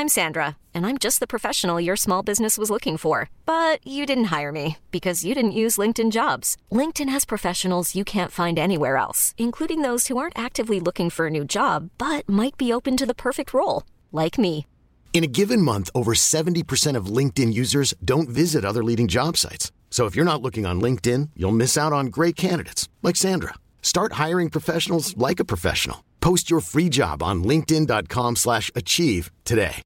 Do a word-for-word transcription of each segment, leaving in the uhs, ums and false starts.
I'm Sandra, and I'm just the professional your small business was looking for. But you didn't hire me because you didn't use LinkedIn Jobs. LinkedIn has professionals you can't find anywhere else, including those who aren't actively looking for a new job, but might be open to the perfect role, like me. In a given month, over seventy percent of LinkedIn users don't visit other leading job sites. So if you're not looking on LinkedIn, you'll miss out on great candidates like Sandra. Start hiring professionals like a professional. Post your free job on linkedin.com slash achieve today.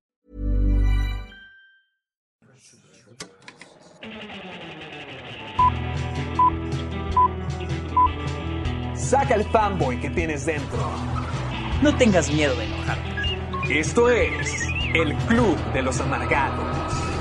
Saca el fanboy que tienes dentro. No tengas miedo de enojarte. Esto es el Club de los Amargados.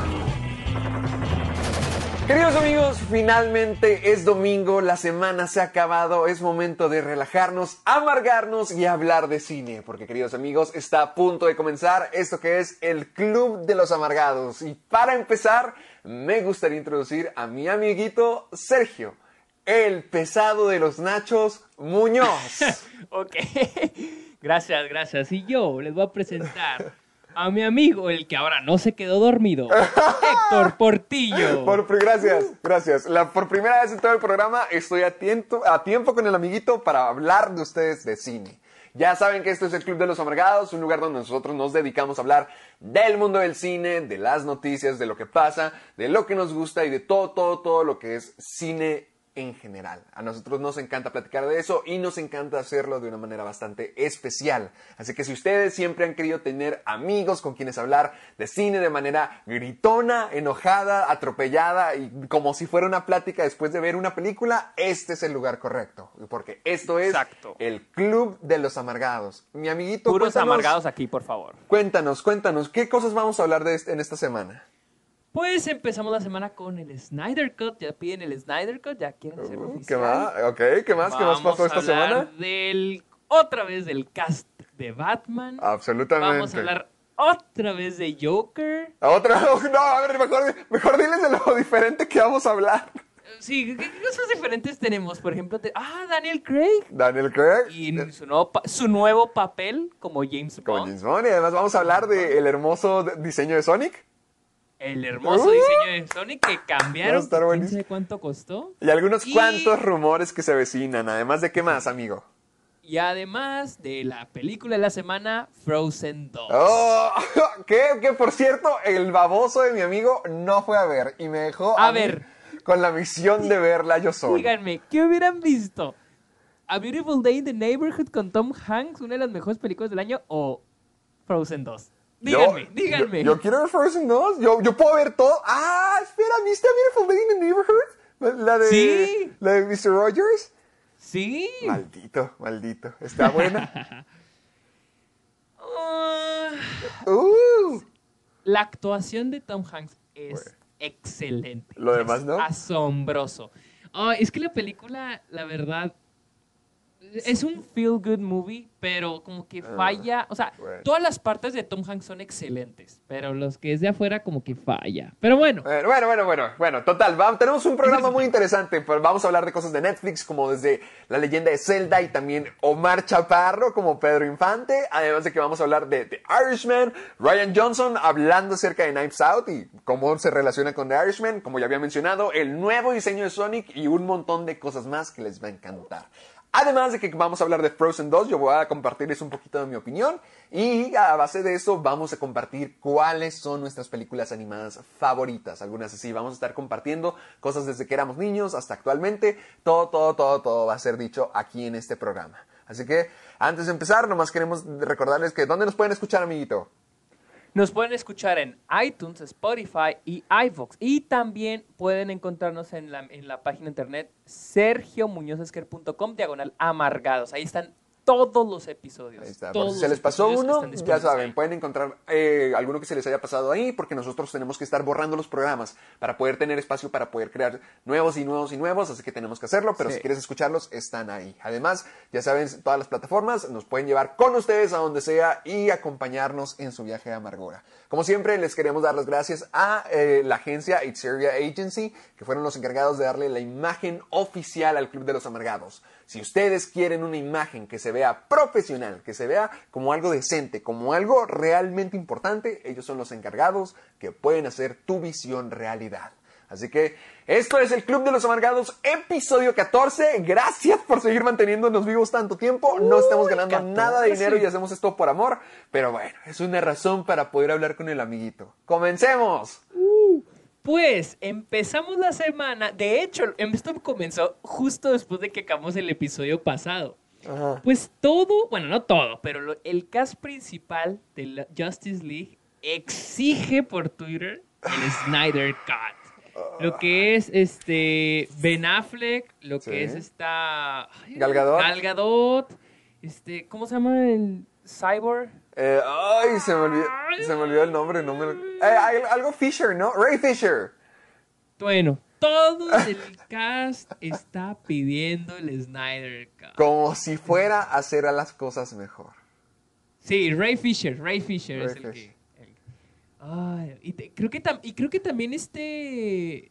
Queridos amigos, finalmente es domingo, la semana se ha acabado, es momento de relajarnos, amargarnos y hablar de cine. Porque, queridos amigos, está a punto de comenzar esto que es el Club de los Amargados. Y para empezar, me gustaría introducir a mi amiguito Sergio, el pesado de los nachos, Muñoz. Ok, gracias, gracias. Y yo les voy a presentar a mi amigo, el que ahora no se quedó dormido, Héctor Portillo. Por, gracias, gracias. La, por primera vez en todo el programa estoy a tiempo, a tiempo con el amiguito para hablar de ustedes de cine. Ya saben que esto es el Club de los Amargados, un lugar donde nosotros nos dedicamos a hablar del mundo del cine, de las noticias, de lo que pasa, de lo que nos gusta y de todo, todo, todo lo que es cine en general. A nosotros nos encanta platicar de eso y nos encanta hacerlo de una manera bastante especial. Así que si ustedes siempre han querido tener amigos con quienes hablar de cine de manera gritona, enojada, atropellada y como si fuera una plática después de ver una película, este es el lugar correcto. Porque esto es Exacto. el Club de los Amargados. Mi amiguito, puros amargados aquí, por favor. Cuéntanos, cuéntanos, ¿qué cosas vamos a hablar de este, en esta semana? Pues empezamos la semana con el Snyder Cut. Ya piden el Snyder Cut, ya quieren hacerlo uh, oficial. ¿Qué más? Ok, ¿qué más? Vamos ¿Qué más pasó esta semana? Vamos a hablar del, otra vez del cast de Batman. Absolutamente. Vamos a hablar otra vez de Joker. ¿Otra? No, a ver, mejor, mejor diles de lo diferente que vamos a hablar. Sí, ¿qué cosas diferentes tenemos? Por ejemplo, te... ah, Daniel Craig. Daniel Craig. Y su nuevo, pa- su nuevo papel como James Bond. Como James Bond. Y además vamos a hablar del hermoso diseño de Sonic. El hermoso uh, diseño de Sonic que cambiaron. ¿Quién sabe cuánto costó? Y algunos y... cuantos rumores que se avecinan. Además de qué más, amigo. Y además de la película de la semana, Frozen dos. Oh, que, que por cierto, el baboso de mi amigo no fue a ver. Y me dejó a, a ver mí con la misión de verla yo solo. Díganme, ¿qué hubieran visto? ¿A Beautiful Day in the Neighborhood con Tom Hanks, una de las mejores películas del año, o Frozen dos? Díganme, yo, díganme. Yo, yo quiero ver Frozen dos. Yo, yo puedo ver todo. Ah, espera, ¿viste a Beautiful Day in the Neighborhood? La de, sí. La de mister Rogers. Sí. Maldito, maldito. ¿Está buena? uh, uh. La actuación de Tom Hanks es bueno. excelente. Lo demás, es ¿no? Asombroso. Oh, es que la película, la verdad, es un feel-good movie, pero como que falla. O sea, bueno. todas las partes de Tom Hanks son excelentes, pero los que es de afuera como que falla. Pero bueno. Bueno, bueno, bueno, bueno. bueno total, vamos, tenemos un programa muy interesante. Vamos a hablar de cosas de Netflix, como desde La Leyenda de Zelda y también Omar Chaparro como Pedro Infante. Además de que vamos a hablar de The Irishman, Rian Johnson hablando acerca de Knives Out y cómo se relaciona con The Irishman, como ya había mencionado, el nuevo diseño de Sonic y un montón de cosas más que les va a encantar. Además de que vamos a hablar de Frozen dos, yo voy a compartirles un poquito de mi opinión y a base de eso vamos a compartir cuáles son nuestras películas animadas favoritas. Algunas así, vamos a estar compartiendo cosas desde que éramos niños hasta actualmente. Todo, todo, todo, todo va a ser dicho aquí en este programa. Así que antes de empezar, nomás queremos recordarles que ¿dónde nos pueden escuchar, amiguito? Nos pueden escuchar en iTunes, Spotify y iVoox. Y también pueden encontrarnos en la, en la página internet sergio muñoz esquer punto com, diagonal amargados. Ahí están todos los episodios. Ahí está. Por si se les pasó uno, ya saben, ahí pueden encontrar eh, alguno que se les haya pasado ahí, porque nosotros tenemos que estar borrando los programas para poder tener espacio para poder crear nuevos y nuevos y nuevos, así que tenemos que hacerlo, pero sí. Si quieres escucharlos, están ahí. Además, ya saben, todas las plataformas nos pueden llevar con ustedes a donde sea y acompañarnos en su viaje de amargura. Como siempre, les queremos dar las gracias a eh, la agencia Itzeria Agency, que fueron los encargados de darle la imagen oficial al Club de los Amargados. Si ustedes quieren una imagen que se vea profesional, que se vea como algo decente, como algo realmente importante, ellos son los encargados que pueden hacer tu visión realidad. Así que esto es el Club de los Amargados, episodio catorce. Gracias por seguir manteniéndonos vivos tanto tiempo. No estamos ganando catorce. nada de dinero y hacemos esto por amor. Pero bueno, es una razón para poder hablar con el amiguito. ¡Comencemos! Uh, pues empezamos la semana. De hecho, esto comenzó justo después de que acabamos el episodio pasado. Ajá. Pues todo, bueno, no todo, pero lo- el cast principal de la Justice League exige por Twitter el Snyder Cut. Lo que es este Ben Affleck, lo Sí. que es esta ay, Gal Gadot. Gal Gadot, este, ¿cómo se llama el Cyborg? Eh, ay, se me, olvidó, se me olvidó el nombre. No me lo- eh, hay- algo Fisher, ¿no? Ray Fisher. Bueno, todo el cast está pidiendo el Snyder Cut. Como si fuera a hacer a las cosas mejor. Sí, Ray Fisher, Ray Fisher Ray es el Fisher. que... el- Ay, y, te- creo que tam- y creo que también este...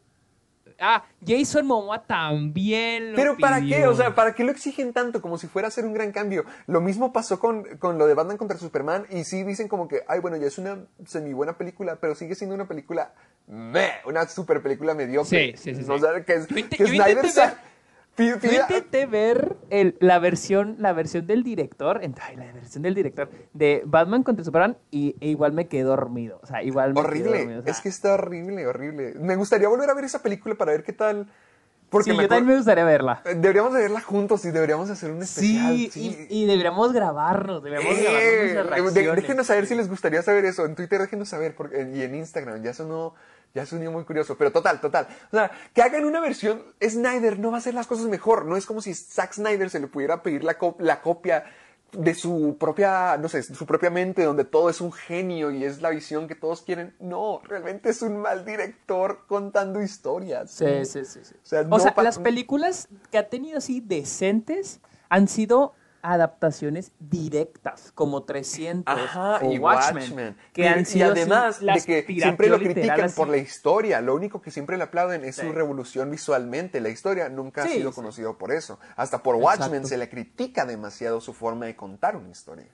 Ah, Jason Momoa también lo Pero ¿para pidió. qué? O sea, ¿para qué lo exigen tanto? Como si fuera a ser un gran cambio. Lo mismo pasó con, con lo de Batman contra Superman. Y sí dicen como que, ay, bueno, ya es una semi buena película, pero sigue siendo una película meh, una super película mediocre. Sí, sí, sí, No sí. sé, que, es- Yo inte- que yo Snyder intenté sa- ver- pi- Yo pida- intenté ver el- la, versión, la versión del director, en- ay, la versión del director de Batman contra Superman y e igual me quedé dormido. O sea, igual me quedé Horrible, dormido, o sea. es que está horrible, horrible. Me gustaría volver a ver esa película para ver qué tal. Porque Sí, me yo también acuer- me gustaría verla. Deberíamos de verla juntos y deberíamos hacer un especial. Sí, sí. Y, y deberíamos grabarnos, deberíamos Eh, grabarnos nuestras de- reacciones. déjenos saber si les gustaría saber eso. En Twitter déjenos saber. Porque, y en Instagram. Ya sonó, ya sonó muy curioso. Pero total, total. O sea, que hagan una versión. Snyder no va a hacer las cosas mejor. No es como si Zack Snyder se le pudiera pedir la, co- la copia de su propia, no sé, su propia mente, donde todo es un genio y es la visión que todos quieren. No, realmente es un mal director contando historias. Sí, sí, sí. sí. O sea, O no sea, pa- las películas que ha tenido así decentes han sido adaptaciones directas, como trescientos Ajá, o y Watchmen, Watchmen. que y, han y sido así, además de las que pirateó siempre lo literal critican así. por la historia, lo único que siempre le aplauden es Sí. su revolución visualmente. La historia nunca ha Sí, sido sí. conocido por eso. Hasta por Watchmen Exacto. se le critica demasiado su forma de contar una historia.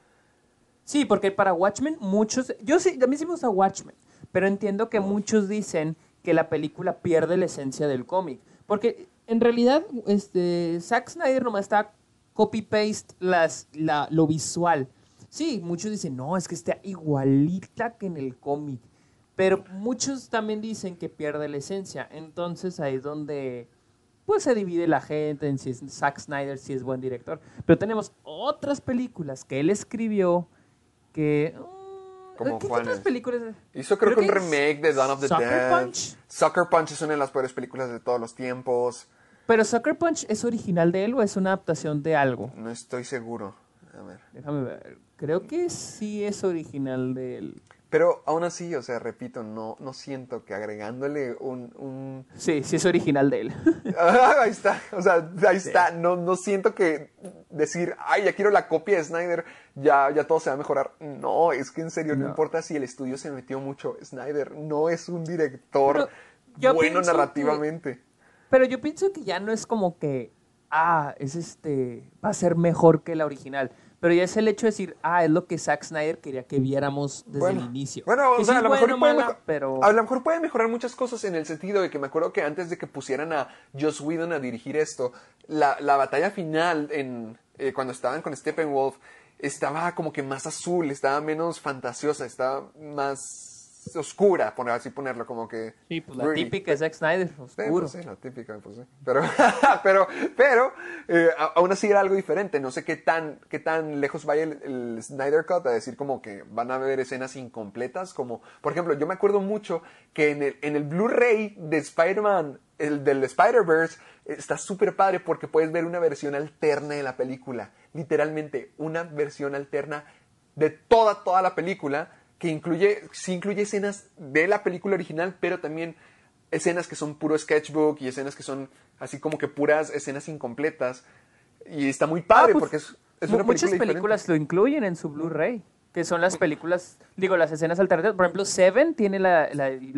Sí, porque para Watchmen muchos... Yo sí, a mí sí me gusta Watchmen, pero entiendo que muchos dicen que la película pierde la esencia del cómic. Porque en realidad este, Zack Snyder nomás está copy-paste las, la, lo visual. Sí, muchos dicen, no, es que está igualita que en el cómic. Pero muchos también dicen que pierde la esencia. Entonces ahí es donde pues se divide la gente en si es Zack Snyder, si es buen director. Pero tenemos otras películas que él escribió que... mm, ¿Cómo ¿qué cuáles? otras películas? Hizo creo, que un es remake de Dawn of the Sucker Dead. Punch. Sucker Punch es una de las peores películas de todos los tiempos. Pero Sucker Punch, ¿es original de él o es una adaptación de algo? No estoy seguro. A ver. Déjame ver. Creo que sí es original de él. Pero aún así, o sea, repito, no, no siento que agregándole un... un... Sí, sí es original de él. Ah, ahí está, o sea, ahí está. No, no siento que decir, ay, ya quiero la copia de Snyder, ya, ya todo se va a mejorar. No, es que en serio, no, No. importa si el estudio se metió mucho. Snyder no es un director Pero yo bueno pienso narrativamente. Pero yo pienso que ya no es como que, ah, es este, va a ser mejor que la original. Pero ya es el hecho de decir, ah, es lo que Zack Snyder quería que viéramos desde Bueno, el inicio. Bueno, Que o sea, sí, a lo mejor bueno, puede mala, mejor- pero... a lo mejor puede mejorar muchas cosas en el sentido de que me acuerdo que antes de que pusieran a Joss Whedon a dirigir esto, la, la batalla final en eh, cuando estaban con Steppenwolf estaba como que más azul, estaba menos fantasiosa, estaba más oscura, por así ponerlo, como que... Sí, pues la gritty. típica de Zack Snyder, Sí, oscuro. pues sí, la típica, pues sí. Pero, pero, pero eh, a- aún así era algo diferente. No sé qué tan, qué tan lejos vaya el, el Snyder Cut a decir como que van a haber escenas incompletas. Como, por ejemplo, yo me acuerdo mucho que en el, en el Blu-ray de Spider-Man, el del Spider-Verse, está súper padre porque puedes ver una versión alterna de la película. Literalmente, una versión alterna de toda, toda la película, que incluye, sí incluye escenas de la película original, pero también escenas que son puro sketchbook y escenas que son así como que puras escenas incompletas. Y está muy padre Ah, pues, porque es, es mu- una película Muchas diferente. películas lo incluyen en su Blu-ray, que son las películas, digo, las escenas alternativas. Por ejemplo, Seven tiene la, la, la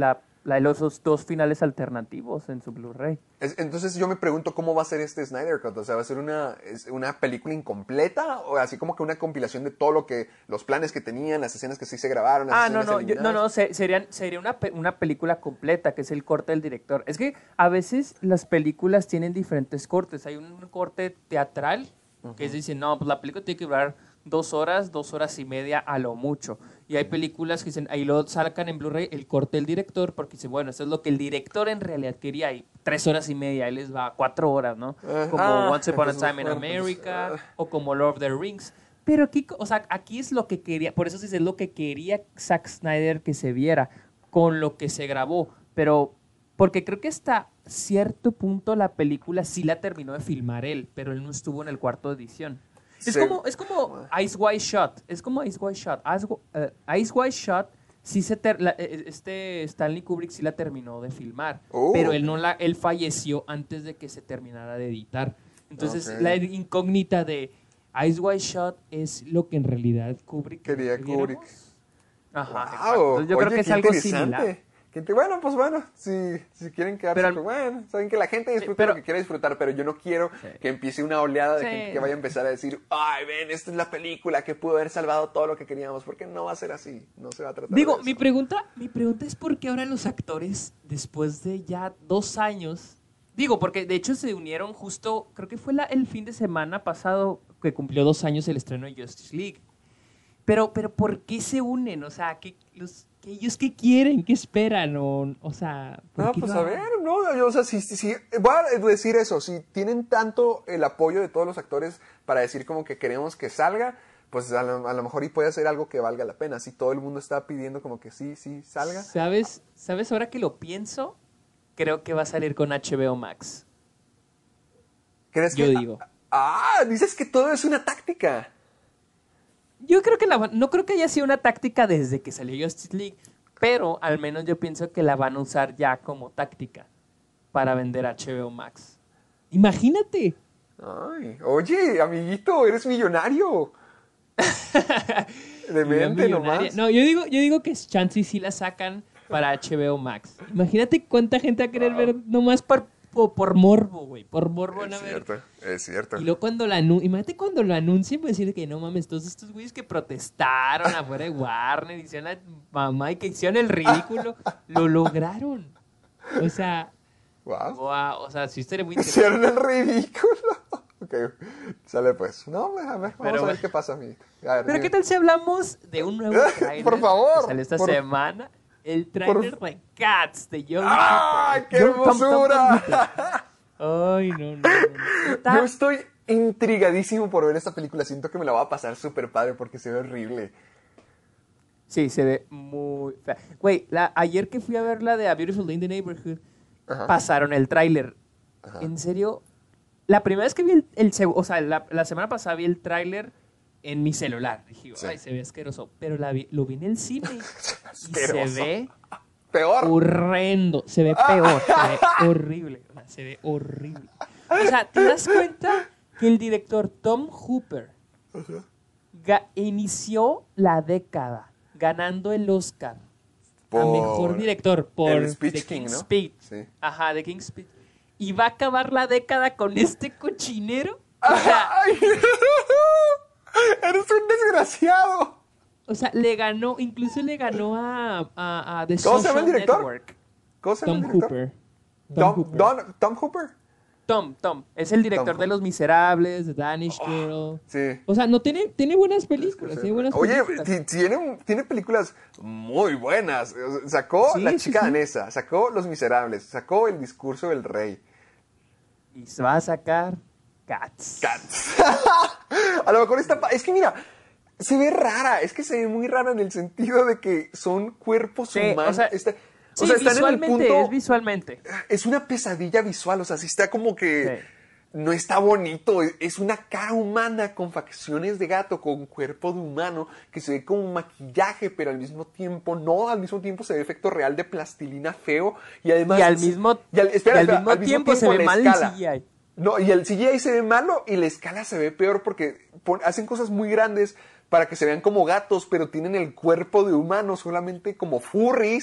la, los dos finales alternativos en su Blu-ray. Es, entonces yo me pregunto cómo va a ser este Snyder Cut. O sea, ¿va a ser una, es una película incompleta? ¿O así como que una compilación de todo lo que, los planes que tenían, las escenas que sí se grabaron? Las Ah, no, escenas no, yo, no, no, se, serían, sería una, pe- una película completa, que es el corte del director. Es que a veces las películas tienen diferentes cortes. Hay un corte teatral, uh-huh. que dice, no, pues la película tiene que durar dos horas, dos horas y media a lo mucho. Y hay películas que dicen, ahí lo sacan en Blu-ray el corte del director, porque dicen, bueno, eso es lo que el director en realidad quería, y tres horas y media, ahí les va cuatro horas, ¿no? Como ah, Once Upon a Time in America, o como Lord of the Rings. Pero aquí, o sea, aquí es lo que quería, por eso sí es lo que quería Zack Snyder que se viera, con lo que se grabó. Pero, porque creo que hasta cierto punto la película sí la terminó de filmar él, pero él no estuvo en el cuarto de edición. Es, sí. como, es como Ice White Shot. Es como Ice White Shot. Ice, uh, Ice White Shot, sí se ter, la, este Stanley Kubrick sí la terminó de filmar. Oh. Pero él, no la, él falleció antes de que se terminara de editar. Entonces, okay. la incógnita de Ice White Shot es lo que en realidad Kubrick quería. Kubrick. Ajá. Wow. Entonces, yo Oye, creo que es algo similar. Bueno, pues bueno, si, si quieren quedarse, pero, pues bueno, saben que la gente disfruta sí, pero, lo que quiere disfrutar, pero yo no quiero sí. que empiece una oleada de sí. gente que vaya a empezar a decir, ay, ven, esta es la película que pudo haber salvado todo lo que queríamos, porque no va a ser así, no se va a tratar Digo, de eso. mi pregunta, mi pregunta es por qué ahora los actores, después de ya dos años, digo, porque de hecho se unieron justo, creo que fue la, el fin de semana pasado que cumplió dos años el estreno de Justice League, pero, pero ¿por qué se unen? O sea, que los... ¿Que ellos qué quieren? ¿Qué esperan? O, o sea, ¿por no, qué pues no? a ver, no, yo, o sea, si, si, si, voy a decir eso, si tienen tanto el apoyo de todos los actores para decir como que queremos que salga, pues a lo, a lo mejor y puede hacer algo que valga la pena, si todo el mundo está pidiendo como que sí, sí, salga. ¿Sabes? ¿Sabes? Ahora que lo pienso, creo que va a salir con H B O Max. ¿Crees yo que? digo. Ah, dices que todo es una táctica. Yo creo que la, no creo que haya sido una táctica desde que salió Justice League, pero al menos yo pienso que la van a usar ya como táctica para vender H B O Max. Imagínate. Ay, oye, amiguito, eres millonario. De mente nomás. No, yo digo, yo digo que Chansey sí la sacan para H B O Max. Imagínate cuánta gente va a querer wow. ver nomás por, por, por morbo, güey. Por morbo. Es cierto, es cierto. Y luego cuando la anuncien, imagínate cuando lo anuncien, pues decir que no mames, todos estos güeyes que protestaron afuera de Warner, hicieron la mamá y que hicieron el ridículo, lo lograron. O sea, wow. wow, o sea, sí estaría muy interesante. Hicieron el ridículo. Ok, sale pues. No, déjame, vamos Pero, a ver qué pasa a mí. A ver, Pero dime. ¿qué tal si hablamos de un nuevo trailer? Por favor. Que sale esta por... semana. El trailer por... de Cats de John ¡Ay, qué hermosura! Ay, no, no, no. Está... Yo estoy intrigadísimo por ver esta película. Siento que me la va a pasar súper padre porque se ve horrible. Sí, se ve muy fea. Güey, la, ayer que fui a ver la de A Beautiful Day in the Neighborhood, Ajá. pasaron el tráiler. En serio, la primera vez que vi el, el o sea, la, la semana pasada vi el tráiler en mi celular. Dije, sí. ay, se ve asqueroso. Pero la vi, lo vi en el cine y se ve peor. Horrendo. Se ve peor. Se ve horrible. O sea, se ve horrible. O sea, ¿te das cuenta que el director Tom Hooper uh-huh. ga- inició la década ganando el Oscar por a mejor director por el Speech The King, King's ¿no? Speech? Sí. Ajá, The King's Speech. Y va a acabar la década con este cochinero. O sea, ¡ay! ¡Eres un desgraciado! O sea, le ganó, incluso le ganó a, a, a The ¿Cómo Social se llama el director? Network. ¿Cómo se llama Tom el director? Hooper. Tom, Tom Hooper. Don, Tom Hooper. Tom, Tom. Es el director Tom de Los Miserables, de Danish Girl. Oh, sí. O sea, no tiene, tiene buenas películas. Tiene buenas Oye, películas. t- tiene, tiene películas muy buenas. Sacó Sí, La sí, chica sí. danesa, sacó Los Miserables, sacó El discurso del rey. Y se va a sacar Cats. Cats. A lo mejor está... pa- Es que mira, se ve rara. Es que se ve muy rara en el sentido de que son cuerpos Sí, humanos. o sea, Está- Sí, o sea, están en el visualmente, punto... es visualmente. Es una pesadilla visual, o sea, sí está como que Sí. no está bonito. Es una cara humana con facciones de gato, con cuerpo de humano, que se ve como maquillaje, pero al mismo tiempo no, al mismo tiempo se ve efecto real de plastilina feo y además... Y al mismo, y al, espera, y al espera, mismo al mismo tiempo, se ve la mal escala. el C G I. No, y el C G I se ve malo y la escala se ve peor porque pon- hacen cosas muy grandes para que se vean como gatos, pero tienen el cuerpo de humanos, solamente como furries.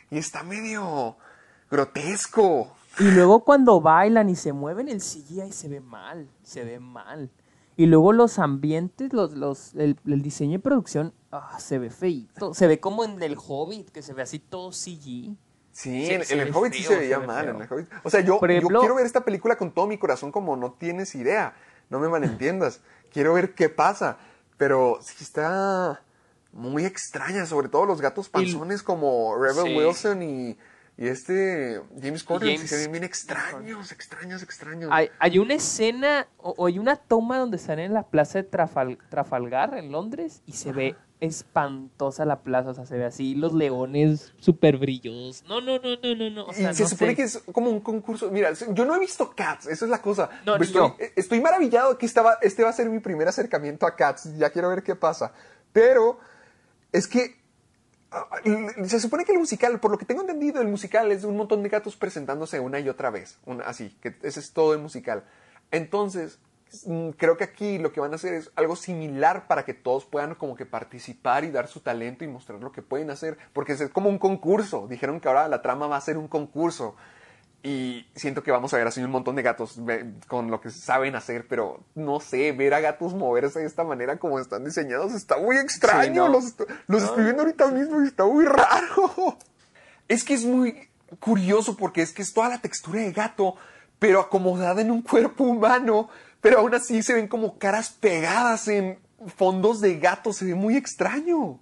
y está medio grotesco. Y luego cuando bailan y se mueven, el C G I se ve mal, se ve mal. Y luego los ambientes, los, los, el, el diseño de producción, ah, se ve feíto. Se ve como en El Hobbit, que se ve así todo C G. Sí, Se- en, se en ve el Hobbit feo, sí se veía ve mal. feo. En el Hobbit. O sea, yo, Por ejemplo- yo quiero ver esta película con todo mi corazón como no tienes idea. No me malentiendas. Quiero ver qué pasa. Pero sí está muy extraña, sobre todo los gatos panzones como Rebel Sí. Wilson y, y este James Corden. Sí James- se ven bien extraños, extraños, extraños. Hay, hay una escena, o, o hay una toma donde están en la plaza de Trafal- Trafalgar, en Londres, y se ve espantosa la plaza. O sea, se ve así los leones súper brillosos. No, no, no, no, no, no. O sea, y se no supone sé. que es como un concurso. Mira, yo no he visto Cats, esa es la cosa. No, Pero ni estoy, yo. estoy maravillado que estaba, este va a ser mi primer acercamiento a Cats. Ya quiero ver qué pasa. Pero es que ah, se supone que el musical, por lo que tengo entendido, el musical es de un montón de gatos presentándose una y otra vez. Una- así, que ese es todo el musical. Entonces, mm, creo que aquí lo que van a hacer es algo similar para que todos puedan como que participar y dar su talento y mostrar lo que pueden hacer, porque es como un concurso. Dijeron que ahora la trama va a ser un concurso y siento que vamos a ver así un montón de gatos ve- con lo que saben hacer, pero no sé, ver a gatos moverse de esta manera como están diseñados está muy extraño. Sí, ¿no? Los, est- los estoy viendo ahorita mismo y está muy raro. Es que es muy curioso porque es que es toda la textura de gato, pero acomodada en un cuerpo humano, pero aún así se ven como caras pegadas en fondos de gato, se ve muy extraño.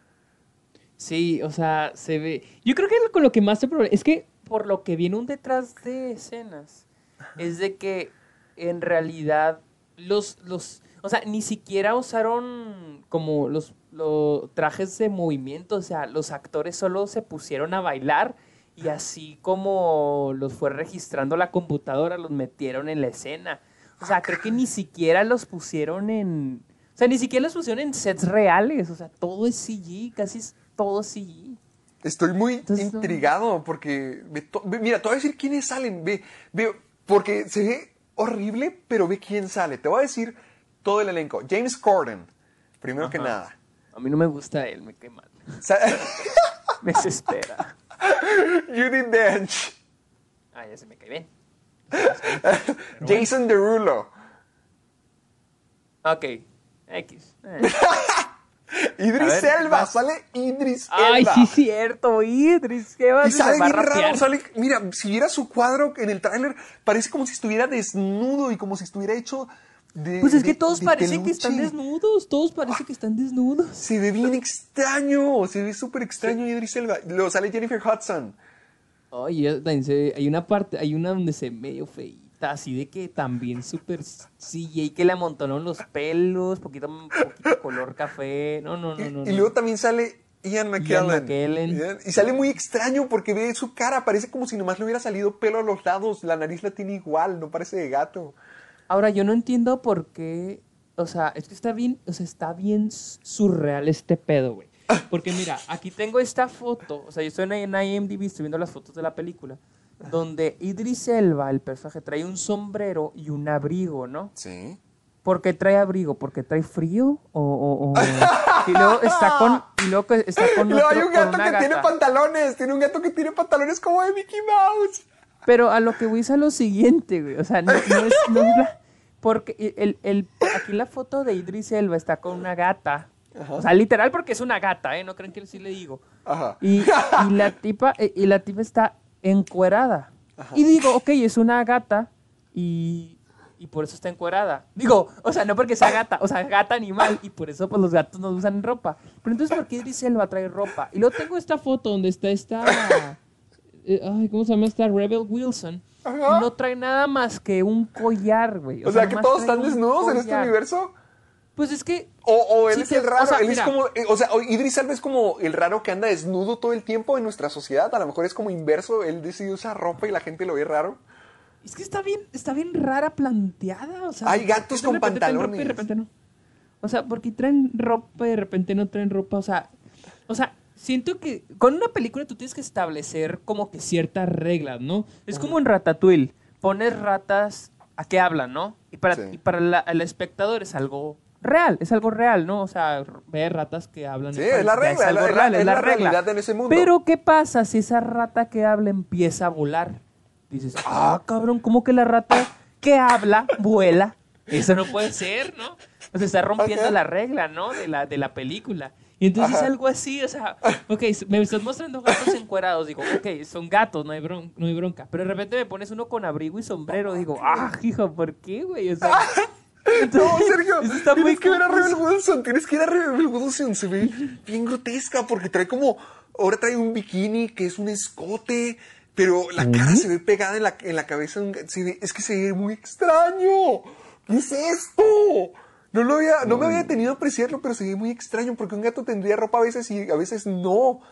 Sí, o sea, se ve. Yo creo que con lo que más se problema es que por lo que viene un detrás de escenas es de que en realidad los los, o sea, ni siquiera usaron como los los trajes de movimiento, o sea, los actores solo se pusieron a bailar y así como los fue registrando la computadora, los metieron en la escena. O sea, creo que ni siquiera los pusieron en, o sea, ni siquiera los pusieron en sets reales, o sea, todo es C G, casi es todo C G. Estoy muy Entonces, no. intrigado porque, ve to- ve- mira, te voy a decir quiénes salen, ve, ve, porque se ve horrible, pero ve quién sale. Te voy a decir todo el elenco. James Corden, primero que Ajá. nada. A mí no me gusta él, me quema. Sa- Me desespera. Judi Dench, Ah, ya se me cae bien. Jason Derulo, Ok. X. Eh. Idris A ver, Elba, vas. sale Idris Ay, Elba. sí, cierto. Idris, ¿qué vas Y sale me va a bien raro, rapear. sale, mira, si vieras su cuadro en el tráiler, parece como si estuviera desnudo y como si estuviera hecho de Pues es que de- todos de parecen que están peluche. desnudos. Todos parecen que están desnudos. Se ve bien extraño, se ve súper extraño Idris Elba. Luego sale Jennifer Hudson. Ay, ya, también se- hay una parte, hay una donde se ve medio feíta, así de que también súper C G, que le amontonaron los pelos, poquito, poquito color café. No, no, no, Y, no. y no. luego también sale Ian McKellen. McKellen. Ian- Y sale muy extraño porque ve su cara, parece como si nomás le hubiera salido pelo a los lados. La nariz la tiene igual, no parece de gato. Ahora, yo no entiendo por qué, o sea, es que está bien, o sea, está bien surreal este pedo, güey. Porque mira, aquí tengo esta foto, o sea, yo estoy en I M D B, estoy viendo las fotos de la película, donde Idris Elba, el personaje, trae un sombrero y un abrigo, ¿no? Sí. ¿Por qué trae abrigo? ¿Porque trae frío? O, o- o- Y luego está con, y luego que está con Y luego hay otro- un con gato una que tiene gata. pantalones, tiene un gato que tiene pantalones como de Mickey Mouse. Pero a lo que voy es a lo siguiente, güey. O sea, no, no es, no es la... Porque el, el, aquí la foto de Idris Elba está con una gata. Ajá. O sea, literal porque es una gata, ¿eh? No creen que sí le digo. Ajá. Y, y la tipa eh, y la tipa está encuerada. Y digo, ok, es una gata y, y por eso está encuerada. Digo, o sea, no porque sea gata, o sea, gata animal y por eso pues los gatos no usan ropa. Pero entonces, ¿por qué Idris Elba trae ropa? Y luego tengo esta foto donde está esta... eh, ay, ¿cómo se llama esta? Rebel Wilson. Ajá. Y no trae nada más que un collar, güey. O sea, que nomás todos trae están un desnudos en este collar. universo. Pues es que... O, o él Sí, es te- el raro, o sea, él mira. es como, eh, o sea, o Idris Elba es como el raro que anda desnudo todo el tiempo en nuestra sociedad. A lo mejor es como inverso, él decide usar ropa y la gente lo ve raro. Es que está bien, está bien rara planteada. O sea, Hay gatos de con repente traen ropa y de pantalones. repente no. O sea, porque traen ropa y de repente no traen ropa. O sea, o sea, siento que con una película tú tienes que establecer como que ciertas reglas, ¿no? Es como en Ratatouille. Pones ratas a qué hablan, ¿no? Y para, Sí. y para la- el espectador es algo real, es algo real, ¿no? O sea, ver ratas que hablan. Sí, es la regla, es algo es la, real, es es la la regla. realidad en ese mundo. Pero, ¿qué pasa si esa rata que habla empieza a volar? Dices, ah, cabrón, ¿cómo que la rata que habla vuela? Eso no puede ser, ¿no? O sea, está rompiendo Okay. la regla, ¿no? De la, de la película. Y entonces Ajá. algo así, o sea, ok, me estás mostrando gatos encuerados, digo, ok, son gatos, no hay, bron no hay bronca. Pero de repente me pones uno con abrigo y sombrero, digo, ah, hijo, ¿por qué, güey? O sea, No, Sergio, eso está muy tienes que ver a confuso. Rebel Wilson, tienes que ir a Rebel Wilson, se ve bien grotesca porque trae como, ahora trae un bikini que es un escote, pero la cara se ve pegada en la, en la cabeza, se ve, es que se ve muy extraño. ¿Qué es esto? No lo había, no me había tenido a apreciarlo, pero se ve muy extraño porque un gato tendría ropa a veces y a veces no.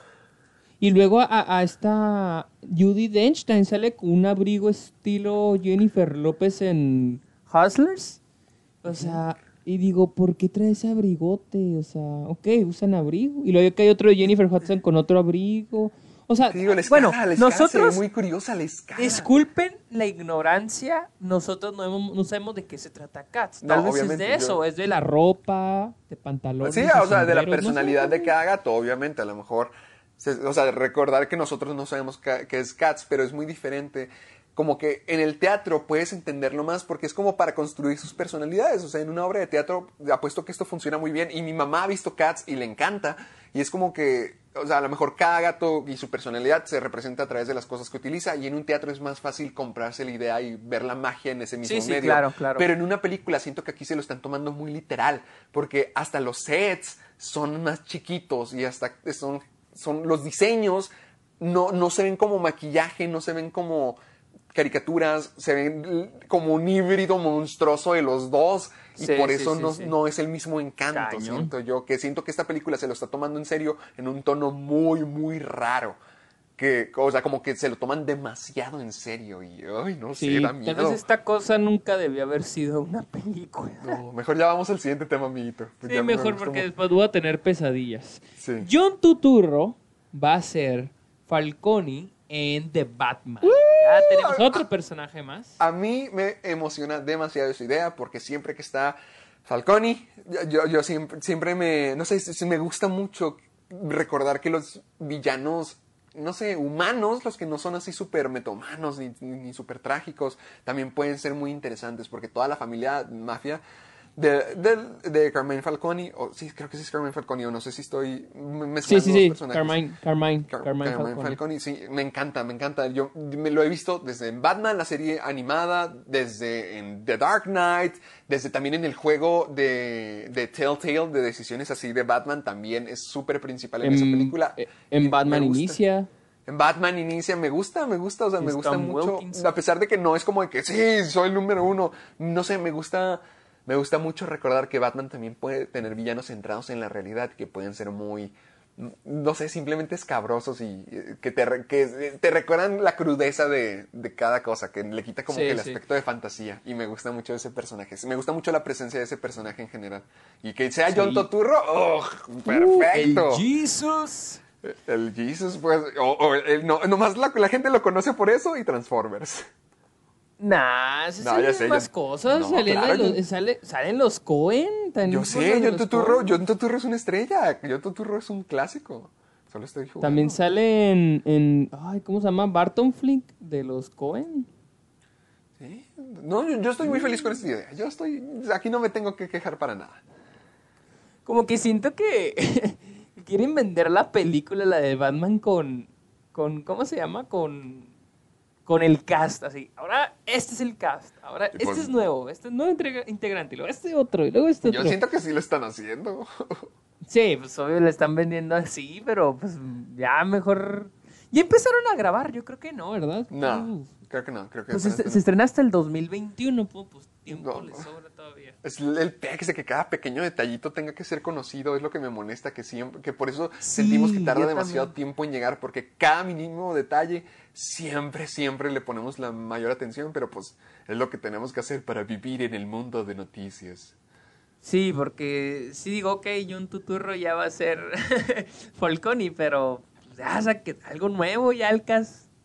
Y luego a, a esta Judi Dench también sale con un abrigo estilo Jennifer López en Hustlers. O sea, y digo, ¿por qué trae ese abrigote? O sea, ok, usan abrigo. Y luego que hay otro de Jennifer Hudson con otro abrigo. O sea, Te digo, la escala, bueno, la escala se ve nosotros, muy curiosa la escala. disculpen la ignorancia, nosotros no, hemos, no sabemos de qué se trata Cats. Tal No, vez es obviamente, de eso, yo- es de la ropa, de pantalones. Sí, y o sea, de la sombreros, personalidad no sé. de cada gato, obviamente, a lo mejor, se- o sea, recordar que nosotros no sabemos ca- qué es Cats, pero es muy diferente. Como que en el teatro puedes entenderlo más porque es como para construir sus personalidades. O sea, en una obra de teatro apuesto que esto funciona muy bien y mi mamá ha visto Cats y le encanta. Y es como que, o sea, a lo mejor cada gato y su personalidad se representa a través de las cosas que utiliza y en un teatro es más fácil comprarse la idea y ver la magia en ese mismo Sí, sí, medio. claro, claro. Pero en una película siento que aquí se lo están tomando muy literal porque hasta los sets son más chiquitos y hasta son, son los diseños no, no se ven como maquillaje, no se ven como caricaturas, se ven como un híbrido monstruoso de los dos y Sí, por sí, eso sí, no, sí. no es el mismo encanto, Cañón. siento yo, que siento que esta película se lo está tomando en serio en un tono muy, muy raro, que, o sea, como que se lo toman demasiado en serio y, ay, no sé, Sí, da tal miedo. vez esta cosa nunca debió haber sido una película. No, mejor ya vamos al siguiente tema, amiguito. Pues Sí, ya me mejor gustó porque mu- después voy a tener pesadillas. Sí. John Turturro va a ser Falcone en The Batman. Ya tenemos otro personaje más. A mí me emociona demasiado esa idea porque siempre que está Falcone, yo, yo, yo siempre, siempre me, no sé, si me gusta mucho recordar que los villanos, no sé, humanos, los que no son así súper metomanos ni, ni, ni súper trágicos, también pueden ser muy interesantes porque toda la familia mafia de, de, de Carmine Falcone, o sí, creo que sí es Carmine Falcone, o no sé si estoy mezclando Sí, sí, dos sí. personajes. Carmine, Carmine, Car- Carmine, Carmine Falcone. Falcone, sí, me encanta, me encanta. Yo me lo he visto desde en Batman, la serie animada, desde en The Dark Knight, desde también en el juego de, de Telltale, de decisiones así de Batman, también es súper principal en, esa película. eh, Y En me Batman gusta. Inicia. En Batman Inicia, me gusta, me gusta, o sea, Y me gusta Tom mucho, Wilkinson. a pesar de que no es como de que sí, soy el número uno, no sé, me gusta, me gusta mucho recordar que Batman también puede tener villanos centrados en la realidad, que pueden ser muy, no sé, simplemente escabrosos y eh, que te, re- que eh, te recuerdan la crudeza de, de cada cosa, que le quita como Sí, que el sí. aspecto de fantasía, y me gusta mucho ese personaje, me gusta mucho la presencia de ese personaje en general, y que sea John Turturro, ¡oh, perfecto! Uh, el Jesus. El Jesus, pues, o, o el- no, nomás la, la gente lo conoce por eso y Transformers. Nah, se No, salen ya sé, más yo- cosas. no, salen, claro, los, yo- sale- salen los Cohen. también Yo por sé, lo de John los Turturro, Coen. John Turturro es una estrella, John Turturro es un clásico. Solo estoy jugando. También sale en, en. Ay, ¿cómo se llama? Barton Flick de los Cohen. Sí. No, yo, yo estoy muy feliz con esta idea. Yo estoy, aquí no me tengo que quejar para nada. Como que siento que quieren vender la película, la de Batman, con. con ¿Cómo se llama? Con. Con el cast, así. Ahora este es el cast. Ahora este pues- es nuevo. Este es nuevo entrega- integrante. Y luego este otro. Y luego este Yo otro. siento que sí lo están haciendo. Sí, pues obvio le están vendiendo así, pero pues ya mejor. Ya empezaron a grabar, yo creo que no, ¿verdad? No, Uf. creo que no, creo que Pues apenas se, se estrena hasta el dos mil veintiuno, pues, pues tiempo No, le no. sobra todavía. Es el pex de que cada pequeño detallito tenga que ser conocido, es lo que me molesta, que siempre, que por eso sentimos que tarda yo demasiado también. tiempo en llegar, porque cada mínimo detalle siempre, siempre le ponemos la mayor atención, pero pues es lo que tenemos que hacer para vivir en el mundo de noticias. Sí, porque sí digo, ok, John Turturro ya va a ser Falcone, pero pues, ya, o sea, que algo nuevo, ya el cast.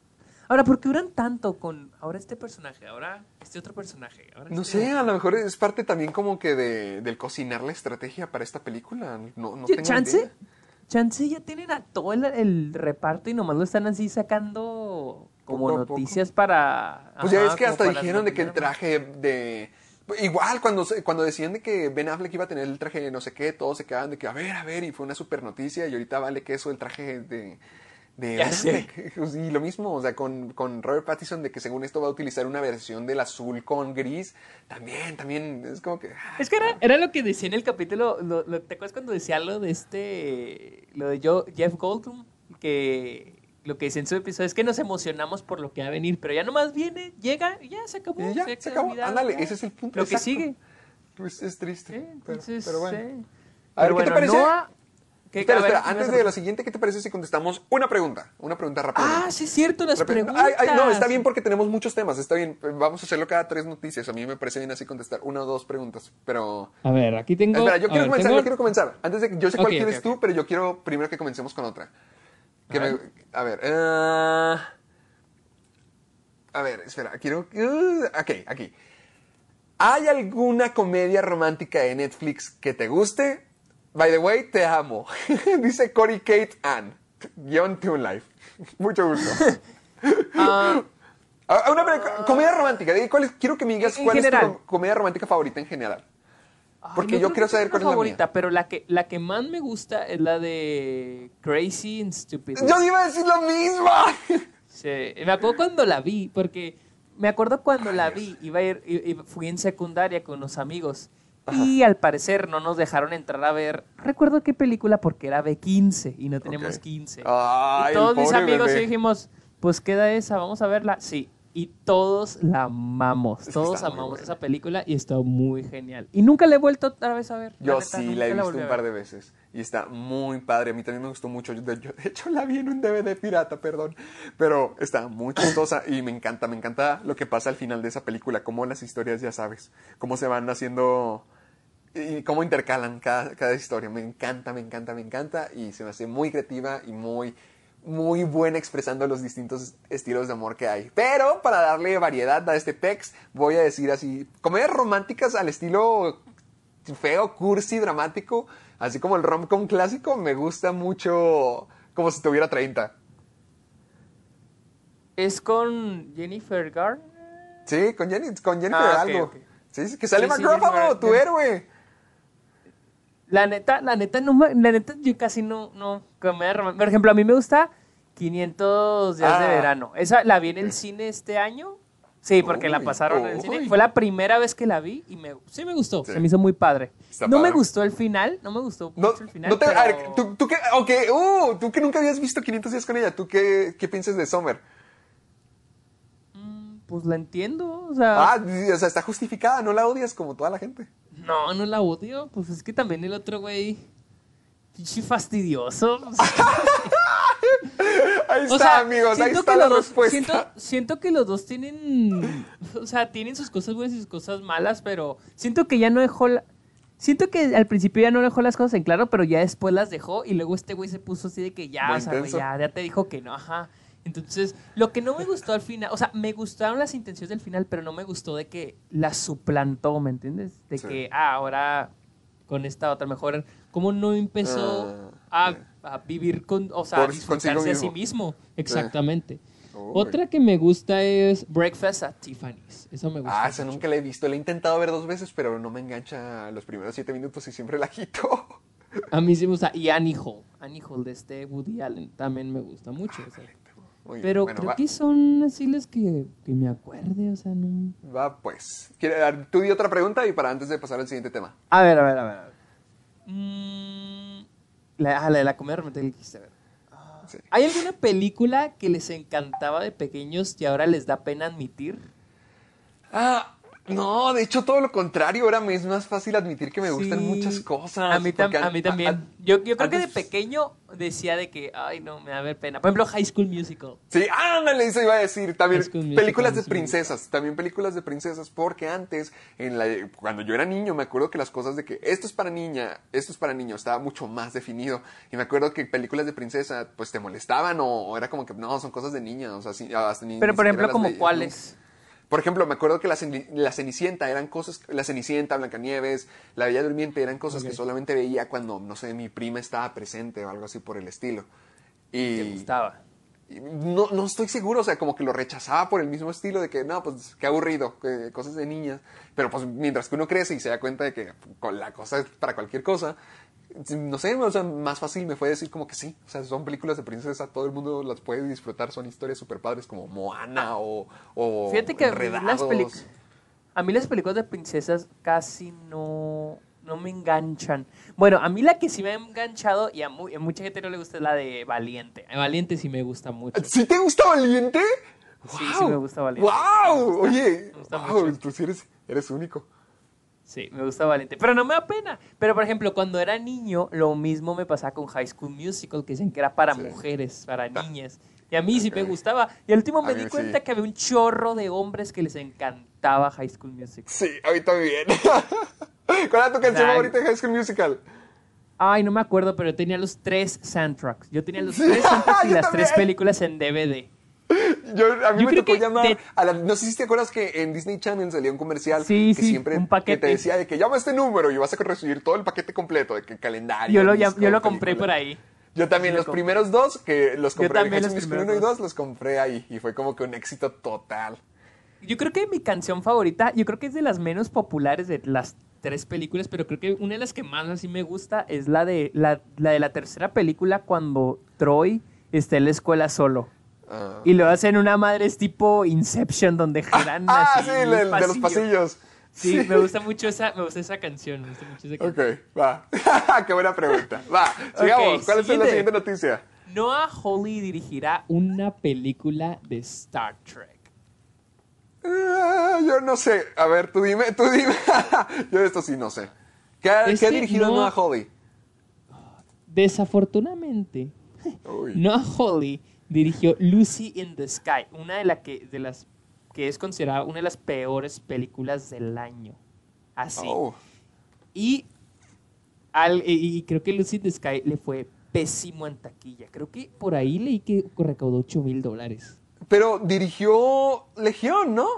Ahora, ¿por qué duran tanto con ahora este personaje, ahora este otro personaje? Ahora No este sé, otro? a lo mejor es parte también como que de, del cocinar la estrategia para esta película. No, no Oye, tengo Chance, idea. Chance ya tienen a todo el, el reparto y nomás lo están así sacando como Poco a poco. noticias para... Pues ya ajá, ves que como hasta para dijeron de que el mantener- traje de... Igual, cuando, se- cuando decían de que Ben Affleck iba a tener el traje de no sé qué, todos se quedaban de que, a ver, a ver, y fue una super noticia, y ahorita vale que eso, el traje de, de Ya Ben sé. Affleck. Pues, y lo mismo, o sea, con, con Robert Pattinson, de que según esto va a utilizar una versión del azul con gris, también, también, es como que... ah, Es que era, era lo que decía en el capítulo, lo- lo- ¿te acuerdas cuando decía lo de este, lo de Joe- Jeff Goldblum? Que lo que decía en su episodio es que nos emocionamos por lo que va a venir, pero ya nomás viene, llega y ya se acabó. y ya, se se queda acabó. olvidado, Ándale, ya. ese es el punto. Lo que exacto. sigue. Pues es triste, Sí, pero, entonces, pero bueno. sí. A ver, Pero ¿qué te bueno, parece? Noah- ¿qué- Espera, a ver, espera, ¿qué antes ibas a de lo preguntar? siguiente, ¿qué te parece si contestamos una pregunta? Una pregunta rápida. Ah, sí es cierto, las Rápido. preguntas. Ay, ay, no, está bien porque tenemos muchos temas, está bien. Vamos a hacerlo cada tres noticias. A mí me parece bien así contestar una o dos preguntas, pero... A ver, aquí tengo... Espera, yo a quiero ver, comenzar, tengo- yo quiero comenzar. Antes de que yo sé cuál Ok, quieres ok, tú, ok. pero yo quiero primero que comencemos con otra. Que A me- ver. a ver, eh, a ver, espera, quiero... uh, ok, aquí. ¿Hay alguna comedia romántica de Netflix que te guste? By the way, te amo. Dice Cory Kate Ann. Guión Toon Life. Mucho gusto. Ah, Ah, una pre- comedia romántica. Di cuál es- quiero que me digas En cuál es general. tu com- comedia romántica favorita en general. ay, Porque no yo creo quiero que saber tenga cuál es una la favorita, mía. pero la que, la que más me gusta es la de Crazy and Stupid. Yo iba a decir lo mismo. Sí, me acuerdo cuando la vi, porque me acuerdo cuando la vi, iba a ir, i- i- fui en secundaria con unos amigos y al parecer no nos dejaron entrar a ver, recuerdo qué película porque era B quince y no teníamos Ok. quince. Ay, y todos el mis pobre amigos bebé. sí dijimos, pues queda esa, vamos a verla. Sí, y todos la amamos, Es que todos está muy amamos buena. esa película y está muy genial. Y nunca la he vuelto otra vez a ver. Yo neta, sí nunca la he visto volví un a par ver. de veces y está muy padre. A mí también me gustó mucho. Yo, de, yo, de hecho, la vi en un D V D pirata, perdón. Pero está muy chistosa y me encanta. Me encanta lo que pasa al final de esa película. Cómo las historias, ya sabes, cómo se van haciendo y cómo intercalan cada, cada historia. Me encanta, me encanta, me encanta. Y se me hace muy creativa y muy, muy buena expresando los distintos estilos de amor que hay. Pero para darle variedad a este pex, voy a decir así, comedias románticas al estilo feo, cursi, dramático, así como el rom-com clásico, me gusta mucho como si tuviera treinta. Es con Jennifer Garner. Sí, con, Jenny, con Jennifer Ah, ok, algo. ok. Sí, sí, que sale Sí, sí, Mark Ruffalo, Jennifer- tu héroe. La neta, la neta, no, me- la neta, yo casi no, no, comedia romántica. Por ejemplo, a mí me gusta quinientos días de Ah. verano. Esa la vi en el cine este año. Sí, porque la Uy, pasaron en el uy. cine. Fue la primera vez que la vi y me, sí me gustó. Sí. Se me hizo muy padre. Está no me padre. gustó el final, no me gustó No, mucho el final. no te, pero- a ver, tú, tú que, okay, uh, tú que nunca habías visto quinientos días con ella, ¿tú qué, qué piensas de Summer? Mm, Pues la entiendo, o sea, Ah, sí, o sea, está justificada, no la odias como toda la gente. no, no la odio. Pues es que también el otro güey, pinche fastidioso. Ahí está, O sea, amigos, ahí siento está que la los dos, respuesta. siento, siento que los dos tienen, o sea, tienen sus cosas buenas y sus cosas malas, pero siento que ya no dejó, la- siento que al principio ya no dejó las cosas en claro, pero ya después las dejó y luego este güey se puso así de que ya, Muy o sea, güey, intenso. ya, ya te dijo que no, ajá. Entonces, lo que no me gustó al final, o sea, me gustaron las intenciones del final, pero no me gustó de que la suplantó, ¿me entiendes? De Sí. que, ah, ahora con esta otra mejor, ¿cómo no empezó Ah, a, sí. a vivir con, o sea, Por- a disfrutarse consigo a sí mismo. mismo? Exactamente. Uy. Otra que me gusta es Breakfast at Tiffany's. Eso me gusta. Ah, esa mucho. nunca la he visto. La he intentado ver dos veces, pero no me engancha los primeros siete minutos y siempre la quito. A mí sí me gusta. Y Annie Hall. Annie Hall de este Woody Allen también me gusta mucho. o sea. Muy bien, Pero bueno, creo va, que son así las que, que me acuerde. O sea, no. va, pues. ¿Quiere dar- Tú di otra pregunta y para antes de pasar al siguiente tema. A ver, a ver, a ver. A ver. Mm, la, ah, la de la comedia romántica que quise ver. Sí. ¿Hay alguna película que les encantaba de pequeños y ahora les da pena admitir? Ah, No, de hecho todo lo contrario, ahora me es más fácil admitir que me Sí. gustan muchas cosas. A mí, tam- porque a an- mí también. a- yo, yo creo que de antes- pequeño decía de que, ay, no, me va a ver pena. Por ejemplo, High School Musical. Sí, ándale, eso iba a decir. También High School Musical películas de es muy princesas, también películas de princesas, porque antes, en la, cuando yo era niño, me acuerdo que las cosas de que esto es para niña, esto es para niño, estaba mucho más definido. Y me acuerdo que películas de princesa, pues te molestaban o, o era como que, no, son cosas de niña, o sea, sí, hasta ni- Pero, ni por siquiera ejemplo, las ¿como veías, ¿no? cuáles? Por ejemplo, me acuerdo que la, Ceni- la Cenicienta eran cosas, la Cenicienta, Blancanieves, la Bella Durmiente eran cosas Ok. que solamente veía cuando, no sé, mi prima estaba presente o algo así por el estilo. Y ¿Te gustaba? y no, no estoy seguro, o sea, como que lo rechazaba por el mismo estilo de que, no, pues qué aburrido, que cosas de niñas. Pero pues mientras que uno crece y se da cuenta de que con la cosa es para cualquier cosa, no sé, o sea, más fácil me fue decir como que sí. O sea, son películas de princesa, todo el mundo las puede disfrutar, son historias super padres como Moana o, o Fíjate que a mí las, Enredados. pelic- a mí las películas de princesas casi no, no me enganchan. Bueno, a mí la que sí me ha enganchado y a, mu- a mucha gente no le gusta es la de Valiente. A Valiente sí me gusta mucho. ¿Sí te gusta Valiente? Sí, sí me gusta Valiente. ¡Wow! Oye, me gusta wow, mucho. tú sí eres, eres único. Sí, me gusta Valiente. Pero no me da pena. Pero, por ejemplo, cuando era niño, lo mismo me pasaba con High School Musical, que dicen que era para Sí. mujeres, para niñas. Y a mí sí me gustaba. Y al último A me mí di sí. cuenta que había un chorro de hombres que les encantaba High School Musical. Sí, a mí también. ¿Cuál era tu canción Ay. favorita de High School Musical? Ay, no me acuerdo, pero tenía los tres soundtracks. Yo tenía los Sí, tres soundtracks y yo las tres también. películas en D V D. Yo, a mí Yo me creo tocó que llamar de- a la, no sé si te acuerdas que en Disney Channel salía un comercial Sí, que sí, siempre un paquete. que te decía de que llama a este número y vas a recibir todo el paquete completo de que calendario. Yo lo, disco, llam- yo lo compré película. por ahí. Yo también Sí lo los compré. primeros dos que los Yo compré también High los School Musical primeros uno y dos. dos los compré ahí y fue como que un éxito total. Yo creo que mi canción favorita, yo creo que es de las menos populares de las tres películas, pero creo que una de las que más así me gusta es la de la, la de la tercera película cuando Troy está en la escuela solo. Ah. Y lo hacen una madre es tipo Inception donde giran Ah, así sí, el de, de los pasillo. pasillos. Sí, me gusta mucho esa, me gusta esa canción, me gusta mucho esa canción. Ok, va. Qué buena pregunta. Va, sigamos. Ok, ¿Cuál es la siguiente. siguiente noticia? Noah Hawley dirigirá una película de Star Trek. Ah, yo no sé. A ver, tú dime, tú dime. Yo de esto sí no sé. ¿Qué ha, Es ¿qué ha que dirigido no- Noah Hawley? Desafortunadamente, Uy. Noah Hawley dirigió Lucy in the Sky, una de, la que, de las que es considerada una de las peores películas del año. Así. Oh. Y, al, y, y creo que Lucy in the Sky le fue pésimo en taquilla. Creo que por ahí leí que recaudó ocho mil dólares. Pero dirigió Legión, ¿no?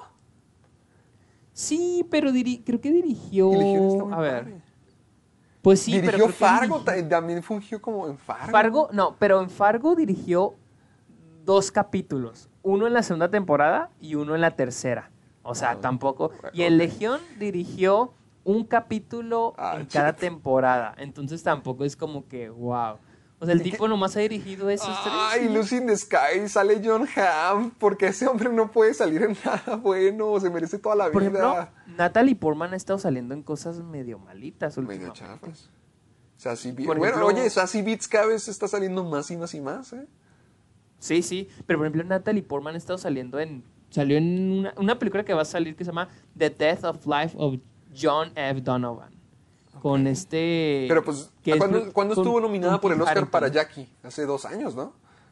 Sí, pero diri- creo que dirigió... Y Legión está muy a ver. padre. Pues sí, pero dirigió creo que Fargo, dirigió- ta- también fungió como en Fargo. Fargo, no, pero en Fargo dirigió dos capítulos. Uno en la segunda temporada y uno en la tercera. O sea, Ah, tampoco. Y en ok. Legión dirigió un capítulo Ah, en cada shit. temporada. Entonces tampoco es como que, wow. O sea, el tipo nomás ha dirigido esos tres. Ay, ¿sí? Lucy in the Sky, sale John Hamm, porque ese hombre no puede salir en nada bueno, se merece toda la Por vida. ejemplo, Natalie Portman ha estado saliendo en cosas medio malitas Medio últimamente. chafas. Sassy Beats. Por Bueno, ejemplo- oye, Sassy Beats cada vez está saliendo más y más y más, ¿eh? Sí, sí. Pero por ejemplo, Natalie Portman ha estado saliendo en. Salió en una, una película que va a salir que se llama The Death of Life of John F. Donovan. Con este. Pero pues, que es ¿cuándo, pro- cuándo con- estuvo nominada con por el Kit Oscar Harington. para Jackie? Hace dos años, ¿no?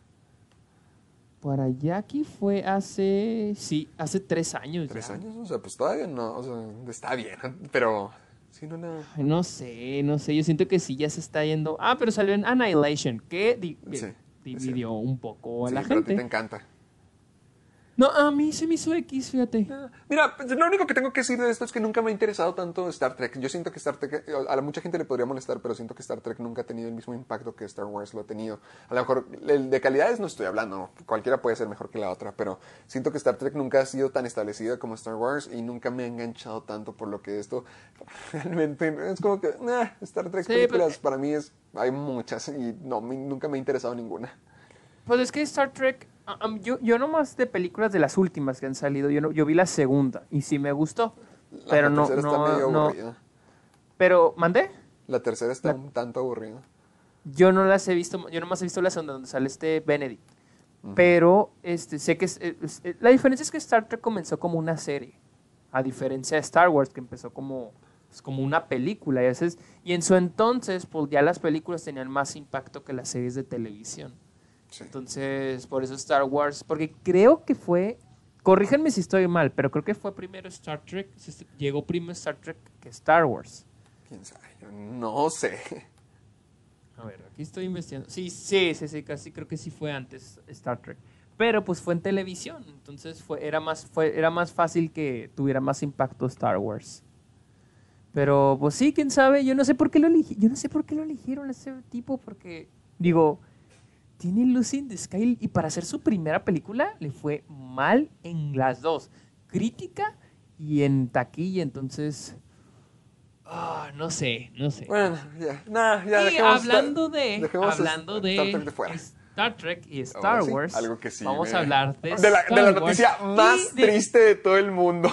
Para Jackie fue hace. Sí, hace tres años. Tres ya. años, o sea, pues todavía no, o sea, está bien, pero sí no la... Ay, no sé, no sé. Yo siento que sí ya se está yendo. Ah, pero salió en Annihilation, que, di- que Sí, dividió un poco a Sí, la pero a ti gente. te encanta. No, a mí se me hizo X, fíjate. Mira, pues, lo único que tengo que decir de esto es que nunca me ha interesado tanto Star Trek. Yo siento que Star Trek, a la mucha gente le podría molestar, pero siento que Star Trek nunca ha tenido el mismo impacto que Star Wars lo ha tenido. A lo mejor, el de calidades no estoy hablando, ¿no? Cualquiera puede ser mejor que la otra, pero siento que Star Trek nunca ha sido tan establecida como Star Wars y nunca me ha enganchado tanto por lo que esto realmente es como que, nah, Star Trek Sí, películas pero- para mí es, hay muchas y no, me- nunca me ha interesado ninguna. Pues es que Star Trek, ah, ah, yo, yo nomás de películas de las últimas que han salido, yo, no, yo vi la segunda y sí me gustó, La- pero la no, tercera no, está medio no, aburrida. pero, ¿mandé? La tercera está La- un tanto aburrida. Yo no las he visto, yo nomás he visto la segunda donde sale este Benedict, pero este, sé que es, es- es- la diferencia es que Star Trek comenzó como una serie, A diferencia de Star Wars, que empezó como, pues, como una película. Y, veces, y en su entonces, pues ya las películas tenían más impacto que las series de televisión. Sí. Entonces, por eso Star Wars, porque creo que fue, corríjanme si estoy mal, pero creo que fue primero Star Trek, llegó primero Star Trek que Star Wars. ¿Quién sabe? Yo no sé. A ver, aquí estoy investigando. Sí, sí, sí, sí, casi creo que sí fue antes Star Trek. Pero pues fue en televisión, entonces fue, era, más, fue, era más fácil que tuviera más impacto Star Wars. Pero pues sí, quién sabe, yo no sé por qué lo eligieron, yo no sé por qué lo eligieron a ese tipo, porque, digo... Tiene Lucy in the Sky y para hacer su primera película le fue mal en las dos, crítica y en taquilla, entonces oh, no sé, no sé. Bueno, ya, nah, ya. Y hablando de, hablando de Star Trek, de Star Trek y Star oh, sí, Wars, algo que sí, vamos me... a hablar de, de, la, Star de la noticia Wars más de... triste de todo el mundo.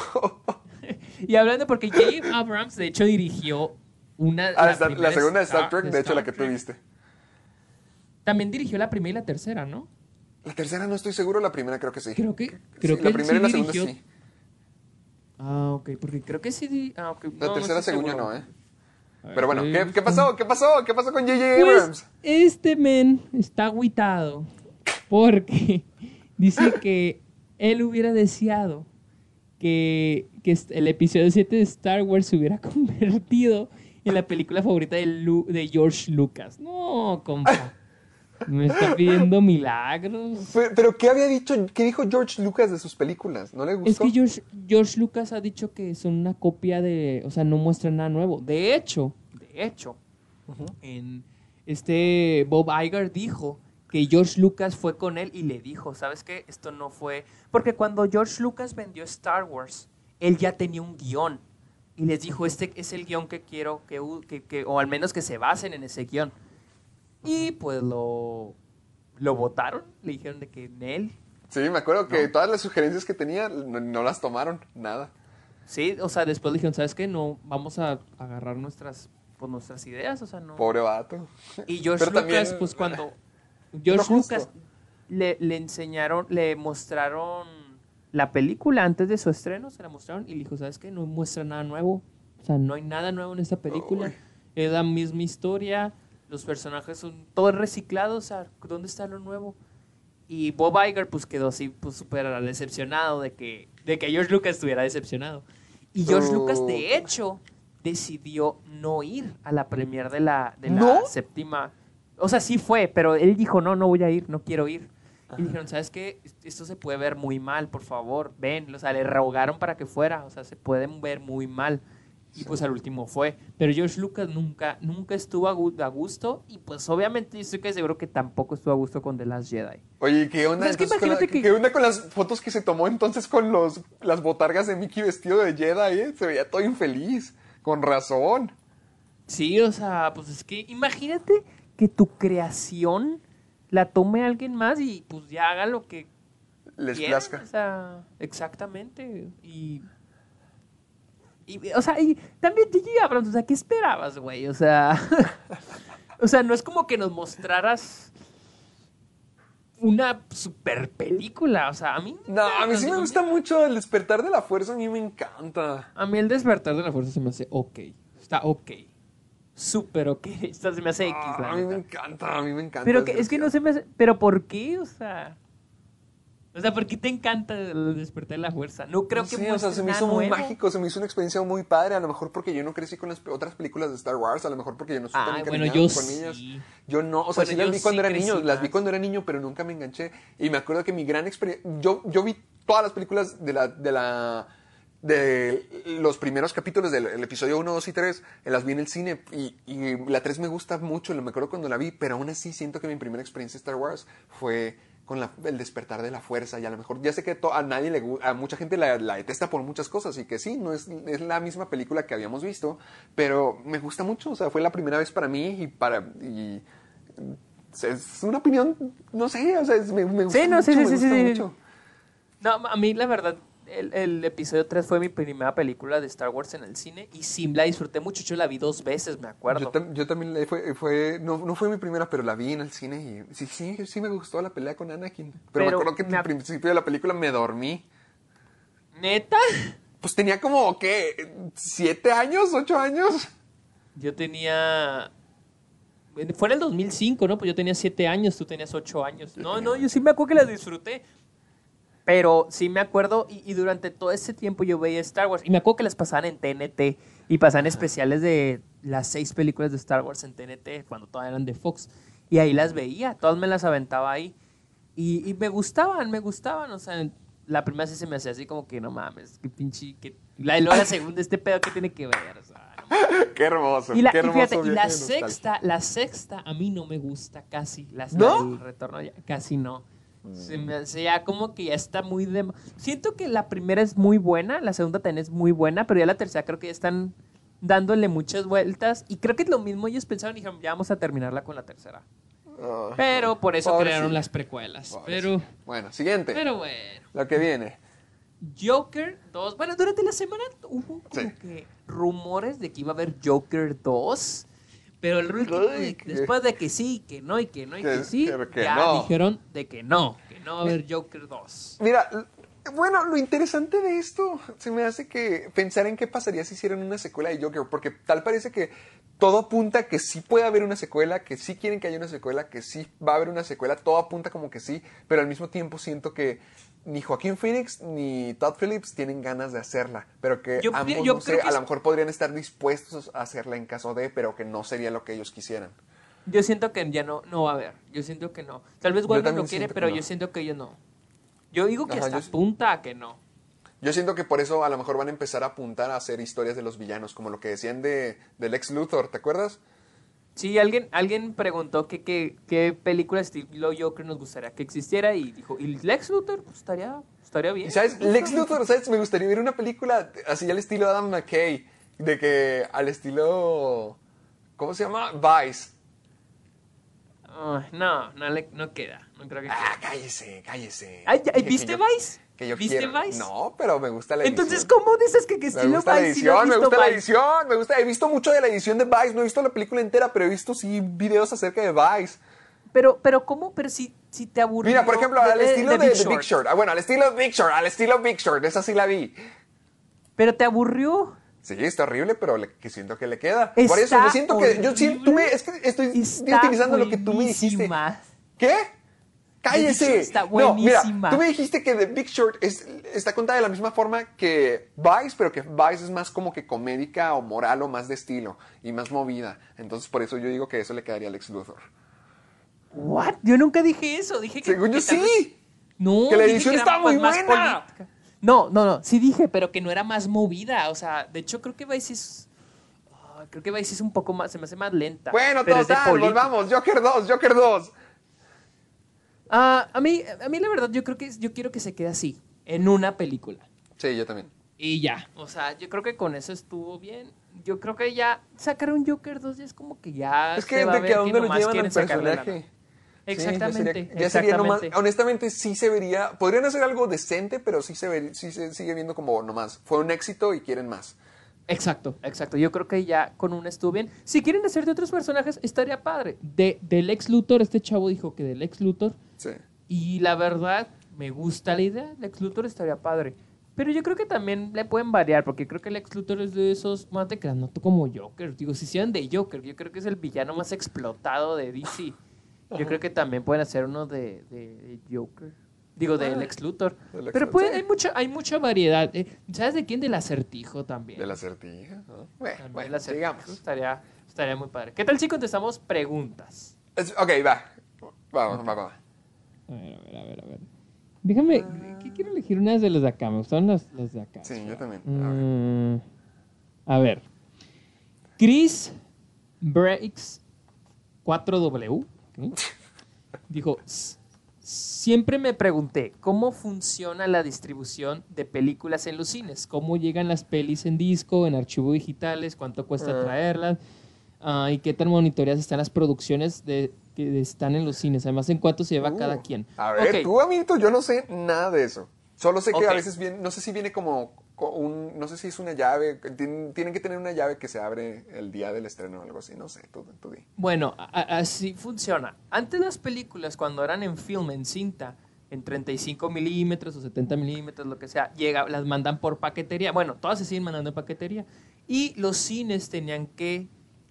Y hablando porque J J Abrams de hecho dirigió una ah, la, Star, la segunda de Star Trek, de, de hecho Star la que tú viste. También dirigió la primera y la tercera, ¿no? La tercera no estoy seguro, la primera creo que sí. Creo que, creo sí, que la primera sí y la segunda dirigió... sí. Ah, ok, porque creo que sí... Ah, okay. La no, tercera no según yo seguro. no, ¿eh? Pero bueno, ¿qué, ¿qué pasó? ¿Qué pasó? ¿Qué pasó con J J pues, Abrams? Este men está agüitado porque dice que él hubiera deseado que, que el episodio siete de Star Wars se hubiera convertido en la película favorita de, Lu, de George Lucas. No, compa. Me está pidiendo milagros. Pero, pero ¿qué había dicho? ¿Qué dijo George Lucas de sus películas? ¿No le gustó? Es que George, George Lucas ha dicho que son una copia de... O sea, no muestran nada nuevo. De hecho, de hecho, uh-huh. en este Bob Iger dijo que George Lucas fue con él y le dijo, ¿sabes qué? Esto no fue... Porque cuando George Lucas vendió Star Wars, él ya tenía un guión. Y les dijo, este es el guión que quiero, que, que, que o al menos que se basen en ese guión. Y pues lo, lo votaron, le dijeron de que en él. Sí, me acuerdo que ¿no? todas las sugerencias que tenía no, no las tomaron, nada. Sí, o sea, después le dijeron, ¿sabes qué? No, vamos a agarrar nuestras, pues, nuestras ideas, o sea, no. Pobre vato. Y George Pero Lucas, también, pues cuando George no Lucas le, le enseñaron, le mostraron la película antes de su estreno, se la mostraron y le dijo, ¿sabes qué? No muestra nada nuevo, o sea, no hay nada nuevo en esta película, Uy. es la misma historia. Los personajes son todos reciclados, o sea, ¿dónde está lo nuevo? Y Bob Iger pues quedó así pues súper decepcionado de que, de que George Lucas estuviera decepcionado. Y George oh. Lucas, de hecho, decidió no ir a la premiere de la, de la ¿No? séptima. O sea, sí fue, pero él dijo, no, no voy a ir, no quiero ir. Ajá. Y dijeron, ¿sabes qué? Esto se puede ver muy mal, por favor, ven. O sea, le rogaron para que fuera, o sea, se pueden ver muy mal. Y pues al último fue. Pero George Lucas nunca, nunca estuvo a gusto. Y pues obviamente yo estoy que seguro que tampoco estuvo a gusto con The Last Jedi. Oye, ¿qué onda, es que con, la, que... ¿qué onda con las fotos que se tomó entonces con los, las botargas de Mickey vestido de Jedi? ¿eh? Se veía todo infeliz. Con razón. Sí, o sea, pues es que imagínate que tu creación la tome alguien más y pues ya haga lo que les quieran, plazca. O sea, exactamente. Y... Y, o sea, y también J J Abrams, o sea, ¿qué esperabas, güey? O sea, o sea, no es como que nos mostraras una super película, o sea, a mí... No, a mí sí me gusta mucho El Despertar de la Fuerza, a mí me encanta. A mí El Despertar de la Fuerza se me hace ok, está ok, súper ok, esto se me hace X, ah, la A mí neta. me encanta, a mí me encanta. Pero que, es que no se me hace, pero ¿por qué? O sea... O sea, ¿por qué te encanta El Despertar de la Fuerza? No creo no que sé, o sea, se me hizo muy nuevo. mágico, se me hizo una experiencia muy padre. A lo mejor porque yo no crecí con las otras películas de Star Wars, a lo mejor porque yo no soy tan encariñado bueno, con sí. niñas. Yo no, o sea, bueno, sí las vi cuando sí era niño, más. las vi cuando era niño, pero nunca me enganché. Y me acuerdo que mi gran experiencia, yo, yo vi todas las películas de la, de la, de los primeros capítulos del episodio uno, dos y tres, las vi en el cine y, y la tres me gusta mucho, me acuerdo cuando la vi, pero aún así siento que mi primera experiencia de Star Wars fue con la, el despertar de la fuerza, y a lo mejor ya sé que to, a nadie le a mucha gente la, la detesta por muchas cosas y que sí, no es, es la misma película que habíamos visto, pero me gusta mucho, o sea, fue la primera vez para mí y para y, es una opinión, no sé, o sea, es, me, me gusta sí, no, mucho, sí, me sí, gusta sí, mucho. No, a mí la verdad El, el episodio tres fue mi primera película de Star Wars en el cine y sí la disfruté mucho, yo la vi dos veces, me acuerdo. Yo, tam, yo también la fue, fue no, no fue mi primera, pero la vi en el cine y sí, sí, sí me gustó la pelea con Anakin. Pero, pero me acuerdo que al principio de la película me dormí. ¿Neta? pues tenía como, ¿qué? ¿Siete años? ¿Ocho años? Yo tenía... Fue en el dos mil cinco, ¿no? Pues yo tenía siete años, tú tenías ocho años. No, no, yo sí me acuerdo que las disfruté. Pero sí me acuerdo, y, y durante todo ese tiempo yo veía Star Wars. Y me acuerdo que las pasaban en T N T. Y pasaban especiales de las seis películas de Star Wars en T N T, cuando todavía eran de Fox. Y ahí las veía, todas me las aventaba ahí. Y, y me gustaban, me gustaban. O sea, la primera sí se me hacía así como que, no mames, qué pinche... Que... La, y luego la segunda, este pedo, ¿qué tiene que ver? O sea, no. Qué hermoso, y la, qué y hermoso. fíjate, y la viaje de nostalgia. sexta, la sexta a mí no me gusta casi. La, ¿No? El retorno ya, casi no. Se me hace ya como que ya está muy de... Siento que la primera es muy buena, la segunda también es muy buena, pero ya la tercera creo que ya están dándole muchas vueltas. Y creo que es lo mismo ellos pensaron y dijeron, ya vamos a terminarla con la tercera. Oh, Pero por eso pobrecito. crearon las precuelas. Pobrecito. Pero, Bueno, siguiente. pero bueno. Lo que viene. Joker dos. Bueno, durante la semana hubo como Sí. que rumores de que iba a haber Joker dos. Pero el último, Ay, que- después de que sí, que no y que no y que, Que- sí, que- que ya no. dijeron de que no, que no va a haber Joker dos. Mira, l- bueno, lo interesante de esto se me hace que pensar en qué pasaría si hicieran una secuela de Joker, porque tal parece que todo apunta a que sí puede haber una secuela, que sí quieren que haya una secuela, que sí va a haber una secuela, todo apunta como que sí, pero al mismo tiempo siento que ni Joaquín Phoenix ni Todd Phillips tienen ganas de hacerla, pero que Yo- ambos, yo no creo sé, que a es- lo mejor podrían estar dispuestos a hacerla en caso de, pero que no sería lo que ellos quisieran. Yo siento que ya no, no va a haber. Yo siento que no. Tal vez Yo Warner también lo quiere, siento que pero no. yo siento que ellos no. Yo digo que Ajá, hasta yo- apunta a que no. Yo siento que por eso a lo mejor van a empezar a apuntar a hacer historias de los villanos, como lo que decían de, del Lex Luthor, ¿te acuerdas? Sí, alguien, alguien preguntó que, que- qué película estilo Joker nos gustaría que existiera y dijo, ¿y Lex Luthor? Pues estaría, estaría bien. Y sabes, Lex Luthor, ¿sabes? Me gustaría ver una película así al estilo Adam McKay, de que al estilo, ¿cómo se llama? Vice. Ay, no, no, le- no queda. No creo que Ah, quede. cállese, cállese. Ay, ya- Que- que ¿viste yo- Vice? Que yo ¿Viste quiero. Vice? No, pero me gusta la edición. Entonces, ¿cómo dices que, que Me estilo gusta la Vice si no has edición, me visto gusta la Vice? edición, me gusta. He visto mucho de la edición de Vice, no he visto la película entera, pero he visto sí videos acerca de Vice. Pero, pero ¿cómo? Pero si, si te aburrió... Mira, por ejemplo, al de- de- estilo de de, Big de Big Short. Short. Ah, bueno, al estilo Big Short, al estilo Big Short, esa sí la vi. Pero te aburrió. Sí, está horrible, pero le- que siento que le queda. Por eso Está yo siento que yo siento, tú me, horrible. es que estoy Está utilizando lo que tú me dijiste. buenísima. ¿Qué? Big ¡Cállese! Short está No, mira, buenísima. tú me dijiste que The Big Short es, está contada de la misma forma que Vice, pero que Vice es más como que comédica o moral o más de estilo y más movida. Entonces, por eso yo digo que eso le quedaría a Lex Luthor. ¿What? Yo nunca dije eso. Dije que... Según yo que tal sí. vez- No, Que la dije edición era, estaba pues, muy más buena. política. No, no, no. Sí dije, pero que no era más movida. O sea, de hecho, creo que Vice es... ah, creo que Vice es un poco más... Se me hace más lenta. Bueno, pero es de total, política. volvamos. Joker dos, Joker dos. Ah, a mí, a mí la verdad, yo creo que yo quiero que se quede así, en una película. Sí, yo también. Y ya. O sea, yo creo que con eso estuvo bien. Yo creo que ya sacar un Joker dos ya es como que ya Es se que va a de ver que a dónde lo nomás llevan al quieren sacarle lana. personaje. Sí, Exactamente, ya sería, ya sería nomás, exactamente. honestamente sí se vería, podrían hacer algo decente, pero sí se, ver, sí se sigue viendo como nomás, fue un éxito y quieren más. Exacto, exacto. Yo creo que ya con una estuvo bien. Si quieren hacer de otros personajes, estaría padre. De, del Lex Luthor, este chavo dijo que del Lex Luthor. Sí. Y la verdad, me gusta la idea. Lex Luthor estaría padre. Pero yo creo que también le pueden variar, porque creo que Lex Luthor es de esos, más te creas, no como Joker. Digo, si sean de Joker, yo creo que es el villano más explotado de D C. Yo creo que también pueden hacer uno de, de, de Joker. Digo, de Ah, Lex Luthor. de Lex Pero Luthor, puede, sí. hay, mucha, hay mucha variedad. Eh, ¿Sabes de quién? Del Acertijo también. De la certija, ¿no? Bueno, También bueno, el Acertijo. digamos. Estaría, estaría muy padre. ¿Qué tal si contestamos preguntas? Es- ok, va. Vamos, va, va, va. A ver, a ver, a ver, a ver. Déjame, ¿qué quiero elegir unas de los de acá? Me gustan las, las de acá. Sí, yo también. A ver. Mm, a ver. Chris Breaks cuatro W ¿ok? Dijo, "S- siempre me pregunté cómo funciona la distribución de películas en los cines, cómo llegan las pelis en disco, en archivos digitales, cuánto cuesta Ah. traerlas, ah, y qué tan monitoreadas están las producciones de, que están en los cines, además en cuánto se lleva Uh, cada quien. A ver, Ok. tú, amiguito, yo no sé nada de eso. Solo sé que Ok. a veces viene, no sé si viene como co- un, no sé si es una llave, tienen, tienen que tener una llave que se abre el día del estreno o algo así, no sé, tú, tú di. Bueno, a- a- así funciona. Antes las películas, cuando eran en film, en cinta, en treinta y cinco milímetros o setenta milímetros, lo que sea, llega, las mandan por paquetería. Bueno, todas se siguen mandando en paquetería. Y los cines tenían que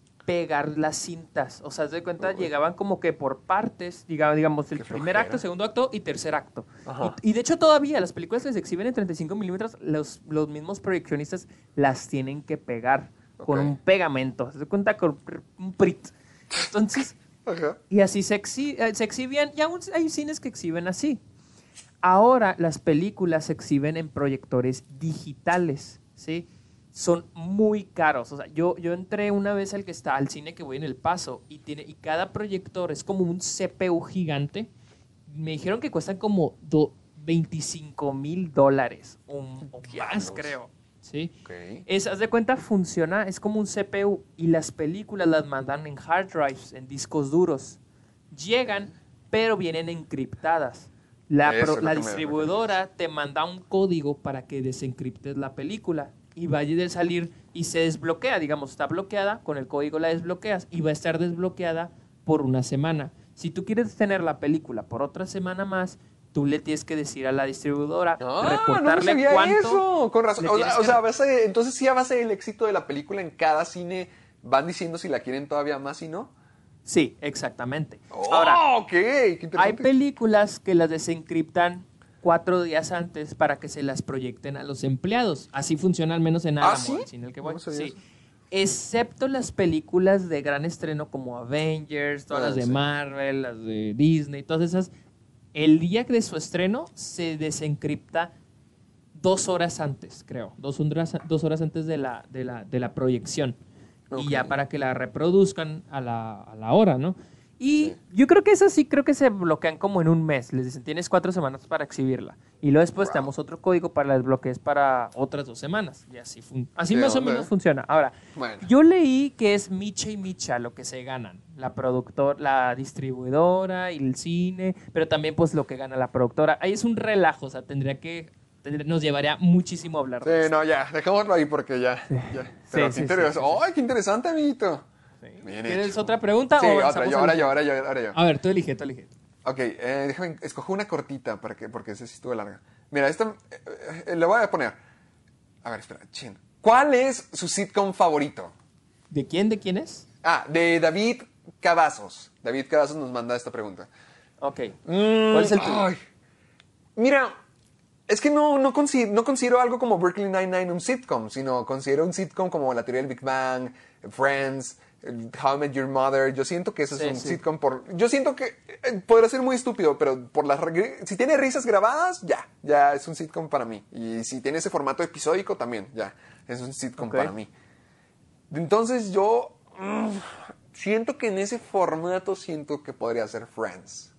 pegar las cintas. O sea, haz de cuenta, oh, llegaban como que por partes, digamos, digamos el primer acto, segundo acto y tercer acto. Y, y de hecho todavía las películas que se exhiben en treinta y cinco milímetros, los, los mismos proyeccionistas las tienen que pegar okay. con un pegamento. Haz de cuenta con un prit. Entonces, okay. y así se, exhi se exhibían, y aún hay cines que exhiben así. Ahora las películas se exhiben en proyectores digitales, ¿sí? Son muy caros. O sea, yo, yo entré una vez al que está al cine que voy en El Paso y, tiene, y cada proyector es como un C P U gigante. Me dijeron que cuestan como do, veinticinco mil dólares o, o más, creo. ¿Sí? Okay. Es, haz de cuenta, funciona, es como un C P U y las películas las mandan en hard drives, en discos duros. Llegan, pero vienen encriptadas. La, pro, la distribuidora te manda un código para que desencriptes la película y vaya a salir y se desbloquea, digamos, está bloqueada, con el código la desbloqueas y va a estar desbloqueada por una semana. Si tú quieres tener la película por otra semana más, tú le tienes que decir a la distribuidora, ah, reportarle no cuánto. Eso. Con razón. O, o sea, a base, entonces sí a base del éxito de la película en cada cine van diciendo si la quieren todavía más y no. Sí, exactamente. Oh, Ahora, ok, qué interesante. Hay películas que las desencriptan cuatro días antes para que se las proyecten a los empleados. Así funciona al menos en Álamo, ¿Ah, sí? el cine al que voy. No sí. Excepto las películas de gran estreno como Avengers, todas ah, las de sí. Marvel, las de Disney, todas esas. El día de su estreno se desencripta dos horas antes, creo. Dos horas, dos horas antes de la, de la, de la proyección. Okay. Y ya para que la reproduzcan a la, a la hora, ¿no? Y sí. yo creo que eso sí, creo que se bloquean como en un mes. Les dicen, tienes cuatro semanas para exhibirla. Y luego después wow. te damos otro código para las bloquees para otras dos semanas. Y así, así más dónde? o menos funciona. Ahora, bueno. yo leí que es micha y micha lo que se ganan. La productor, la distribuidora y el cine, pero también pues lo que gana la productora. Ahí es un relajo, o sea, tendría que... nos llevaría muchísimo a hablar sí, de esto. no, ya, dejémoslo ahí porque ya. Sí. ya. Pero sí, qué sí, sí, sí. ¡Ay, qué interesante, amiguito! Sí. ¿Tienes otra pregunta? Sí, o otra. Yo, ahora yo, ahora yo, ahora yo. A ver, tú elige, tú elige. Ok, eh, déjame, escojo una cortita para que, porque esa sí estuvo larga. Mira, esta eh, eh, le voy a poner. A ver, espera, chin. ¿Cuál es su sitcom favorito? ¿De quién? ¿De quién es? Ah, de David Cavazos. David Cavazos nos manda esta pregunta. Ok. Mm, ¿Cuál es el tuyo? Ay. Mira, es que no, no, considero, no considero algo como Brooklyn Nine-Nine un sitcom, sino considero un sitcom como La Teoría del Big Bang, Friends, How I Met Your Mother. Yo siento que eso es sí, un sí. sitcom por... Yo siento que eh, podrá ser muy estúpido, pero por las si tiene risas grabadas, ya, ya es un sitcom para mí. Y si tiene ese formato episódico, también, ya, es un sitcom okay. para mí. Entonces yo mm, siento que en ese formato siento que podría ser Friends.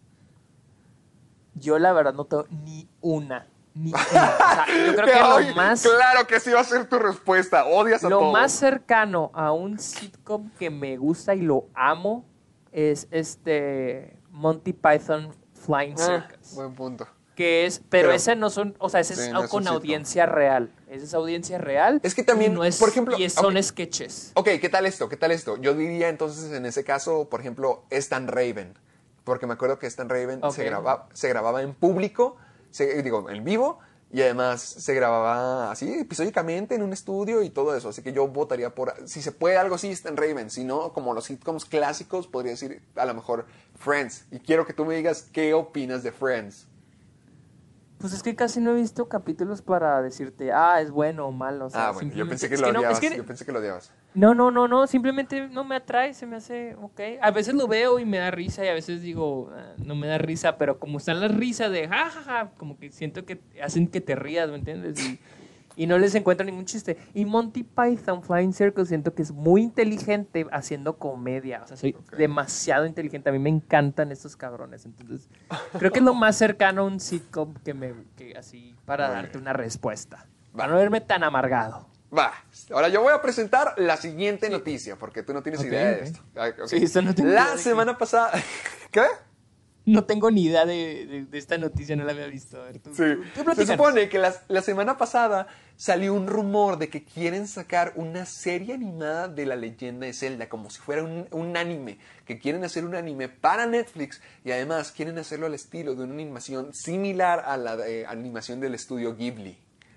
Yo la verdad no tengo ni una. Ni una. O sea, yo creo que Oye, lo más... Claro que sí va a ser tu respuesta. Odias a Lo todo. más cercano a un sitcom que me gusta y lo amo es este Monty Python Flying Circus. Ah, buen punto. Que es, pero, pero ese no son, o sea, ese sí, es no con es audiencia real. Esa es audiencia real. Es que también, no es, por ejemplo, y son okay. sketches. Ok, ¿qué tal esto? ¿Qué tal esto? Yo diría entonces en ese caso, por ejemplo, Stan Raven. Porque me acuerdo que Stan Raven okay. se, graba, se grababa en público, se, digo, en vivo, y además se grababa así, episódicamente en un estudio y todo eso. Así que yo votaría por, si se puede algo así, Stan Raven. Si no, como los sitcoms clásicos, podría decir a lo mejor Friends. Y quiero que tú me digas qué opinas de Friends. Pues es que casi no he visto capítulos para decirte, ah, es bueno o malo. O sea, ah, bueno, yo pensé que, lo que no, odiabas, es que... yo pensé que lo odiabas. No, no, no, no, simplemente no me atrae, se me hace, ok. A veces lo veo y me da risa y a veces digo, ah, no me da risa, pero como están las risas de jajaja, ja, ja, como que siento que hacen que te rías, ¿me entiendes? Y, y no les encuentro ningún chiste. Y Monty Python Flying Circus siento que es muy inteligente haciendo comedia. O sea, soy okay. demasiado inteligente. A mí me encantan estos cabrones. Entonces, creo que es lo más cercano a un sitcom que me, que así, para muy darte bien. Una respuesta. Va. Para no verme tan amargado. Va. Ahora yo voy a presentar la siguiente sí. noticia, porque tú no tienes okay, idea okay. de esto. Okay. Sí, esto no tiene La idea semana pasada... ¿Qué? no tengo ni idea de, de, de esta noticia, no la había visto. A ver, tú, Sí. tú, tú Se supone que la, la semana pasada salió un rumor de que quieren sacar una serie animada de la leyenda de Zelda, como si fuera un, un anime, que quieren hacer un anime para Netflix y además quieren hacerlo al estilo de una animación similar a la de, animación del estudio Ghibli.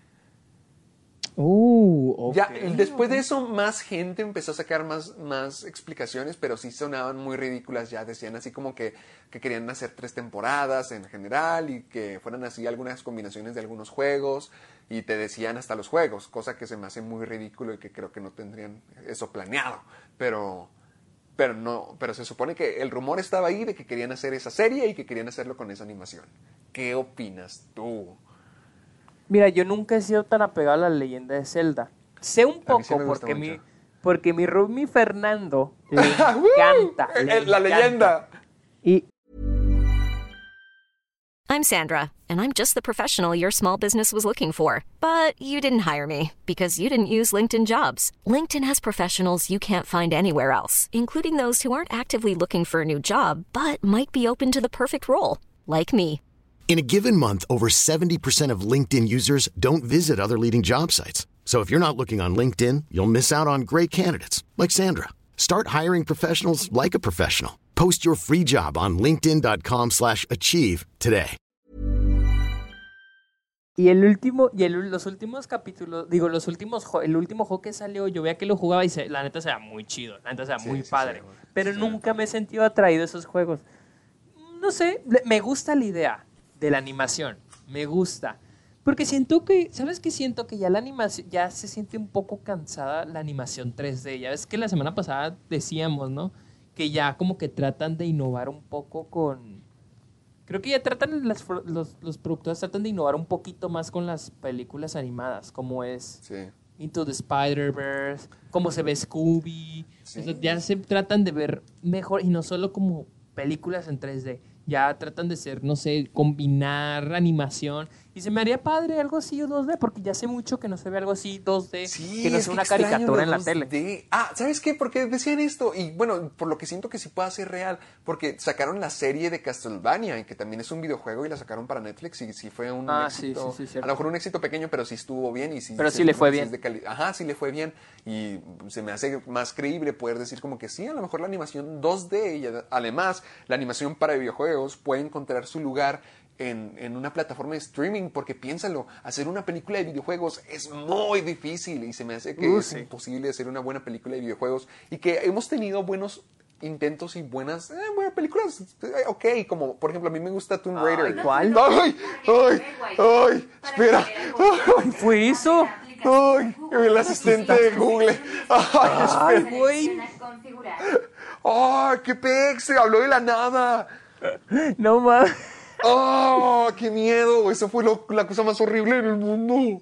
Uh, okay. Ya, después de eso, más gente empezó a sacar más, más explicaciones, pero sí sonaban muy ridículas. Ya decían así como que, que querían hacer tres temporadas en general y que fueran así algunas combinaciones de algunos juegos y te decían hasta los juegos, cosa que se me hace muy ridículo y que creo que no tendrían eso planeado. Pero, pero, no, pero se supone que el rumor estaba ahí de que querían hacer esa serie y que querían hacerlo con esa animación. ¿Qué opinas tú? Mira, yo nunca he sido tan apegado a la leyenda de Zelda. Sé un poco sí me gusta porque mucho. mi, porque mi roomie Fernando le encanta. le La encanta. leyenda. Y I'm Sandra, and I'm just the professional your small business was looking for. But you didn't hire me because you didn't use LinkedIn Jobs. LinkedIn has professionals you can't find anywhere else, including those who aren't actively looking for a new job, but might be open to the perfect role, like me. In a given month, over seventy percent of LinkedIn users don't visit other leading job sites. So if you're not looking on LinkedIn, you'll miss out on great candidates like Sandra. Start hiring professionals like a professional. Post your free job on linkedin dot com slash achieve today. Y el último, y el, los últimos capítulos, digo, los últimos, el último juego que salió, yo veía que lo jugaba y se, la neta se veía muy chido, la neta se veía Sí, muy sí, padre. sí, sí, pero sí, nunca sí. me he sentido atraído a esos juegos. No sé, le- me gusta la idea de la animación, me gusta. Porque siento que, ¿sabes qué? Siento que ya la animación, ya se siente un poco cansada la animación tres D. Ya ves que la semana pasada decíamos, ¿no? Que ya como que tratan de innovar un poco con... Creo que ya tratan, las, los, los productores tratan de innovar un poquito más con las películas animadas, como es Sí. Into the Spider-Verse, cómo se ve Scooby. Sí. O sea, ya se tratan de ver mejor y no solo como películas en tres D. Ya tratan de ser, no sé, combinar animación. Y se me haría padre algo así dos D, porque ya hace mucho que no se ve algo así dos D, Sí, que no es sea que una extraño caricatura en la los tele. dos D. Ah, ¿sabes qué? Porque decían esto. Y bueno, por lo que siento que sí puede ser real. Porque sacaron la serie de Castlevania, y que también es un videojuego, y la sacaron para Netflix. Y sí fue un Ah, sí, éxito. sí, sí, cierto. A lo mejor un éxito pequeño, pero sí estuvo bien. Y sí, Pero se sí le supone fue que sí bien. es de cali- Ajá, sí le fue bien. Y se me hace más creíble poder decir como que sí, a lo mejor la animación dos D. Y además, la animación para videojuegos puede encontrar su lugar En, en una plataforma de streaming, porque piénsalo, hacer una película de videojuegos es muy difícil y se me hace que Uh, es sí. imposible hacer una buena película de videojuegos y que hemos tenido buenos intentos y buenas, eh, buenas películas, eh, ok, como por ejemplo a mí me gusta Tomb Raider. Ay, ¿cuál? ¡Ay! ¡Ay! ¡Ay! Espera. ¿Qué fue eso? ¡Ay! El asistente de Google. ¡Ay! Ay, espera. güey. ¡Ay! ¡Qué pex! Se habló de la nada. No mames. ¡Oh, qué miedo! Eso fue lo- la cosa más horrible en el mundo.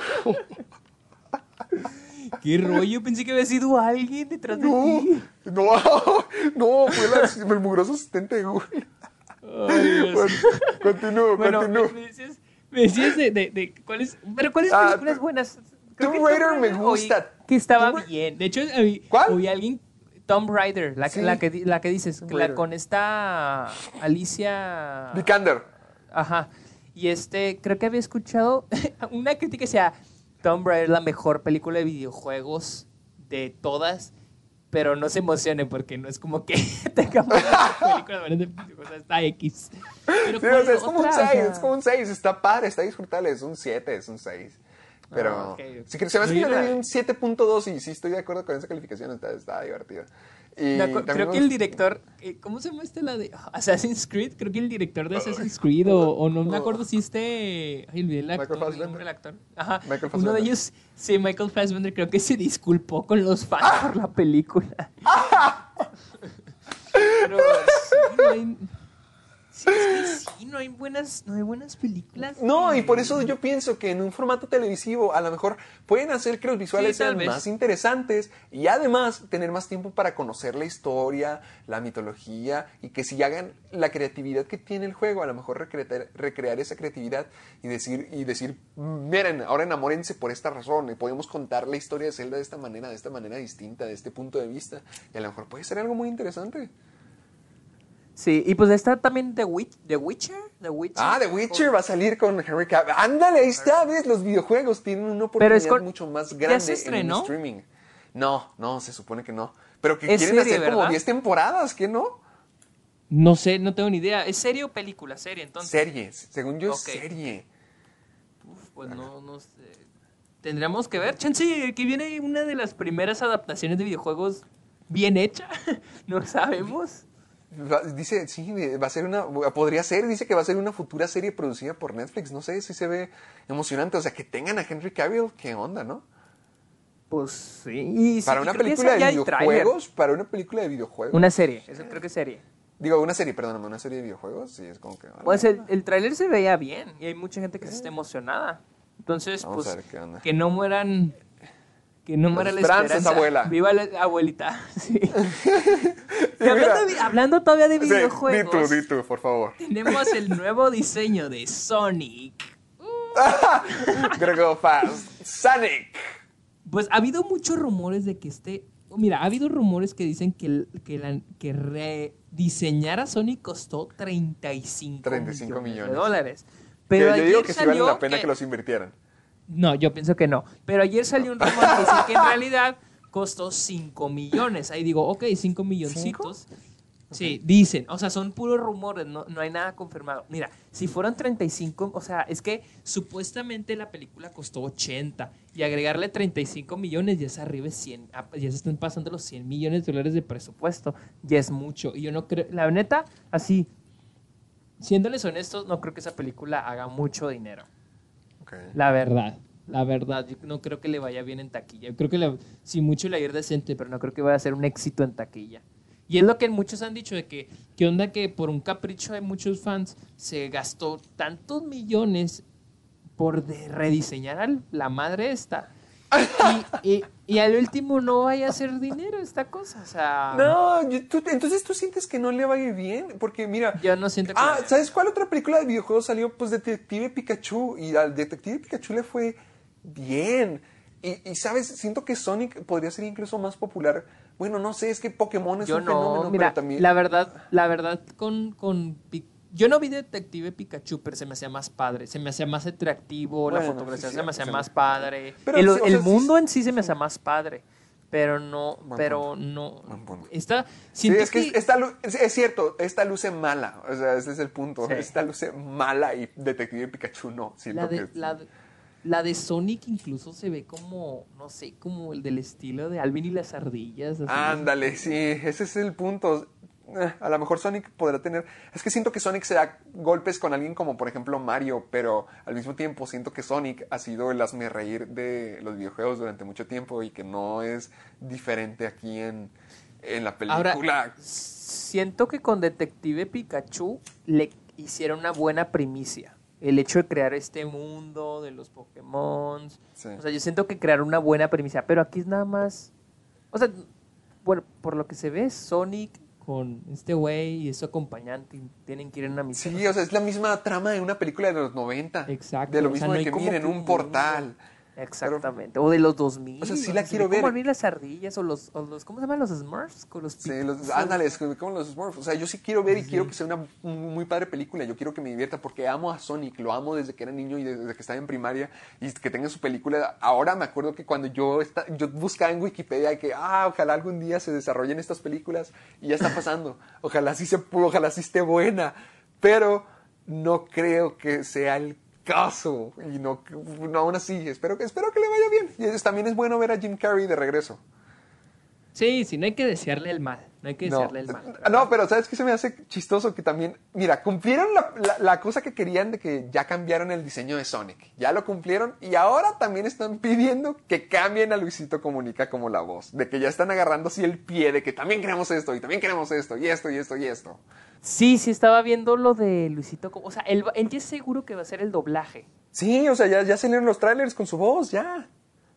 Qué rollo, pensé que había sido alguien detrás de No, ti. no, no, fue la- el mugroso asistente de Google. Ay, Dios. Bueno, continúo, Bueno, continúo. me decías, me decías de, de, de cuáles, pero cuáles Ah, películas Tomb- buenas. Tomb que Raider me oí gusta. que estaba Tomb Ra- bien. De hecho, oí, ¿Cuál? oí a alguien, Tomb Raider, la, Sí. la, que, di- la que dices, Tomb la, Raider. con esta Alicia. Vikander. Ajá. Y este, creo que había escuchado una crítica que decía, Tomb Raider es la mejor película de videojuegos de todas, pero no se emocione porque no es como que tengamos películas buenas de videojuegos, está X. Pero Sí, ¿cuál o sea, es como un otra? O seis, sea, es como un seis, está padre, está disfrutable, es un siete, es un seis. Pero Ah, ok, ok. sí que se me hace No, que yo yo le la- di un siete punto dos y sí estoy de acuerdo con esa calificación, está, está divertida. Y me acu- también creo me que el gust- director, eh, ¿cómo se llama este la de Assassin's Creed? Creo que el director de Assassin's Creed, o, o no me acuerdo si este, ay, olvidé el Michael actor, el Fassbender. nombre del actor. Ajá, Michael uno Fassbender. de ellos, sí, Michael Fassbender, creo que se disculpó con los fans por la película. Pero sí, no hay, sí, es que sí, no hay buenas, no hay buenas películas. No, y de- por eso yo pienso que en un formato televisivo a lo mejor pueden hacer que los visuales Sí, tal sean vez. más interesantes y además tener más tiempo para conocer la historia, la mitología y que si hagan la creatividad que tiene el juego, a lo mejor recrear, recrear esa creatividad y decir, y decir, miren, ahora enamórense por esta razón y podemos contar la historia de Zelda de esta manera, de esta manera distinta, de este punto de vista y a lo mejor puede ser algo muy interesante. Sí, y pues está también The, Witch, The Witcher. The Witcher. Ah, The Witcher va a salir con Henry Cavill. Ándale, ahí está, ¿ves? Los videojuegos tienen una oportunidad con... mucho más grande se en el streaming. No, no, se supone que no. Pero que quieren serie, hacer ¿verdad? como diez temporadas, ¿qué no? No sé, no tengo ni idea. ¿Es serie o película? Serie, entonces. Serie, según yo Okay. es serie. Uf, pues no, no sé. Tendríamos que ver. Chance, que viene una de las primeras adaptaciones de videojuegos bien hecha. No sabemos. Va- Dice, sí, va a ser una, podría ser, dice que va a ser una futura serie producida por Netflix. No sé si se ve emocionante. O sea, que tengan a Henry Cavill, ¿qué onda, no? Pues sí. Y, Para sí, una creo que película de ya hay tráiler. videojuegos, para una película de videojuegos. Una serie, eso creo que es serie. Digo, una serie, perdóname, una serie de videojuegos, sí, es como que... Pues el, el tráiler se veía bien y hay mucha gente que se está emocionada. Entonces, Vamos a pues, ver qué onda. que no mueran... Que no muera la esperanzas, esperanza. abuela. Viva la abuelita. Sí. Y mira. hablando, de- hablando todavía de Sí, videojuegos, di tú, di tú, por favor. tenemos el nuevo diseño de Sonic. Gonna go fast. Sonic. Pues ha habido muchos rumores de que este... Mira, ha habido rumores que dicen que, el- que, la- que rediseñar a Sonic costó treinta y cinco, treinta y cinco millones, millones. de dólares. Que Pero yo ayer digo que sí vale salió la pena que... que- los invirtieran. No, yo pienso que no. Pero ayer salió un rumor que dice que en realidad costó cinco millones. Ahí digo, ok, cinco milloncitos. Sí, dicen. O sea, son puros rumores, no, no hay nada confirmado. Mira, si fueran treinta y cinco, o sea, es que supuestamente la película costó ochenta. Y agregarle treinta y cinco millones ya es arriba de cien. ah, Ya se están pasando los cien millones de dólares de presupuesto. Ya es mucho. Y yo no creo, la neta, así, siéndoles honestos, no creo que esa película haga mucho dinero. Okay. La verdad, la verdad, yo no creo que le vaya bien en taquilla. Yo creo que le, si mucho le va a ir decente, pero no creo que vaya a ser un éxito en taquilla. Y es lo que muchos han dicho, de que, ¿qué onda que por un capricho de muchos fans se gastó tantos millones por de rediseñar a la madre esta? Y, y, y al último no vaya a hacer dinero esta cosa, o sea... No, yo- tú- entonces tú sientes que no le va a ir bien, porque mira... Yo no siento que... Ah, ¿sabes cuál otra película de videojuegos salió? Pues Detective Pikachu, y al Detective Pikachu le fue bien. Y, y, ¿sabes? Siento que Sonic podría ser incluso más popular. Bueno, no sé, es que Pokémon es Yo un no, fenómeno, mira, pero también... la verdad, la verdad con, con Pi- yo no vi Detective Pikachu, pero se me hacía más padre, se me hacía más atractivo, la Bueno, fotografía sí, se me sí, hacía sí. más padre, Pero el, sí, o el sea, sí, mundo sí. en sí se me hacía más padre, pero no, Buen pero punto. no, Buen punto. está, Sí, siento es que, que- esta lu- es, es cierto, esta luce mala, o sea, ese es el punto. Sí. Esta luce mala y Detective Pikachu no. Siento la de, que... la, de- la de Sonic incluso se ve como, no sé, como el del estilo de Alvin y las ardillas. así. Ándale, sí, ese es el punto. Eh, A lo mejor Sonic podrá tener... Es que siento que Sonic se da golpes con alguien como, por ejemplo, Mario, pero al mismo tiempo siento que Sonic ha sido el hazmerreír de los videojuegos durante mucho tiempo y que no es diferente aquí en, en la película. Ahora, siento que con Detective Pikachu le hicieron una buena primicia. El hecho de crear este mundo de los Pokémon. Sí. O sea, yo siento que crearon una buena primicia. Pero aquí es nada más... O sea, bueno, por lo que se ve, Sonic con este güey y su acompañante tienen que ir en una misión. Sí, o sea, es la misma trama de una película de los noventa. Exacto. De lo o sea, mismo no de hay que como miren que un portal. Exactamente. O de los dos mil. O sea, sí la se quiero ve ver. Como Alvin y las ardillas o los, o los... ¿Cómo se llaman los Smurfs? Con los Sí, pit- los, ándale, es como los Smurfs. O sea, yo sí quiero ver y quiero que sea una muy padre película. Yo quiero que me divierta porque amo a Sonic. Lo amo desde que era niño y desde que estaba en primaria. Y que tenga su película. Ahora me acuerdo que cuando yo, esta, yo buscaba en Wikipedia que, ah, ojalá algún día se desarrollen estas películas. Y ya está pasando. Ojalá sí se pudo, ojalá sí esté buena. Pero no creo que sea el caso. Y no, no aún así, espero que, espero que le vaya bien. Y es- también es bueno ver a Jim Carrey de regreso. Sí, sí, no hay que desearle el mal. No hay que No, desearle el mal. no, pero ¿sabes qué se me hace chistoso? Que también, mira, cumplieron la, la- la cosa que querían de que ya cambiaron el diseño de Sonic. Ya lo cumplieron y ahora también están pidiendo que cambien a Luisito Comunica como la voz. De que ya están agarrando así el pie de que también queremos esto y también queremos esto y esto y esto y esto. Sí, sí, estaba viendo lo de Luisito. Co- O sea, él, va- él ya es seguro que va a ser el doblaje. Sí, o sea, ya, ya salieron los trailers con su voz, ya.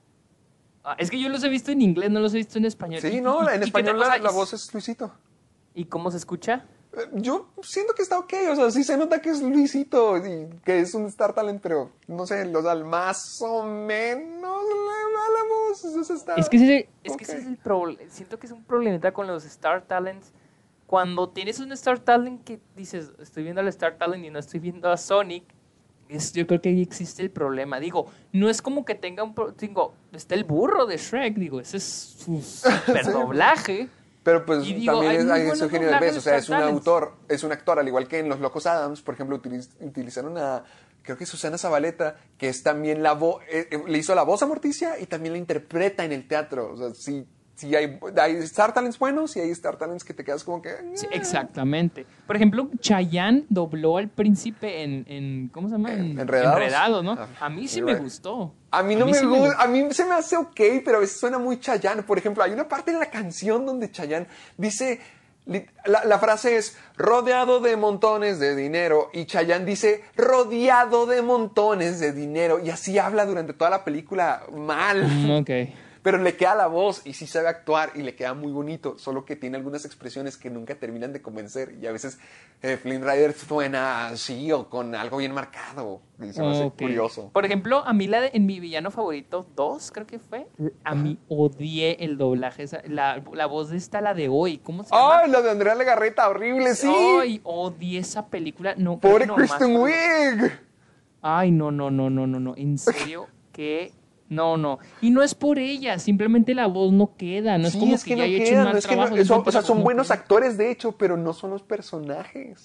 Ah, es que yo los he visto en inglés, no los he visto en español. Sí, Y- no, y- en y qué español tal, o la, sea, la y- voz es Luisito. ¿Y cómo se escucha? Eh, Yo siento que está ok, o sea, sí se nota que es Luisito y que es un Star Talent, pero no sé, o sea, más o menos le va la voz. O sea, está... Es que ese, es que ok. ese es el problema. Siento que es un problemita con los Star Talents cuando tienes un Star Talent que dices, estoy viendo al Star Talent y no estoy viendo a Sonic, es, yo creo que ahí existe el problema. Digo, no es como que tenga un... Pro, digo, está el burro de Shrek, digo, ese es su super sí, doblaje. Pero pues digo, también hay, hay su genio de vez, o sea, es un Talents. autor, es un actor, al igual que en Los Locos Adams, por ejemplo, utiliz, utilizaron a, creo que Susana Zabaleta, que es también la voz, eh, eh, le hizo la voz a Morticia y también la interpreta en el teatro, o sea, sí. Sí, hay, hay Star Talents buenos y hay Star Talents que te quedas como que... Sí, exactamente. Por ejemplo, Chayanne dobló al príncipe en... en ¿cómo se llama? En, Enredados. Enredado, ¿no? A mí sí me gustó. A mí no a mí me sí gusta, me... a mí se me hace ok, pero a veces suena muy Chayanne. Por ejemplo, hay una parte en la canción donde Chayanne dice... La, la frase es rodeado de montones de dinero y Chayanne dice rodeado de montones de dinero y así habla durante toda la película mal. Ok. Pero le queda la voz y sí sabe actuar y le queda muy bonito, solo que tiene algunas expresiones que nunca terminan de convencer y a veces eh, Flynn Rider suena así o con algo bien marcado y se me hace Okay. curioso. Por ejemplo, a mí la de, en mi villano favorito dos, creo que fue, a mí odié el doblaje, esa, la, la voz de esta, la de hoy, ¿cómo se llama? ¡Ay, la de Andrea Legarreta! ¡Horrible, sí! ¡Ay, odié esa película! No, ¡Pobre no, Kristen más, Wiig! Ay, no, no, no, no, no, no, en serio, que... No, no. Y no es por ella, simplemente la voz no queda. No es Sí, como es que, que ya no haya hecho quedan, un mal es que no- trabajo. son, o sea, simplemente la son voz no buenos queda. actores, de hecho, pero no son los personajes.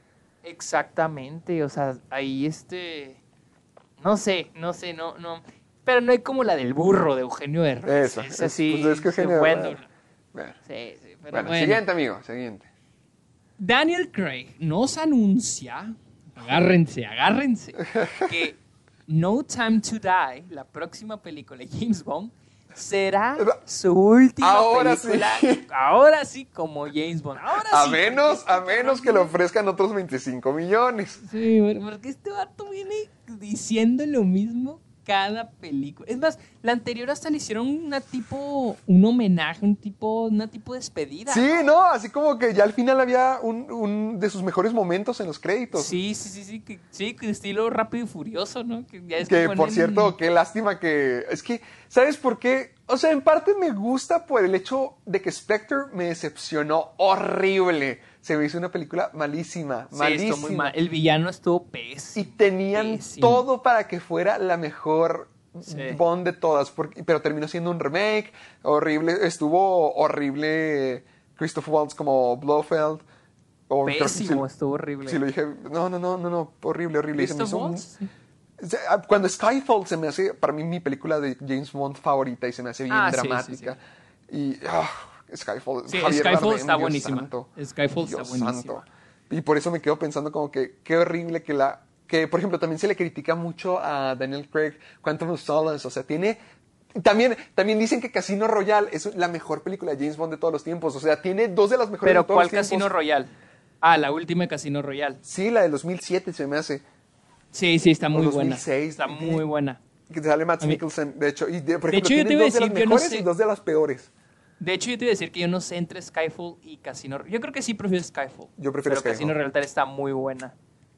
Exactamente, o sea, ahí este... No sé, no sé, no, no... Pero no hay como la del burro de Eugenio Derbez. Eso, Esa es- sí, pues es que se Eugenio puede Derbez. doblar. Bueno, Sí, sí, pero bueno, bueno. siguiente, amigo, siguiente. Daniel Craig nos anuncia, agárrense, agárrense, que No Time to Die, la próxima película de James Bond, será su última Ahora película. sí. Ahora sí, como James Bond. Ahora A sí. menos, porque a este menos que cabrón le ofrezcan otros veinticinco millones. Sí, porque este vato viene diciendo lo mismo cada película. Es más, la anterior hasta le hicieron una tipo, un homenaje, un tipo, una tipo despedida. Sí, no, así como que ya al final había un, un de sus mejores momentos en los créditos. Sí, sí, sí, sí, que, sí, que estilo Rápido y Furioso, ¿no? Que, ya es Que ponen- por cierto, qué lástima que... Es que, ¿sabes por qué? O sea, en parte me gusta por el hecho de que Spectre me decepcionó horrible. Se me hizo una película malísima, Sí, malísima. estuvo muy mal. El villano estuvo Y pésimo. tenían pésimo. todo para que fuera la mejor Sí. Bond de todas, porque- pero terminó siendo un remake horrible. Estuvo horrible Christoph Waltz como Blofeld. O creo que Pésimo, sí- estuvo horrible. Sí, lo dije. No, no, no, no, no, horrible, horrible. Y se me ¿Christoph hizo un- Waltz? Sí. O sea, cuando Skyfall se me hace, para mí, mi película de James Bond favorita y se me hace bien Ah, sí, dramática. Y ah, Skyfall, Sí, Javier Skyfall Bardem, está Dios buenísima. santo. Skyfall está Dios buenísima. santo. Y por eso me quedo pensando como que qué horrible que la... Que, por ejemplo, también se le critica mucho a Daniel Craig Quantum of Solace. O sea, tiene... También, también dicen que Casino Royale es la mejor película de James Bond de todos los tiempos. O sea, tiene dos de las mejores Pero de todos ¿cuál los tiempos. Casino Royale? Ah, la última de Casino Royale. Sí, la del dos mil siete se me hace. Sí, sí, está O muy dos mil buena. seis. Está muy buena. Que sale Matt A mí- Mikkelsen, de hecho. Y de, por De ejemplo, hecho, yo tiene te iba a dos de las decir, yo no mejores sé. y dos de las peores. De hecho, yo te iba a decir que yo no sé entre Skyfall y Casino Royale. Yo creo que sí prefiero Skyfall. Yo prefiero pero Skyfall. Casino Royale está muy buena.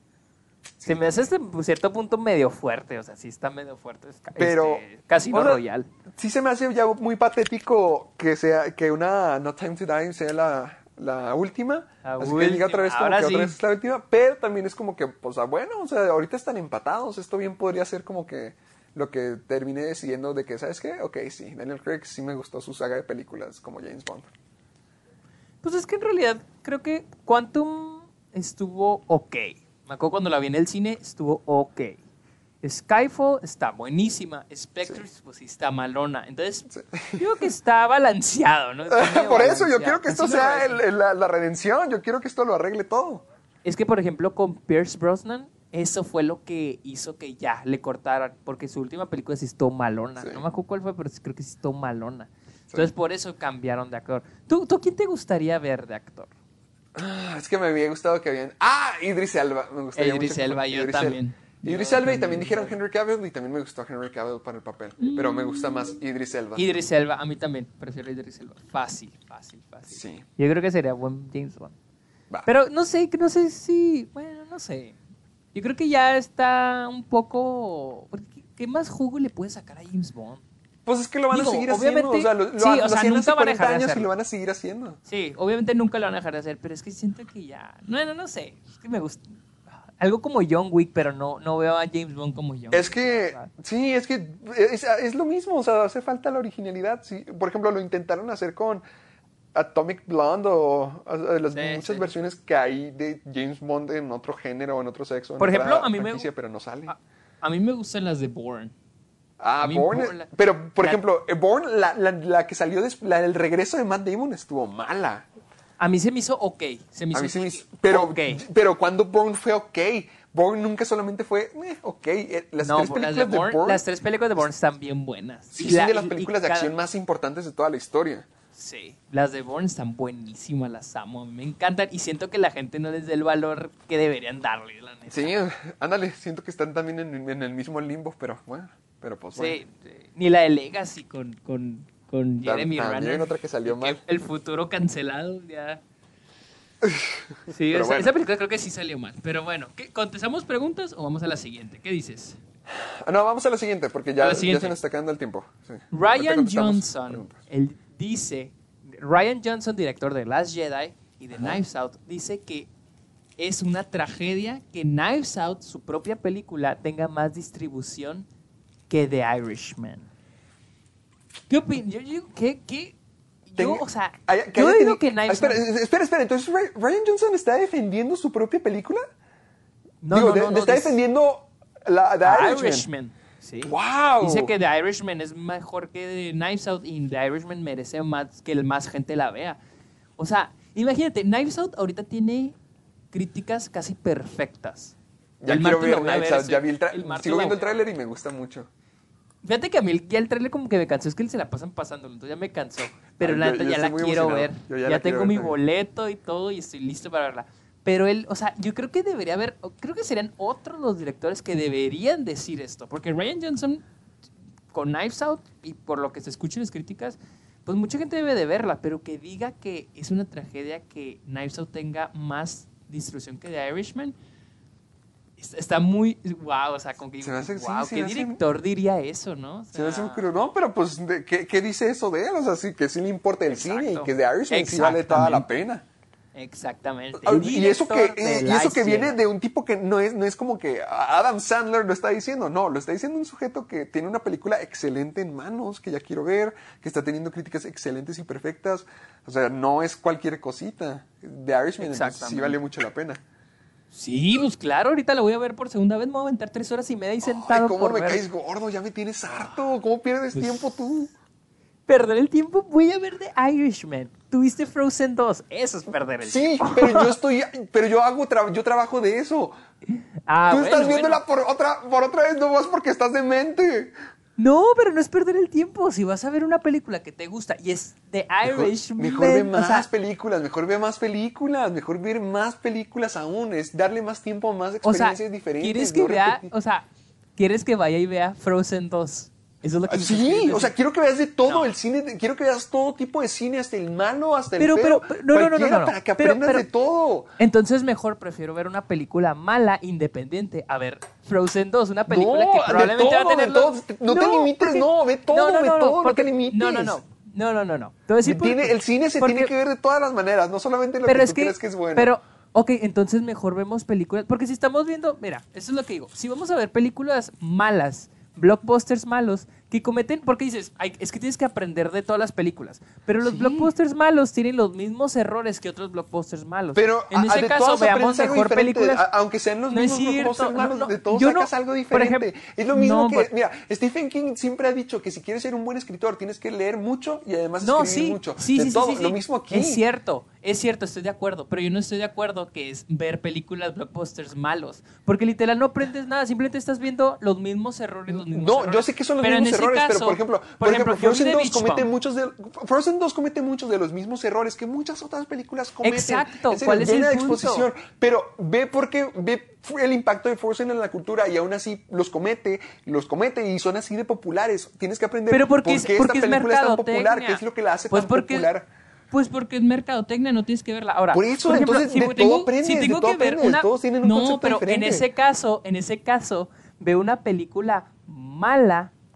Se me hace hasta cierto punto medio fuerte. O sea, sí está medio fuerte. Sky- Pero, este, Casino o sea, Royale. Sí se me hace ya muy patético que sea que una No Time to Die sea la, la última. La Así que diga otra vez como última. que Ahora otra sí. vez es la última. Pero también es como que, pues ah, bueno, o sea, ahorita están empatados. Esto bien podría ser como que lo que termine decidiendo de que, ¿sabes qué? Ok, sí, Daniel Craig sí me gustó su saga de películas como James Bond. Pues es que en realidad creo que Quantum estuvo ok. Me acuerdo cuando la vi en el cine, estuvo ok. Skyfall está buenísima. Spectre, pues sí está malona. Entonces, yo creo que está balanceado, ¿no? Está medio Por eso yo balanceado. quiero que esto Así lo sea veo. el- el- la, la redención. Yo quiero que esto lo arregle todo. Es que, por ejemplo, con Pierce Brosnan, eso fue lo que hizo que ya le cortaran. Porque su última película sí estuvo malona. Sí. No me acuerdo cuál fue, pero sí creo que sí estuvo malona. Entonces, por eso cambiaron de actor. ¿Tú, ¿Tú quién te gustaría ver de actor? Ah, es que me había gustado que habían... Ah, Idris Elba. Me gustaría Idris mucho que Elba, fuera yo Idris también. Elba. Idris Yo Elba y también. también dijeron Henry Cavill y también me gustó Henry Cavill para el papel. Pero me gusta más Idris Elba. Idris Elba, a mí también. Prefiero Idris Elba. Fácil, fácil, fácil. Sí. Yo creo que sería buen James Bond. Va. Pero no sé, no sé si... Bueno, no sé. Yo creo que ya está un poco... porque ¿Qué más jugo le puede sacar a James Bond? Pues es que lo van Digo, a seguir haciendo. O sea, lo, lo, sí, lo o sea, hacían nunca hace van a cuarenta dejar de años y hacerlo. lo van a seguir haciendo. Sí, obviamente nunca lo van a dejar de hacer, pero es que siento que ya... No, no, no sé. Es que me gusta. Algo como John Wick, pero no, no veo a James Bond como John Wick. Es que, sí, es que es, es lo mismo. O sea, hace falta la originalidad. Sí. Por ejemplo, lo intentaron hacer con Atomic Blonde o, o las Sí, muchas sí. versiones que hay de James Bond en otro género o en otro sexo. en Por otra ejemplo, a mí me- franquicia, pero no sale. A, a mí me gustan las de Bourne. Ah, a mí Bourne. Bourne, la- pero, por la- ejemplo, eh, Bourne, la, la, la que salió, des, la del regreso de Matt Damon estuvo mala. A mí se me hizo ok. Se me hizo A mí sí me hizo- pero, ok. pero cuando Bourne fue ok, Bourne nunca solamente fue eh, ok. Eh, Las No, tres las, películas de de Bourne, Bourne, las tres películas de Bourne están bien buenas. sí, Y son la- de las y- películas y de cada- acción más importantes de toda la historia. Sí, las de Bourne están buenísimas, las amo, a mí me encantan y siento que la gente no les da el valor que deberían darle, la neta. Sí, ándale, siento que están también en, en el mismo limbo, pero bueno, pero pues bueno. Sí, sí. Ni la de Legacy con, con, con Jeremy También Renner. otra que salió Y mal. El futuro cancelado, ya. Sí, Pero esa, bueno. esa película creo que sí salió mal. Pero bueno, ¿qué, ¿contestamos preguntas o vamos a la siguiente? ¿Qué dices? Ah, no, vamos a la siguiente, porque A ya, la ya siguiente. se nos está acabando el tiempo. Sí. Ahorita Ryan contestamos Johnson, preguntas. él dice, Ryan Johnson, director de Last Jedi y de Knives Out, dice que es una tragedia que Knives Out, su propia película, tenga más distribución que The Irishman. ¿Qué opinas? Yo, yo, ¿qué, qué? Yo, Tenga- o sea, haya- que yo haya digo teni- que Ah, Knives espera, Out... espera, espera, entonces Ry- Ryan Johnson está defendiendo su propia película. No, Digo, no, de- no, no, está dice- defendiendo la The The Irishman. Irishman. Sí. ¡Wow! Dice que The Irishman es mejor que The Knives Out y The Irishman merece más que el más gente la vea. O sea, imagínate, Knives Out ahorita tiene críticas casi perfectas. Ya El quiero martes la ver voy a Knives ver, Out, sí. ya vi el tra- El martes sigo la viendo el voy a ver. tráiler y me gusta mucho. Fíjate que a mí ya el trailer como que me cansó, es que se la pasan pasándolo, entonces ya me cansó. Pero Ay, la yo- neta yo ya estoy la muy quiero emocionado. ver. Yo ya Ya, la quiero tengo ver mi también. boleto y todo y estoy listo para verla. Pero él, o sea, yo creo que debería haber, o creo que serían otros los directores que deberían decir esto. Porque Ryan Johnson con Knives Out y por lo que se escucha en las críticas, pues mucha gente debe de verla, pero que diga que es una tragedia que Knives Out tenga más distribución que The Irishman. es- Está muy, wow, o sea, como que Se me hace- wow, sí, se ¿qué me hace- director diría eso, no? O Se me hace un sea, curo- No, pero pues, ¿de ¿qué, ¿qué dice eso de él? O sea, sí, que sí le importa el Exacto. cine y que The Irishman sí vale toda la Exactamente. pena. Exactamente. Ah, El Y eso que, director de y eso Last que viene Jedi. de un tipo que no es, no es como que Adam Sandler lo está diciendo, no, lo está diciendo un sujeto que tiene una película excelente en manos, que ya quiero ver, que está teniendo críticas excelentes y perfectas. O sea, no es cualquier cosita. The Irishman entonces, sí Exactamente. vale mucho la pena. Sí, pues claro, ahorita la voy a ver por segunda vez, me voy a aventar tres horas y media ahí Ay, sentado cómo por me ver. caes gordo, ya me tienes harto. ¿Cómo pierdes Pues, tiempo tú? Perder el tiempo, voy a ver The Irishman. Tuviste Frozen dos, eso es perder el tiempo. Sí, pero yo estoy, pero yo hago, tra- yo trabajo de eso. Ah, Tú bueno, estás viéndola bueno. por otra, por otra vez nomás porque estás demente. No, pero no es perder el tiempo. Si vas a ver una película que te gusta y es The Mejor, Irishman, mejor ve o más sea, películas, mejor ve más películas, mejor ver más películas aún, es darle más tiempo a más o sea, experiencias diferentes. ¿quieres que no vea, repetir. o sea, quieres que vaya y vea Frozen dos? Eso es lo que Ah, me sí, quieres o decir. sea, quiero que veas de todo No. el cine, de- quiero que veas todo tipo de cine, hasta el malo, hasta el Pero, feo, pero, pero, no, no, no, no, cualquiera, no, para que pero, aprendas pero- de todo. Entonces mejor prefiero ver una película mala, independiente, a ver Frozen dos, una película No, que de probablemente va a todo, tener de los- todo. No te limites, no, ve todo, ve todo, no porque- te limites. No, no, no, no, no, no, no. Te voy a decir por Tiene- qué. el cine se Porque- tiene que ver de todas las maneras, no solamente lo pero que es tú que, crees que es bueno. Pero, ok, entonces mejor vemos películas, porque si estamos viendo, mira, eso es lo que digo, si vamos a ver películas malas, blockbusters malos, que cometen, porque dices, ay, es que tienes que aprender de todas las películas, pero los Sí. blockbusters malos tienen los mismos errores que otros blockbusters malos. Pero en a- ese de caso todas veamos aprendes algo mejor diferente, películas. a- aunque sean los No es mismos cierto, blockbusters no, malos, no, de todos yo no- sacas algo por diferente. ejemplo, es lo mismo no, que, por- mira, Stephen King siempre ha dicho que si quieres ser un buen escritor tienes que leer mucho y además No, escribir sí, mucho. sí, de sí, sí, todo, sí, sí. lo mismo aquí. Es cierto, es cierto, estoy de acuerdo, pero yo no estoy de acuerdo que es ver películas blockbusters malos, porque literal no aprendes nada, simplemente estás viendo los mismos errores, los mismos No, errores. yo sé que son los Pero en mismos ese errores, pero caso- por ejemplo, por, por ejemplo, ejemplo, yo vi Frozen The dos Beach comete Bum. muchos de Frozen dos comete muchos de los mismos errores que muchas otras películas cometen. Exacto, En serio, ¿cuál es llena el de punto? exposición, pero ve porque ve el impacto de Frozen en la cultura y aún así los comete, los comete y son así de populares. Tienes que aprender Pero porque por es, qué porque esta es película es tan mercadotecnia. popular, qué es lo que la hace pues tan porque, popular. Pues porque es mercadotecnia, no tienes que verla. Ahora, Por eso, ejemplo, entonces, de todo tengo, aprendes, si de tengo todo que ver aprendes, una, todos tienen un no, concepto pero diferente. en ese caso, en ese caso, veo una película mala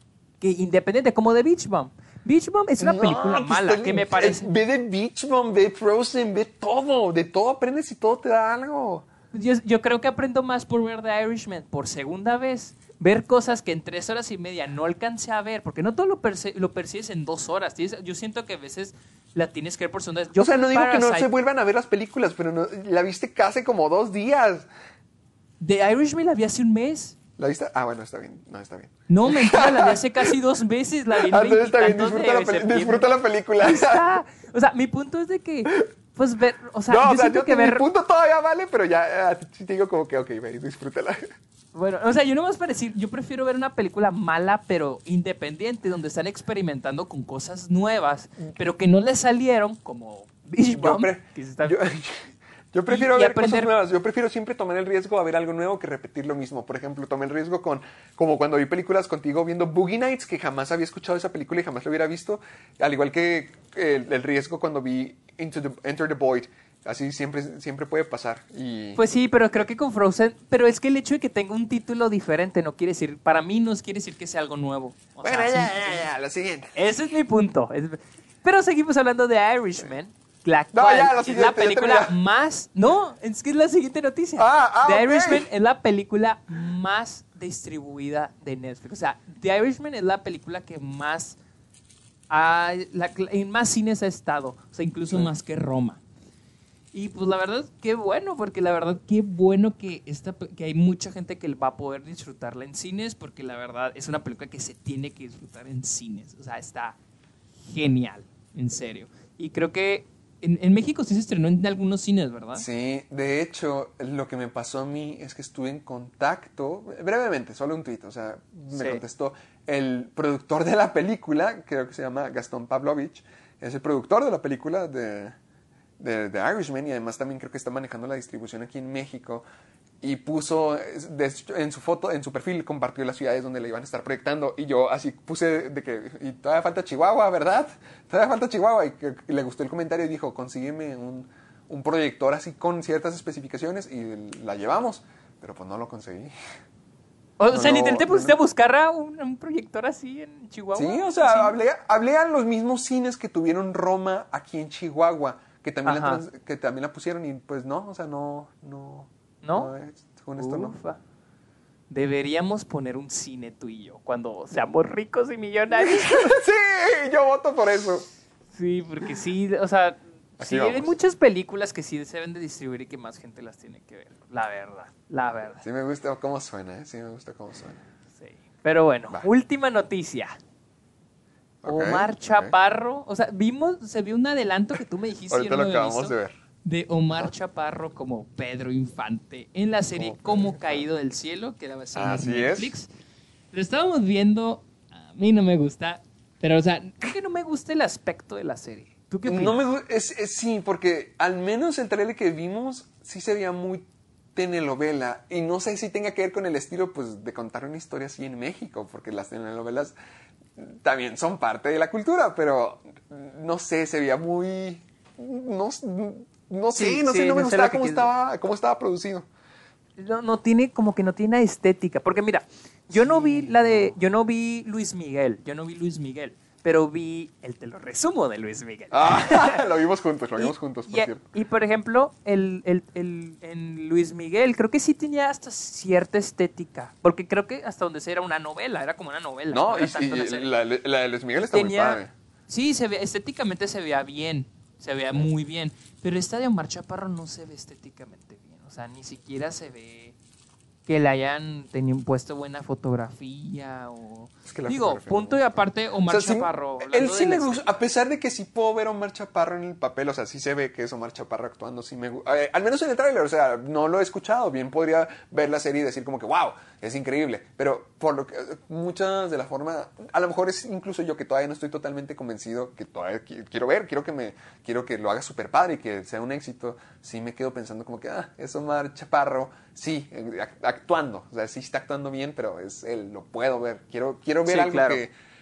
que independiente, como de Beach Bum. Beach Bum es una No, película pues mala, está que me bien. parece... Ve de Beach Bum, ve Frozen, ve todo. De todo aprendes y todo te da algo. Yo, yo creo que aprendo más por ver The Irishman por segunda vez. Ver cosas que en tres horas y media no alcancé a ver, porque no todo lo, perci- lo percibes en dos horas. Tienes- yo siento que a veces la tienes que ver por segunda vez. Yo o sea, no digo que no Parasite- se vuelvan a ver las películas, pero no- la viste casi como dos días. The Irishman la vi hace un mes. ¿La viste? Ah, bueno, está bien. No, está bien. No, mentira, la vi hace casi dos meses. La vi en Ah, entonces está bien, veintitantos disfruta de la, peli- septiembre. disfruta la película. Ahí está. O sea, mi punto es de que, pues ver, o sea, No, yo o sea, siento yo, que mi ver... punto todavía vale, pero ya eh, sí te digo como que, ok, ve, disfrútala. Bueno, o sea, yo no más para decir, yo prefiero ver una película mala pero independiente, donde están experimentando con cosas nuevas, pero que no le salieron, como Beach Yo, Bum, pre- que se está- yo, yo prefiero Y- y ver aprender- cosas nuevas. Yo prefiero siempre tomar el riesgo a ver algo nuevo que repetir lo mismo. Por ejemplo, tomé el riesgo con, como cuando vi películas contigo viendo Boogie Nights, que jamás había escuchado esa película y jamás lo hubiera visto. Al igual que el, el riesgo cuando vi Into the, Enter the Void. Así siempre, siempre puede pasar. Y... Pues sí, pero creo que con Frozen, pero es que el hecho de que tenga un título diferente no quiere decir, para mí no quiere decir que sea algo nuevo. O bueno, sea, ya, sí- ya, ya, lo siguiente. Ese es mi punto. Es- Pero seguimos hablando de Irishman. La No, cual ya, lo es siguiente, la ya película termina. más... No, es que es la siguiente noticia. Ah, ah, The ok. Irishman es la película más distribuida de Netflix. O sea, The Irishman es la película que más... ha- la- en más cines ha estado. O sea, incluso más que Roma. Y pues la verdad, qué bueno, porque la verdad, qué bueno que, esta, pe- que hay mucha gente que va a poder disfrutarla en cines, porque la verdad es una película que se tiene que disfrutar en cines. O sea, está genial, en serio. Y creo que en, en México sí se estrenó en algunos cines, ¿verdad? Sí, de hecho, lo que me pasó a mí es que estuve en contacto, brevemente, solo un tuit, o sea, me Sí. contestó el productor de la película, creo que se llama Gastón Pavlovich, es el productor de la película de, de, de Irishman y además también creo que está manejando la distribución aquí en México y puso, de hecho, en su foto, en su perfil compartió las ciudades donde le iban a estar proyectando y yo así puse de que, y todavía falta Chihuahua, ¿verdad? Todavía falta Chihuahua y, que, y le gustó el comentario y dijo, consígueme un, un proyector así con ciertas especificaciones y la llevamos, pero pues no lo conseguí. O No, sea, no, ni te no, pusiste no. a buscar a un, un proyector así en Chihuahua. Sí, o sea, hablé, hablé a los mismos cines que tuvieron Roma aquí en Chihuahua, que también, la, Ajá. trans- que también la pusieron y pues no, o sea, no, no. ¿No? es- con esto no. Ufa. Deberíamos poner un cine tú y yo cuando seamos ricos y millonarios. Sí, yo voto por eso. Sí, porque sí, o sea, Así sí, hay vamos. muchas películas que sí se deben de distribuir y que más gente las tiene que ver. La verdad, la verdad. Sí me gusta cómo suena, ¿eh? Sí me gusta cómo suena. Sí. Pero bueno, Va. última noticia. Ok, Omar ok. Chaparro, o sea, vimos, se vio un adelanto que tú me dijiste. Ahorita yo no lo había acabamos visto, de ver. de Omar Chaparro como Pedro Infante en la serie Como Como Pedro Caído del Cielo, que la va a ser Así en es. Netflix. Lo estábamos viendo, a mí no me gusta, pero o sea, creo que no me gusta el aspecto de la serie. ¿Tú qué opinas? No me gu- es, es- sí, porque al menos el trailer que vimos sí se veía muy telenovela y no sé si tenga que ver con el estilo pues de contar una historia así en México, porque las telenovelas también son parte de la cultura, pero no sé, se veía muy no, no sé, Sí, no sí, sé, no me no sé gustaba lo que cómo quieres- estaba cómo estaba producido. No, no tiene, como que no tiene una estética. Porque mira, yo no vi la de, yo no vi Luis Miguel, yo no vi Luis Miguel, pero vi el te lo resumo de Luis Miguel. Ah, lo vimos juntos, lo vimos Y- juntos, por y, cierto. y, por ejemplo, el, el- el- en Luis Miguel creo que sí tenía hasta cierta estética, porque creo que hasta donde sea era una novela, era como una novela. No, era y, tanto y una serie. la, la de Luis Miguel está muy Tenía- padre. Sí, se ve, estéticamente se veía bien, se veía muy bien, pero esta de Omar Chaparro no se ve estéticamente bien, o sea, ni siquiera se ve que le hayan tenido puesto buena fotografía o... Es que la Digo, fotografía punto no- y aparte Omar O sea, sí, Chaparro. él hablando sí de me la gusta, a pesar de que sí puedo ver a Omar Chaparro en el papel, o sea, sí se ve que es Omar Chaparro actuando, sí me gu- eh, al menos en el tráiler, o sea, no lo he escuchado, bien podría ver la serie y decir como que, wow, es increíble, pero por lo que, muchas de la forma, a lo mejor es incluso yo que todavía no estoy totalmente convencido, que todavía qui- quiero ver, quiero que me, quiero que lo haga súper padre y que sea un éxito, sí me quedo pensando como que, ah, es Omar Chaparro, sí, eh, ac- actuando, o sea, sí está actuando bien, pero es él, lo puedo ver, quiero, quiero ver Sí, algo claro. que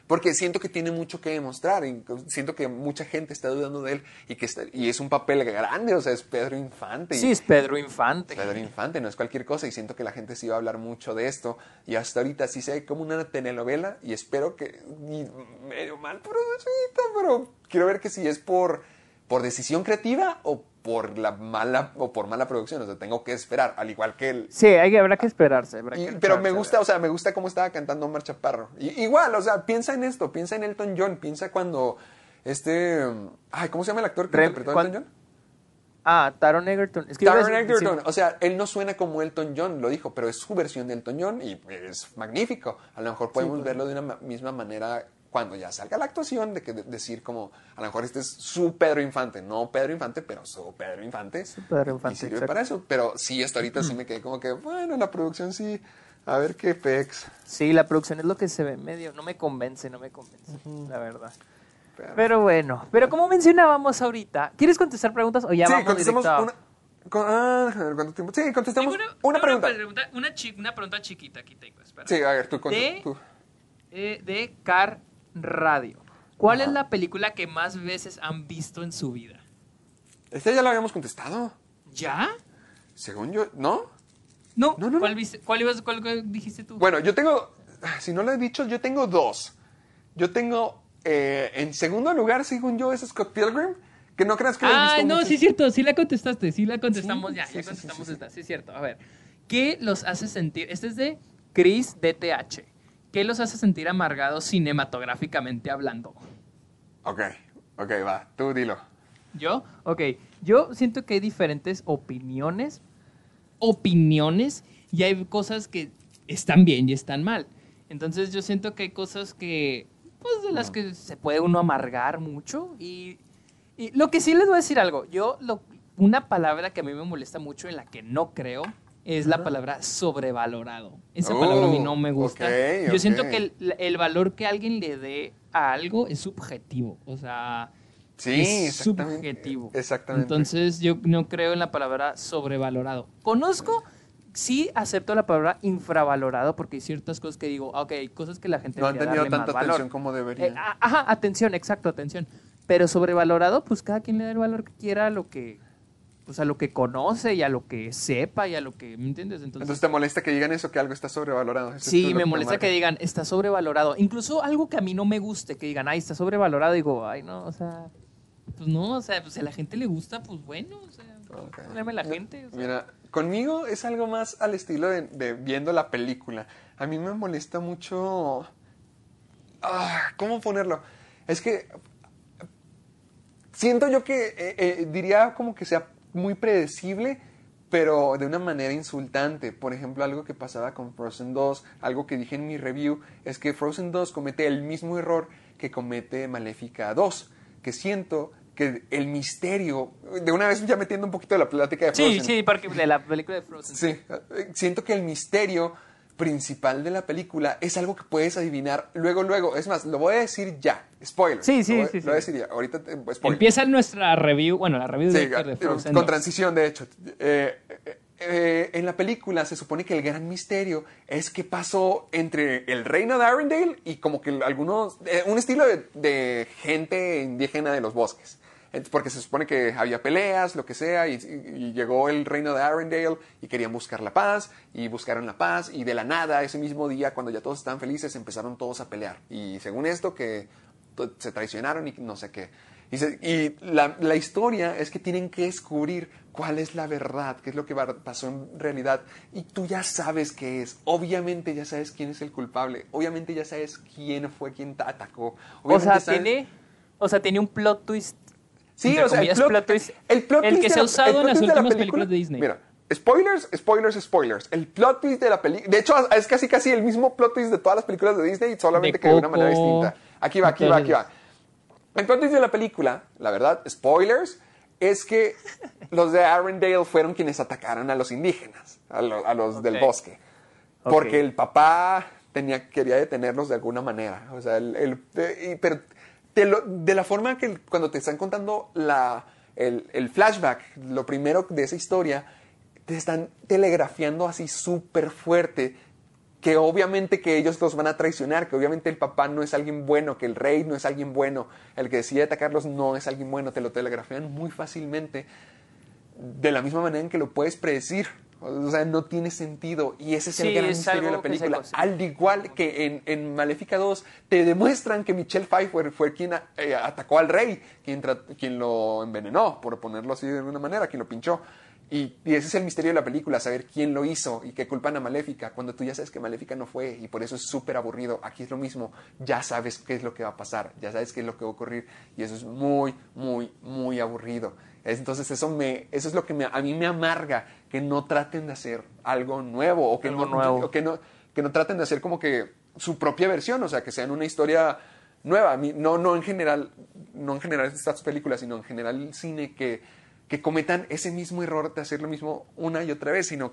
porque siento que tiene mucho que demostrar, y siento que mucha gente está dudando de él, y que está, y es un papel grande, o sea, es Pedro Infante. Sí, es Pedro Infante. Pedro Infante, no es cualquier cosa, y siento que la gente sí va a hablar mucho de esto, y hasta ahorita sí se ve como una telenovela, y espero que, y medio mal producida, pero quiero ver que si es por, por decisión creativa o por la mala o por mala producción, o sea, tengo que esperar, al igual que el... Sí, hay, habrá que esperarse. Habrá y, que pero me esperarse, gusta, o sea, me gusta cómo estaba cantando Omar Chaparro. Y, igual, o sea, piensa en esto, piensa en Elton John, piensa cuando este... Ay, ¿cómo se llama el actor que Rem, interpretó a cuan, Elton John? Ah, Taron Egerton. Es que Taron Egerton, sí. O sea, él no suena como Elton John, lo dijo, pero es su versión de Elton John y es magnífico. A lo mejor podemos sí, pues, verlo de una misma manera cuando ya salga la actuación, de que de, decir como, a lo mejor este es su Pedro Infante, no Pedro Infante, pero su Pedro Infante. Su Pedro Infante, y sirve exacto. para eso, pero sí, hasta ahorita mm. sí me quedé como que, bueno, la producción sí, a ver qué pex. Sí, la producción es lo que se ve medio, no me convence, no me convence, uh-huh. la verdad. Pero, pero bueno, pero como mencionábamos ahorita, ¿quieres contestar preguntas o ya sí, vamos contestamos directo a... una... Con, ah, déjame ver cuánto tiempo. Sí, contestamos una, una, una pregunta. pregunta una, chi, una pregunta chiquita, aquí tengo, espera. Sí, a ver, tú. De, tú. Eh, de Car Radio. ¿Cuál Ajá. es la película que más veces han visto en su vida? Esta ya la habíamos contestado. ¿Ya? Según yo, ¿no? No, no, no ¿cuál, no. Viste, cuál, ibas, ¿cuál dijiste tú? Bueno, yo tengo, si no lo he dicho, yo tengo dos. Yo tengo, eh, en segundo lugar, según yo, es Scott Pilgrim. Que no creas que lo he visto Ah, no, mucho. sí es cierto, sí la contestaste, sí la contestamos sí, ya, sí, ya sí, contestamos sí, sí, esta, sí. sí es cierto. A ver, ¿qué los hace sentir? Este es de Chris D T H. ¿Qué los hace sentir amargados cinematográficamente hablando? Ok, ok, va, tú dilo. ¿Yo? Ok, yo siento que hay diferentes opiniones, opiniones, y hay cosas que están bien y están mal. Entonces yo siento que hay cosas que, pues de las no. que se puede uno amargar mucho y... Y lo que sí les voy a decir algo, yo lo, una palabra que a mí me molesta mucho en la que no creo es la palabra sobrevalorado. Esa oh, palabra a mí no me gusta. Okay, yo okay. siento que el, el valor que alguien le dé a algo es subjetivo, o sea, sí, es exactamente, subjetivo. Exactamente. Entonces yo no creo en la palabra sobrevalorado. Conozco, sí acepto la palabra infravalorado porque hay ciertas cosas que digo, ok, hay cosas que la gente no han tenido darle tanta más atención valor. como debería. Eh, ajá, atención, exacto, atención. Pero sobrevalorado, pues cada quien le da el valor que quiera a lo que, pues a lo que conoce y a lo que sepa y a lo que, ¿me entiendes? Entonces, Entonces ¿te molesta que digan eso, que algo está sobrevalorado? Eso sí, me molesta que digan, está sobrevalorado. Incluso algo que a mí no me guste, que digan, ay, está sobrevalorado, digo, ay, no, o sea, pues no, o sea, pues si a la gente le gusta, pues bueno, o sea, okay. Problema la gente. O sea. Mira, conmigo es algo más al estilo de, de viendo la película. A mí me molesta mucho... Ah, ¿cómo ponerlo? Es que... Siento yo que eh, eh, diría como que sea muy predecible, pero de una manera insultante. Por ejemplo, algo que pasaba con Frozen dos, algo que dije en mi review, es que Frozen dos comete el mismo error que comete Maléfica dos, que siento que el misterio, de una vez ya metiendo un poquito de la plática de Frozen. Sí, sí, porque de la película de Frozen. Sí, siento que el misterio principal de la película es algo que puedes adivinar luego, luego. Es más, lo voy a decir ya. Spoiler. Sí, sí, lo voy, sí, sí. Lo voy a decir ya. Ahorita, spoiler. Empieza nuestra review, bueno, la review sí, de, de Frozen con dos. transición, de hecho. Eh, eh, eh, en la película se supone que el gran misterio es qué pasó entre el reino de Arendelle y como que algunos... Eh, un estilo de, de gente indígena de los bosques. Porque se supone que había peleas, lo que sea, y, y llegó el reino de Arendelle y querían buscar la paz, y buscaron la paz, y de la nada, ese mismo día, cuando ya todos estaban felices, empezaron todos a pelear. Y según esto, que se traicionaron y no sé qué. Y, se, y la, la historia es que tienen que descubrir cuál es la verdad, qué es lo que pasó en realidad. Y tú ya sabes qué es. Obviamente ya sabes quién es el culpable. Obviamente ya sabes quién fue quien te atacó. O sea, sabes... tiene, o sea, tiene un plot twist. Sí, o sea, el plot, plot twist, el, plot el twist que se ha usado en las últimas películas de Disney. Mira, spoilers, spoilers, spoilers. El plot twist de la película... De hecho, es casi casi el mismo plot twist de todas las películas de Disney, solamente de que Coco, de una manera distinta. Aquí va, aquí va, aquí va. El plot twist de la película, la verdad, spoilers, es que los de Arendelle fueron quienes atacaron a los indígenas, a, lo, a los okay. del bosque. Porque okay. el papá tenía, quería detenerlos de alguna manera. O sea, el... el de, y, pero... De, lo, de la forma que cuando te están contando la, el, el flashback, lo primero de esa historia, te están telegrafiando así súper fuerte que obviamente que ellos los van a traicionar, que obviamente el papá no es alguien bueno, que el rey no es alguien bueno, el que decide atacarlos no es alguien bueno, te lo telegrafean muy fácilmente, de la misma manera en que lo puedes predecir. O sea, no tiene sentido. Y ese es Sí, el gran es misterio de algo la que se película. consigue. Al igual que en, en Maléfica dos, te demuestran que Michelle Pfeiffer fue quien a- eh, atacó al rey, quien, tra- quien lo envenenó, por ponerlo así de alguna manera, quien lo pinchó. Y, y ese es el misterio de la película, saber quién lo hizo y que culpan a Maléfica, cuando tú ya sabes que Maléfica no fue, y por eso es súper aburrido. Aquí es lo mismo, ya sabes qué es lo que va a pasar, ya sabes qué es lo que va a ocurrir, y eso es muy, muy, muy aburrido. Entonces eso, me, eso es lo que me, a mí me amarga, que no traten de hacer algo nuevo, o que, Algo no, nuevo. o que, no, que no traten de hacer como que su propia versión, o sea, que sean una historia nueva. A mí, no, no en general, no en general estas películas, sino en general el cine, que, que cometan ese mismo error de hacer lo mismo una y otra vez, sino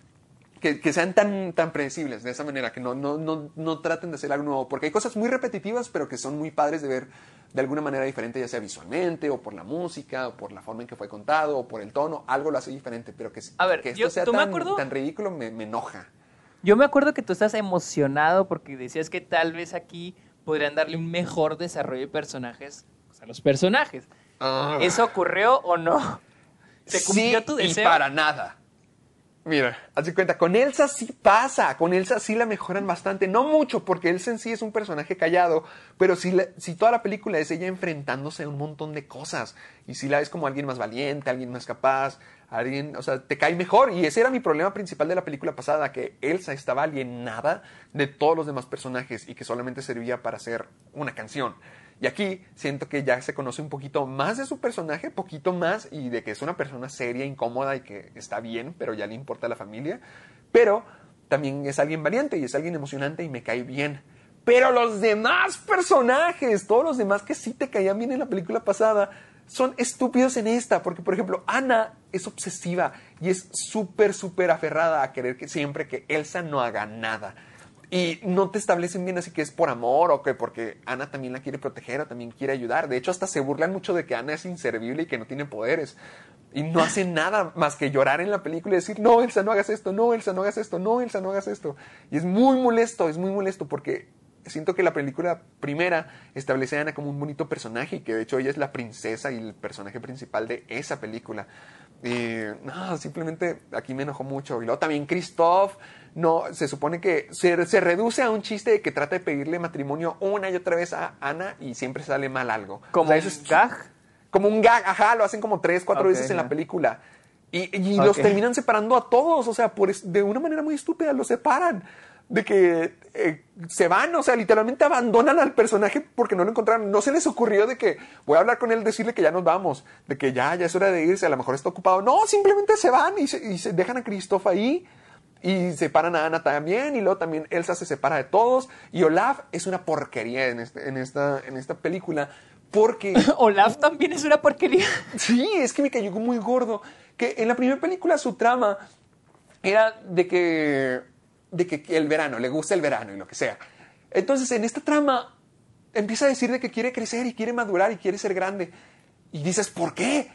que, que sean tan, tan predecibles de esa manera, que no, no, no, no traten de hacer algo nuevo, porque hay cosas muy repetitivas, pero que son muy padres de ver de alguna manera diferente, ya sea visualmente, o por la música, o por la forma en que fue contado, o por el tono, algo lo hace diferente, pero que, A ver, que esto yo- sea ¿tú me tan, acuerdo? tan ridículo me, me enoja. Yo me acuerdo que tú estás emocionado porque decías que tal vez aquí podrían darle un mejor desarrollo de personajes, pues, a los personajes. Ah. ¿Eso ocurrió o no? ¿Se cumplió Sí, tu y deseo? para nada. Mira, haz de cuenta, con Elsa sí pasa, con Elsa sí la mejoran bastante, no mucho, porque Elsa en sí es un personaje callado, pero si, la- si toda la película es ella enfrentándose a un montón de cosas, y si la ves como alguien más valiente, alguien más capaz, alguien, o sea, te cae mejor, y ese era mi problema principal de la película pasada, que Elsa estaba alienada de todos los demás personajes, y que solamente servía para hacer una canción. Y aquí siento que ya se conoce un poquito más de su personaje, poquito más, y de que es una persona seria, incómoda y que está bien, pero ya le importa la familia. Pero también es alguien valiente y es alguien emocionante y me cae bien. Pero los demás personajes, todos los demás que sí te caían bien en la película pasada, son estúpidos en esta. Porque, por ejemplo, Anna es obsesiva y es súper, súper aferrada a querer que siempre que Elsa no haga nada. Y no te establecen bien así que es por amor o que porque Ana también la quiere proteger o también quiere ayudar. De hecho, hasta se burlan mucho de que Ana es inservible y que no tiene poderes. Y no hacen nada más que llorar en la película y decir, no, Elsa, no hagas esto, no, Elsa, no hagas esto, no, Elsa, no hagas esto. Y es muy molesto, es muy molesto porque siento que la película primera establece a Ana como un bonito personaje y que de hecho ella es la princesa y el personaje principal de esa película. Y no, simplemente aquí me enojó mucho. Y luego también Christoph, no, se supone que se, se reduce a un chiste de que trata de pedirle matrimonio una y otra vez a Ana y siempre sale mal algo. ¿Como O sea, un eso es- gag? Como un gag, ajá, lo hacen como tres, cuatro Ok, veces en la ajá. película. Y, y Ok. los terminan separando a todos, o sea, por, es- de una manera muy estúpida los separan. De que eh, se van, o sea, literalmente abandonan al personaje porque no lo encontraron. No se les ocurrió de que voy a hablar con él, decirle que ya nos vamos, de que ya, ya es hora de irse, a lo mejor está ocupado. No, simplemente se van y se, y se dejan a Christoph ahí. Y separan a Ana también, y luego también Elsa se separa de todos. Y Olaf es una porquería en, este, en, esta, en esta película, porque... Olaf también es una porquería. Sí, es que me cayó muy gordo. Que en la primera película su trama era de que, de que el verano, le gusta el verano y lo que sea. Entonces en esta trama empieza a decir de que quiere crecer y quiere madurar y quiere ser grande. Y dices, ¿por qué?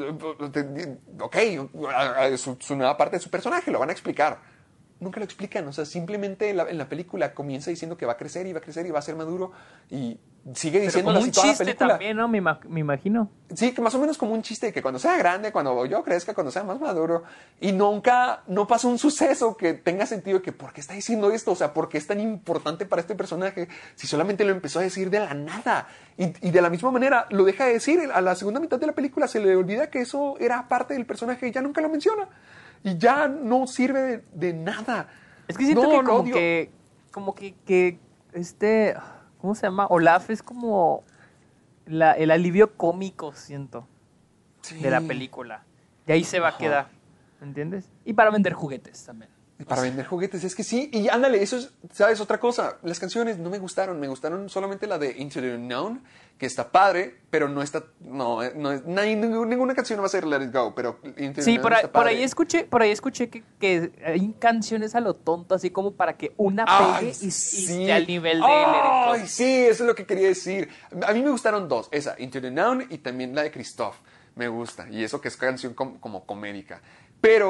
Ok, su, su nueva parte de su personaje, lo van a explicar. Nunca lo explican, o sea, simplemente en la, en la película comienza diciendo que va a crecer y va a crecer y va a ser maduro y sigue Pero diciendo como así un toda la chiste película. también, ¿no? Me, ima- me imagino. Sí, que más o menos como un chiste de que cuando sea grande, cuando yo crezca, cuando sea más maduro, y nunca, no pasa un suceso que tenga sentido de que ¿por qué está diciendo esto? O sea, ¿por qué es tan importante para este personaje si solamente lo empezó a decir de la nada? Y, y de la misma manera lo deja de decir, a la segunda mitad de la película se le olvida que eso era parte del personaje y ya nunca lo menciona. Y ya no sirve de, de nada. Es que siento No, que lo como odio. que, como que, que este, ¿cómo se llama? Olaf es como la- el alivio cómico, siento, Sí. de la película. Y ahí se va a Ajá. quedar, ¿entiendes? Y para vender juguetes también. Y para vender juguetes, es que sí. Y ándale, eso es, ¿sabes? Otra cosa. Las canciones no me gustaron. Me gustaron solamente la de Into the Unknown, que está padre, pero no está. No, no es. No hay ninguna, ninguna canción va a ser Let It Go, pero Into the Sí, Unknown por ahí, está por padre. ahí escuché, por ahí escuché que, que hay canciones a lo tonto, así como para que una Ay, pegue y, y sí. esté al nivel de Let It Go. Ay, sí, eso es lo que quería decir. A mí me gustaron dos. Esa, Into the Unknown, y también la de Christoph. Me gusta. Y eso que es canción com- como comédica. Pero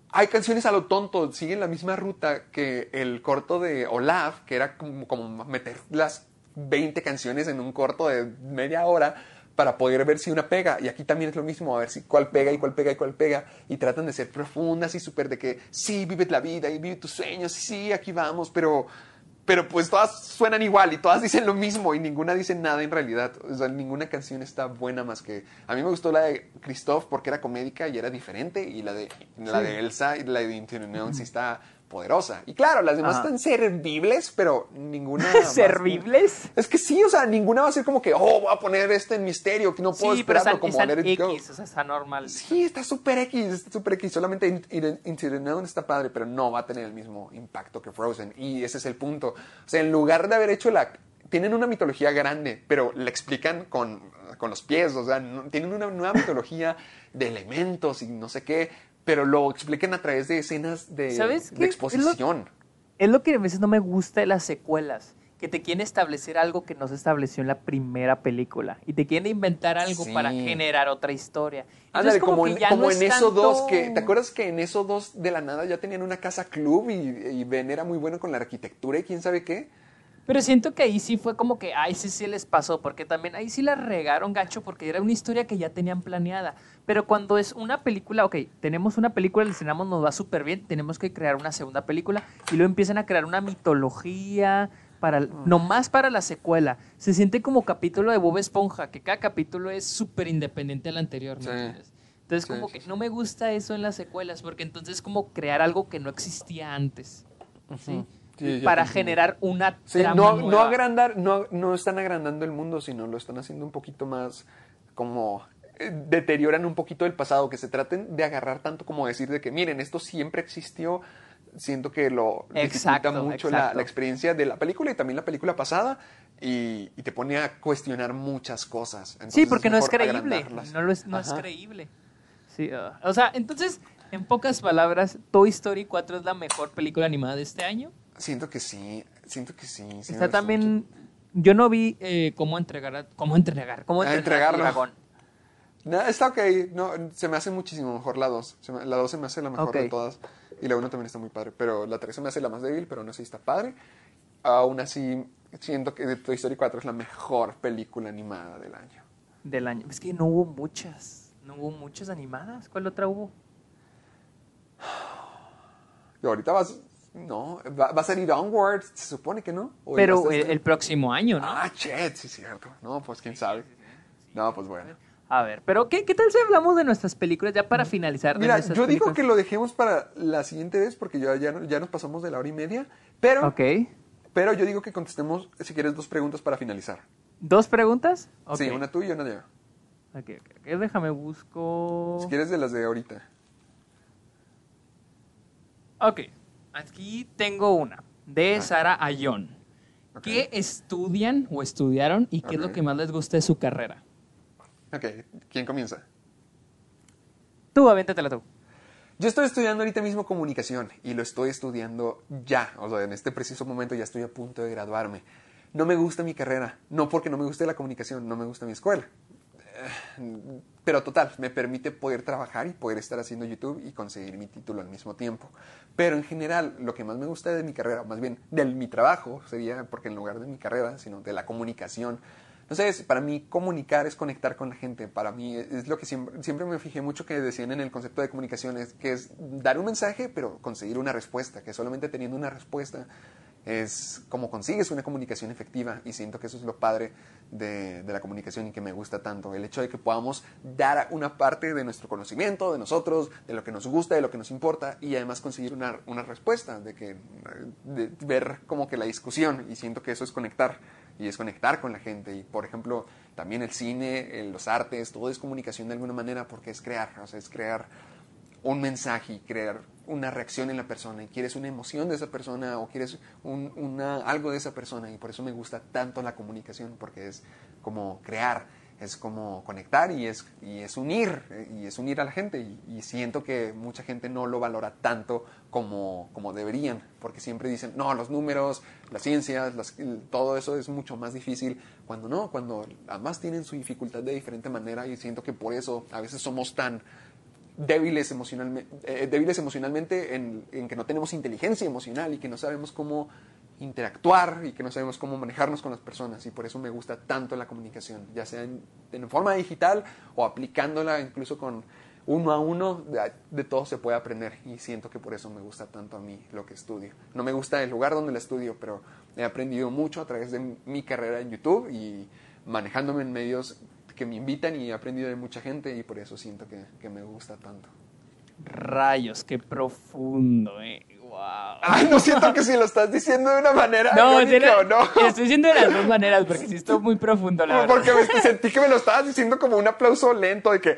hay canciones a lo tonto, siguen la misma ruta que el corto de Olaf, que era como, como meter las veinte canciones en un corto de media hora para poder ver si una pega. Y aquí también es lo mismo, a ver si cuál pega y cuál pega y cuál pega. Y tratan de ser profundas y súper de que sí, vive la vida y vive tus sueños y sí, aquí vamos, pero... Pero pues todas suenan igual y todas dicen lo mismo y ninguna dice nada en realidad. O sea, ninguna canción está buena más que... A mí me gustó la de Christoph porque era comédica y era diferente. Y la de, la Sí. de Elsa y la de Into the Unknown sí está poderosa. Y claro, las demás Ajá. están servibles, pero ninguna... va a- ¿Servibles? Es que sí, o sea, ninguna va a ser como que, oh, voy a poner este en misterio, que no puedo Sí, pero esperarlo están, como están Let It Go. X, o sea, está normal. Sí, está súper X, está súper X. Solamente In- In- Into the Unknown está padre, pero no va a tener el mismo impacto que Frozen. Y ese es el punto. O sea, en lugar de haber hecho la... Tienen una mitología grande, pero la explican con, con los pies. O sea, no- tienen una nueva mitología de elementos y no sé qué, pero lo explican a través de escenas de, ¿Sabes qué? de exposición. Es lo que a veces no me gusta de las secuelas, que te quieren establecer algo que no se estableció en la primera película y te quieren inventar algo Sí. para generar otra historia. Ándale, Entonces, como, que en, ya como no en es eso tanto- dos, que ¿te acuerdas que en eso dos de la nada ya tenían una casa club y, y Ben era muy bueno con la arquitectura y quién sabe qué? Pero siento que ahí sí fue como que, ay, sí, sí les pasó, porque también ahí sí la regaron gacho, porque era una historia que ya tenían planeada. Pero cuando es una película, ok, tenemos una película, la estrenamos, nos va súper bien, tenemos que crear una segunda película, y luego empiezan a crear una mitología, para, nomás para la secuela. Se siente como capítulo de Bob Esponja, que cada capítulo es súper independiente al anterior, ¿me Sí. entiendes? Entonces Sí, como sí, que sí. no me gusta eso en las secuelas, porque entonces es como crear algo que no existía antes, ¿sí? Sí, ya Para te entendí. generar una Sí, trama no, nueva. no agrandar, no, no están agrandando el mundo, sino lo están haciendo un poquito más como eh, deterioran un poquito el pasado, que se traten de agarrar tanto como decir de que miren, esto siempre existió. Siento que lo Exacto, dificulta mucho la, exacto. la experiencia de la película y también la película pasada y, y te pone a cuestionar muchas cosas. Entonces Sí, porque no es mejor creíble. agrandarlas. No, lo es, no es Ajá. creíble. Sí, uh, o sea, entonces, en pocas palabras, Toy Story cuatro es la mejor película animada de este año. Siento que sí, siento que sí. sí me Está gustó también. mucho. Yo no vi eh, cómo entregar. a- cómo entregar. Cómo Ah, entregar a tu entregarlo. dragón. No, está ok, no, se me hace muchísimo mejor la dos. La dos se me hace la mejor Ok. de todas. Y la uno también está muy padre. Pero la tres se me hace la más débil, pero aún así está padre. Aún así, siento que Toy Story cuatro es la mejor película animada del año. Del año. Es que no hubo muchas. No hubo muchas animadas. ¿Cuál otra hubo? Y ahorita vas... No, va, va a salir Onward, se supone que no. ¿O ya Pero está el, estren- el próximo año, ¿no? Ah, chet, sí es cierto. No, pues quién sabe. No, pues bueno. A ver, pero ¿qué, qué tal si hablamos de nuestras películas ya para finalizar? de Mira, nuestras yo digo películas? que lo dejemos para la siguiente vez porque ya, ya, ya nos pasamos de la hora y media. Pero, Ok. pero yo digo que contestemos, si quieres, dos preguntas para finalizar. ¿Dos preguntas? Ok. Sí, una tú y una yo. Ok, ok, ok. Déjame busco... Si quieres de las de ahorita. Ok, aquí tengo una, de Sara Ayón. Ok. ¿Qué estudian o estudiaron y qué es lo Ok. que más les gusta de su carrera? Ok, ¿quién comienza? Tú, avéntatela tú. Yo estoy estudiando ahorita mismo comunicación y lo estoy estudiando ya. O sea, en este preciso momento ya estoy a punto de graduarme. No me gusta mi carrera, no porque no me guste la comunicación, no me gusta mi escuela. Eh, Pero total, me permite poder trabajar y poder estar haciendo YouTube y conseguir mi título al mismo tiempo. Pero en general, lo que más me gusta de mi carrera, más bien de mi trabajo, sería, porque en lugar de mi carrera, sino de la comunicación. No sé, es- para mí comunicar es conectar con la gente. Para mí es, es lo que siempre, siempre me fijé mucho que decían en el concepto de comunicación, es que es dar un mensaje, pero conseguir una respuesta, que solamente teniendo una respuesta es como consigues una comunicación efectiva y siento que eso es lo padre de, de la comunicación y que me gusta tanto, el hecho de que podamos dar una parte de nuestro conocimiento, de nosotros, de lo que nos gusta, de lo que nos importa y además conseguir una, una respuesta, de, que, de ver como que la discusión y siento que eso es conectar y es conectar con la gente y por ejemplo también el cine, el- los artes, todo es comunicación de alguna manera porque es crear, o sea, es crear un mensaje y crear una reacción en la persona y quieres una emoción de esa persona o quieres un, una, algo de esa persona y por eso me gusta tanto la comunicación porque es como crear, es como conectar y es, y es unir eh, y es unir a la gente y, y siento que mucha gente no lo valora tanto como, como deberían porque siempre dicen no, los números, las ciencias, las, todo eso es mucho más difícil cuando no, cuando además tienen su dificultad de diferente manera y siento que por eso a veces somos tan débiles emocionalmente, eh, débiles emocionalmente en, en que no tenemos inteligencia emocional y que no sabemos cómo interactuar y que no sabemos cómo manejarnos con las personas, y por eso me gusta tanto la comunicación, ya sea en, en forma digital o aplicándola incluso con uno a uno, de, de todo se puede aprender, y siento que por eso me gusta tanto a mí lo que estudio. No me gusta el lugar donde la estudio, pero he aprendido mucho a través de mi carrera en YouTube y manejándome en medios que me invitan, y he aprendido de mucha gente, y por eso siento que, que me gusta tanto. Rayos, qué profundo, eh. Wow. Ay, no siento que si lo estás diciendo de una manera no, irónica, ¿o no? Estoy diciendo de las dos maneras, porque sí estoy muy profundo, la verdad. Porque me, sentí que me lo estabas diciendo como un aplauso lento de que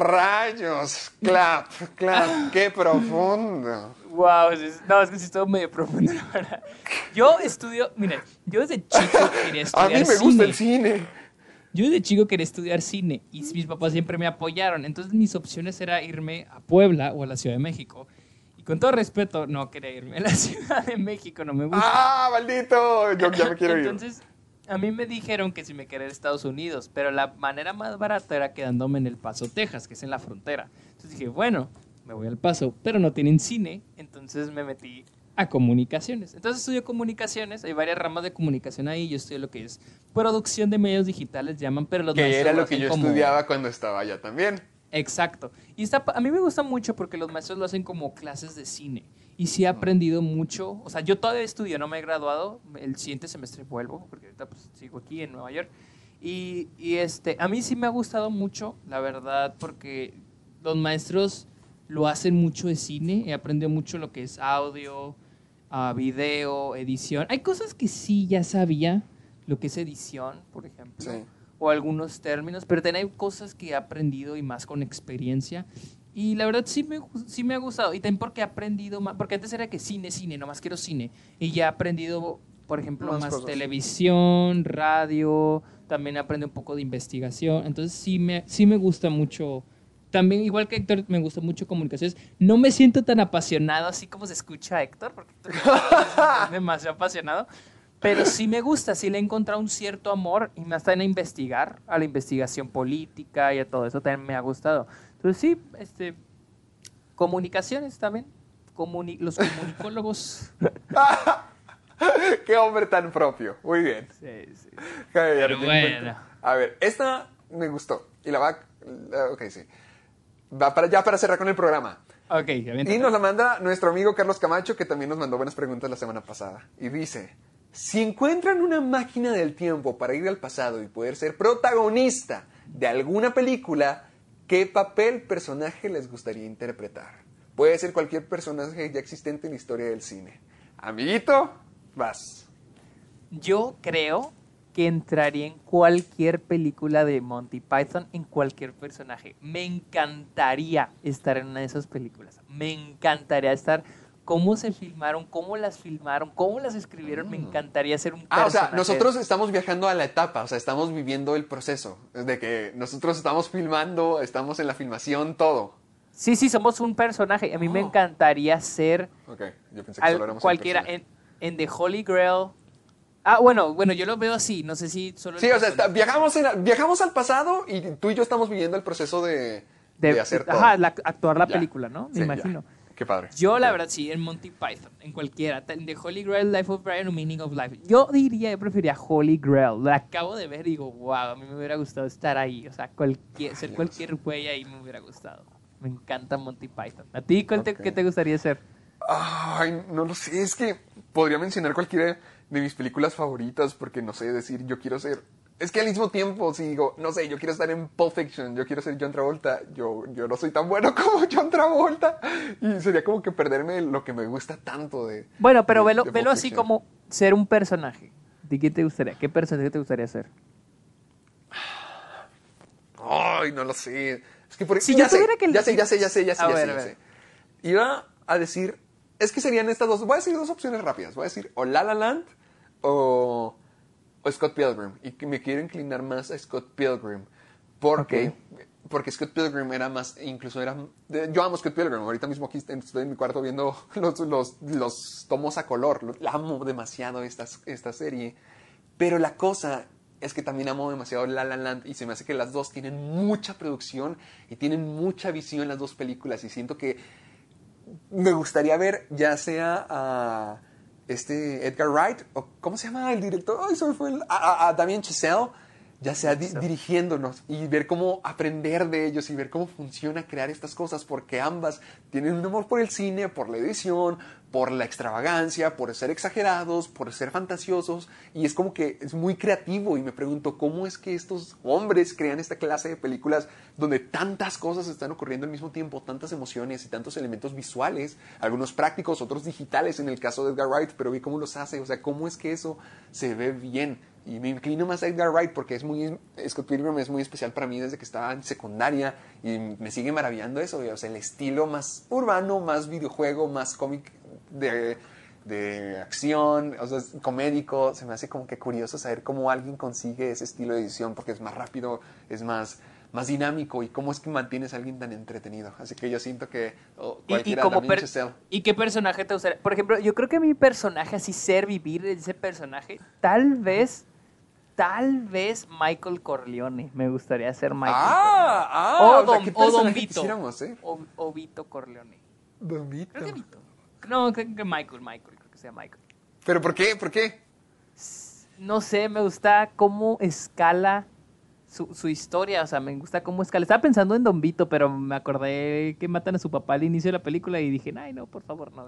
rayos, clap, clap, qué profundo. Wow, no, es que sí estoy medio profundo, la verdad. Yo estudio, miren, yo desde chico quería estudiar cine. A mí me gusta el cine. Yo desde chico quería estudiar cine y mis papás siempre me apoyaron. Entonces mis opciones era irme a Puebla o a la Ciudad de México. Y con todo respeto, no quería irme a la Ciudad de México, no me gusta. ¡Ah, maldito! Yo ya me quiero ir. Entonces, a mí me dijeron que si me quería ir a Estados Unidos, pero la manera más barata era quedándome en El Paso, Texas, que es en la frontera. Entonces dije, bueno, me voy al Paso, pero no tienen cine, entonces me metí a comunicaciones. Entonces estudio comunicaciones, hay varias ramas de comunicación ahí, yo estudio lo que es producción de medios digitales, llaman, pero los que era lo que yo como... estudiaba cuando estaba allá también. Exacto. Y está, a mí me gusta mucho porque los maestros lo hacen como clases de cine. Y sí he aprendido mucho. O sea, yo todavía estudio, no me he graduado. El siguiente semestre vuelvo, porque ahorita pues, sigo aquí en Nueva York. Y, y este, a mí sí me ha gustado mucho, la verdad, porque los maestros lo hacen mucho de cine. He aprendido mucho lo que es audio, uh, video, edición. Hay cosas que sí ya sabía, lo que es edición, por ejemplo. Sí. O algunos términos, pero también hay cosas que he aprendido y más con experiencia. Y la verdad sí me, sí me ha gustado. Y también porque he aprendido más, porque antes era que cine, cine, nomás quiero cine. Y ya he aprendido, por ejemplo, más, más televisión, radio, también he aprendido un poco de investigación. Entonces sí me, sí me gusta mucho. También, igual que Héctor, me gusta mucho comunicaciones. No me siento tan apasionado así como se escucha a Héctor, porque Héctor es demasiado apasionado. Pero sí me gusta, sí le he encontrado un cierto amor y más también a investigar, a la investigación política y a todo eso también me ha gustado. Entonces sí, este, comunicaciones también, Comuni- los comunicólogos. Qué hombre tan propio, muy bien. Sí, sí. Pero bueno. A ver, esta me gustó y la va, ok, sí. Va para, ya para cerrar con el programa. Ok, y nos la manda nuestro amigo Carlos Camacho, que también nos mandó buenas preguntas la semana pasada. Y dice... Si encuentran una máquina del tiempo para ir al pasado y poder ser protagonista de alguna película, ¿qué papel, personaje les gustaría interpretar? Puede ser cualquier personaje ya existente en la historia del cine. Amiguito, vas. Yo creo que entraría en cualquier película de Monty Python, en cualquier personaje. Me encantaría estar en una de esas películas. Me encantaría estar... Cómo se filmaron, cómo las filmaron, cómo las escribieron, mm. me encantaría ser un personaje. Ah, o sea, nosotros estamos viajando a la etapa, o sea, estamos viviendo el proceso, de que nosotros estamos filmando, estamos en la filmación, todo. Sí, sí, somos un personaje. A mí oh. me encantaría ser okay. Yo pensé que solo éramos cualquiera en, en The Holy Grail. Ah, bueno, bueno, yo lo veo así, no sé si solo... Sí, o sea, está, viajamos, en, viajamos al pasado y tú y yo estamos viviendo el proceso de, de, de hacer todo. Ajá, la, actuar la ya. película, ¿no? Me sí, imagino. Ya. Qué padre. Yo, la okay. verdad, sí, en Monty Python, en cualquiera. En The Holy Grail, Life of Brian o Meaning of Life. Yo diría, yo preferiría Holy Grail. La acabo de ver y digo, wow, a mí me hubiera gustado estar ahí. O sea, cualquier, ser cualquier güey ahí me hubiera gustado. Me encanta Monty Python. ¿A ti cuál okay. te, qué te gustaría ser? Ay, no lo sé. Es que podría mencionar cualquiera de mis películas favoritas porque, no sé, decir, yo quiero ser... Es que al mismo tiempo, si digo, no sé, yo quiero estar en Pulp Fiction, yo quiero ser John Travolta, yo, yo no soy tan bueno como John Travolta. Y sería como que perderme lo que me gusta tanto de... Bueno, pero de, velo, de velo así Fiction. como ser un personaje. ¿De qué te gustaría? ¿Qué personaje te gustaría ser? Ay, no lo sé. Es que por si ya, yo sé, que ya sé, ya sé, ya sé, ya sé, a ya ver, sé, a ya ver. sé. Iba a decir, es que serían estas dos, voy a decir dos opciones rápidas. Voy a decir o La La Land o... o Scott Pilgrim, y que me quiero inclinar más a Scott Pilgrim, porque, okay. porque Scott Pilgrim era más, incluso era, yo amo Scott Pilgrim, ahorita mismo aquí estoy en mi cuarto viendo los, los, los tomos a color, amo demasiado esta, esta serie, pero la cosa es que también amo demasiado La La Land y se me hace que las dos tienen mucha producción y tienen mucha visión las dos películas y siento que me gustaría ver ya sea a este Edgar Wright o ¿cómo se llama el director? Ay, se me fue el, a, a, a Damien Chazelle, ya sea di- dirigiéndonos y ver cómo aprender de ellos y ver cómo funciona crear estas cosas, porque ambas tienen un amor por el cine, por la edición, por la extravagancia, por ser exagerados, por ser fantasiosos, y es como que es muy creativo y me pregunto cómo es que estos hombres crean esta clase de películas donde tantas cosas están ocurriendo al mismo tiempo, tantas emociones y tantos elementos visuales, algunos prácticos, otros digitales en el caso de Edgar Wright, pero vi cómo los hace, o sea, cómo es que eso se ve bien. Y me inclino más a Edgar Wright porque es muy, Scott Pilgrim es muy especial para mí desde que estaba en secundaria y me sigue maravillando eso, o sea, el estilo más urbano, más videojuego, más cómic de, de acción, o sea, es comédico, se me hace como que curioso saber cómo alguien consigue ese estilo de edición porque es más rápido, es más, más dinámico y cómo es que mantienes a alguien tan entretenido. Así que yo siento que oh, cualquiera ¿Y, y, como Damien per- Chazelle. ¿Y qué personaje te gustaría? Por ejemplo, yo creo que mi personaje, así ser, vivir ese personaje, tal vez... Tal vez Michael Corleone. Me gustaría ser Michael Ah, ah, Corleone. O o sea, Don, ¿qué o Don personaje Vito. quisiéramos, eh? O, o Vito Corleone. Don Vito. Creo que Vito. No, creo que Michael, Michael. Creo que sea Michael. ¿Pero por qué? ¿Por qué? No sé, me gusta cómo escala su, su historia. O sea, me gusta cómo escala. Estaba pensando en Don Vito, pero me acordé que matan a su papá al inicio de la película y dije, ay, no, por favor, no.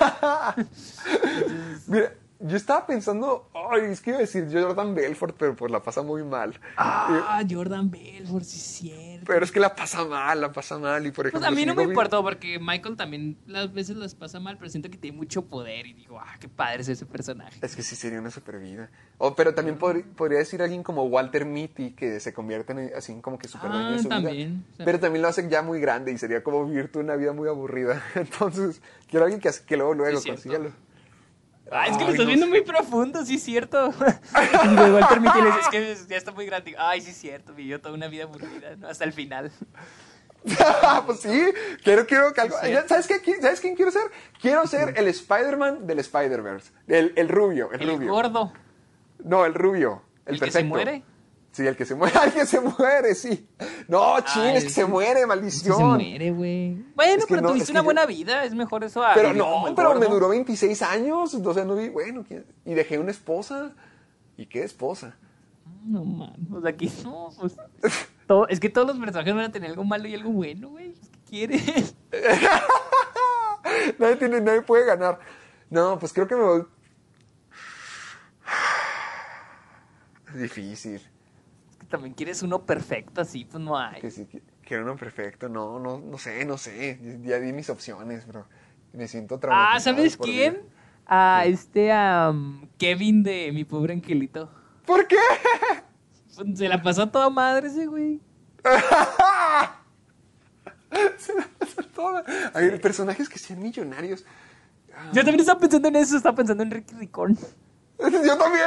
Entonces, Mira, yo estaba pensando, ay, es que iba a decir Jordan Belfort, pero pues la pasa muy mal. ah, Jordan Belfort, sí es cierto. Pero es que la pasa mal, la pasa mal. Y por ejemplo, Pues a mí si no me digo, importó porque Michael también las veces las pasa mal, pero siento que tiene mucho poder y digo, ah, qué padre es ese personaje. Es que sí sería una super vida. O, pero también podr- podría decir alguien como Walter Mitty, que se convierte en así como que super dueño Ah, de su también. vida. O sea, Pero también lo hacen ya muy grande y sería como vivir tú una vida muy aburrida. Entonces, quiero alguien que, que luego, luego Sí, cierto. consígalo. Ah, es que Ay, lo estás no viendo sé. muy profundo, sí es cierto. Y luego al permitirle, es que ya está muy grande. Ay, sí es cierto, vivió toda una vida aburrida, ¿no? Hasta el final. Pues sí, quiero, quiero que algo... Sí, ¿Sabes qué? ¿Sabes quién quiero ser? Quiero ser el Spider-Man del Spider-Verse. El, el rubio, el, El rubio. gordo. No, el rubio. El, ¿El que perfecto. se muere? Sí, el que se muere. El que se muere, sí. No, chin, Ay, es que se muere, Sí maldición. se muere, güey. Bueno, Es que pero no, tuviste es que una yo- buena vida, es mejor eso a Pero vivir como no, el pero me gordo. duró veintiséis años. O sea, no vi... Bueno, ¿quién? Y dejé una esposa. ¿Y qué esposa? No, man, pues aquí no, pues... todo- es que todos los personajes van a tener algo malo y algo bueno, güey. ¿Qué quieres? Nadie tiene, nadie puede ganar. No, pues creo que me voy... Es difícil. Es que también quieres uno perfecto así, pues no hay. Que sí, que- quiero uno perfecto. No, no, no sé, no sé. Ya di mis opciones, bro. Me siento traumatizado. Ah, ¿sabes por quién? vida. A este, a Kevin de Mi Pobre Angelito. ¿Por qué? Pues, se la pasó a toda madre ese güey. Se la pasa toda. A ver, personajes que sean millonarios. Yo también estaba pensando en eso, estaba pensando en Ricky Ricón. Yo también.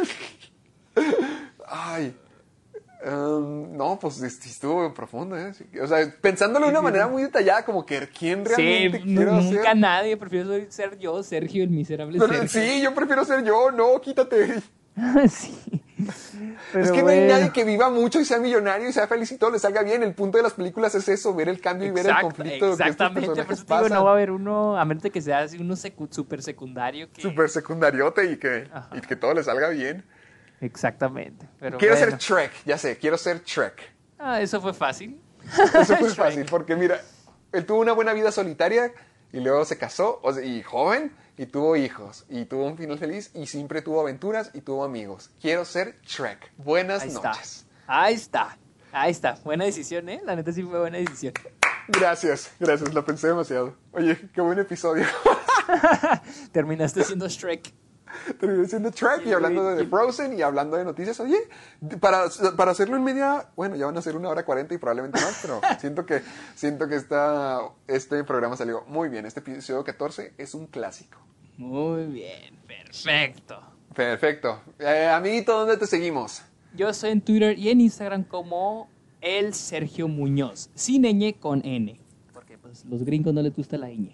Ay. Um, no, pues este, estuvo profundo, ¿eh? Sí, o sea, pensándolo de una manera muy detallada, como que quién Sí, realmente nu- quiero nunca ser. nadie, prefiero soy- ser yo, Sergio, el miserable Pero, Sergio. sí, yo prefiero ser yo, no, quítate. Sí. Pero es que no hay bueno. nadie que viva mucho y sea millonario y sea feliz y todo le salga bien. El punto de las películas es eso, ver el cambio y ver el Exacto, conflicto que estos exactamente, por personajes eso te digo, pasan. no va a haber uno, a menos de que sea así uno secu- super secundario que... Súper secundariote y que, Ajá. y que todo le salga bien. Exactamente, pero Quiero bueno. ser Shrek, ya sé, quiero ser Shrek. Ah, eso fue fácil. Eso fue Shrek. fácil, porque mira, él tuvo una buena vida solitaria y luego se casó, o sea, y joven, y tuvo hijos, y tuvo un final feliz, y siempre tuvo aventuras y tuvo amigos. Quiero ser Shrek. Buenas Ahí está, noches. ahí está, ahí está. Buena decisión, ¿eh? La neta sí fue buena decisión. Gracias, gracias, lo pensé demasiado. Oye, qué buen episodio. Terminaste siendo Shrek. Terminé siendo Shrek y hablando de The Frozen y hablando de noticias. Oye, para, para hacerlo en media, bueno, ya van a ser una hora cuarenta y probablemente más, pero siento que, siento que esta, este programa salió muy bien. Este episodio catorce es un clásico. Muy bien, perfecto. Perfecto. Eh, amiguito, ¿dónde te seguimos? Yo soy en Twitter y en Instagram como el Sergio Muñoz, sin ñ con N, porque pues los gringos no les gusta la ñ.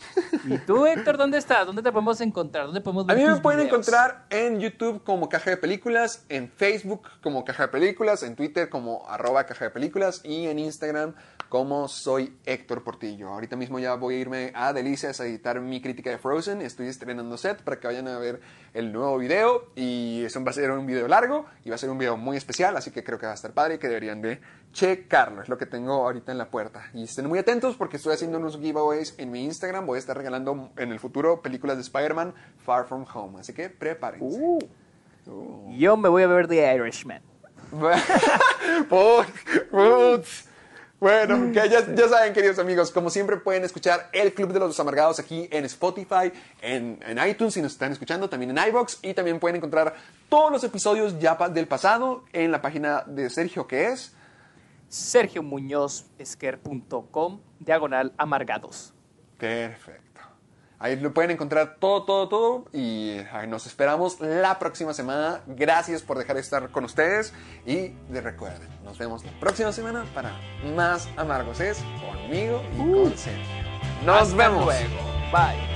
¿Y tú, Héctor, dónde estás? ¿Dónde te podemos encontrar? ¿Dónde podemos ver A mí me tus pueden videos? encontrar en YouTube como Caja de Películas, en Facebook como Caja de Películas, en Twitter como arroba Caja de Películas y en Instagram como soy Héctor Portillo. Ahorita mismo ya voy a irme a Delicias a editar mi crítica de Frozen. Estoy estrenando set para que vayan a ver el nuevo video y eso va a ser un video largo y va a ser un video muy especial, así que creo que va a estar padre y que deberían de checarlo. Es lo que tengo ahorita en la puerta. Y estén muy atentos porque estoy haciendo unos giveaways en mi Instagram. Voy a estar regalando en el futuro películas de Spider-Man Far From Home. Así que prepárense. Uh. Uh. Yo me voy a ver The Irishman. Putz. Bueno, que ya, ya saben, queridos amigos, como siempre pueden escuchar El Club de los Amargados aquí en Spotify, en, en iTunes si nos están escuchando, también en iVoox, y también pueden encontrar todos los episodios ya del pasado en la página de Sergio, que es sergio muñoz esquer punto com, diagonal amargados. Perfecto. Ahí lo pueden encontrar todo, todo, todo. Y ahí nos esperamos la próxima semana. Gracias por dejar de estar con ustedes. Y de recuerden, nos vemos la próxima semana para más Amargos Es conmigo y uh, con Sergio. Nos hasta vemos. Luego. Bye.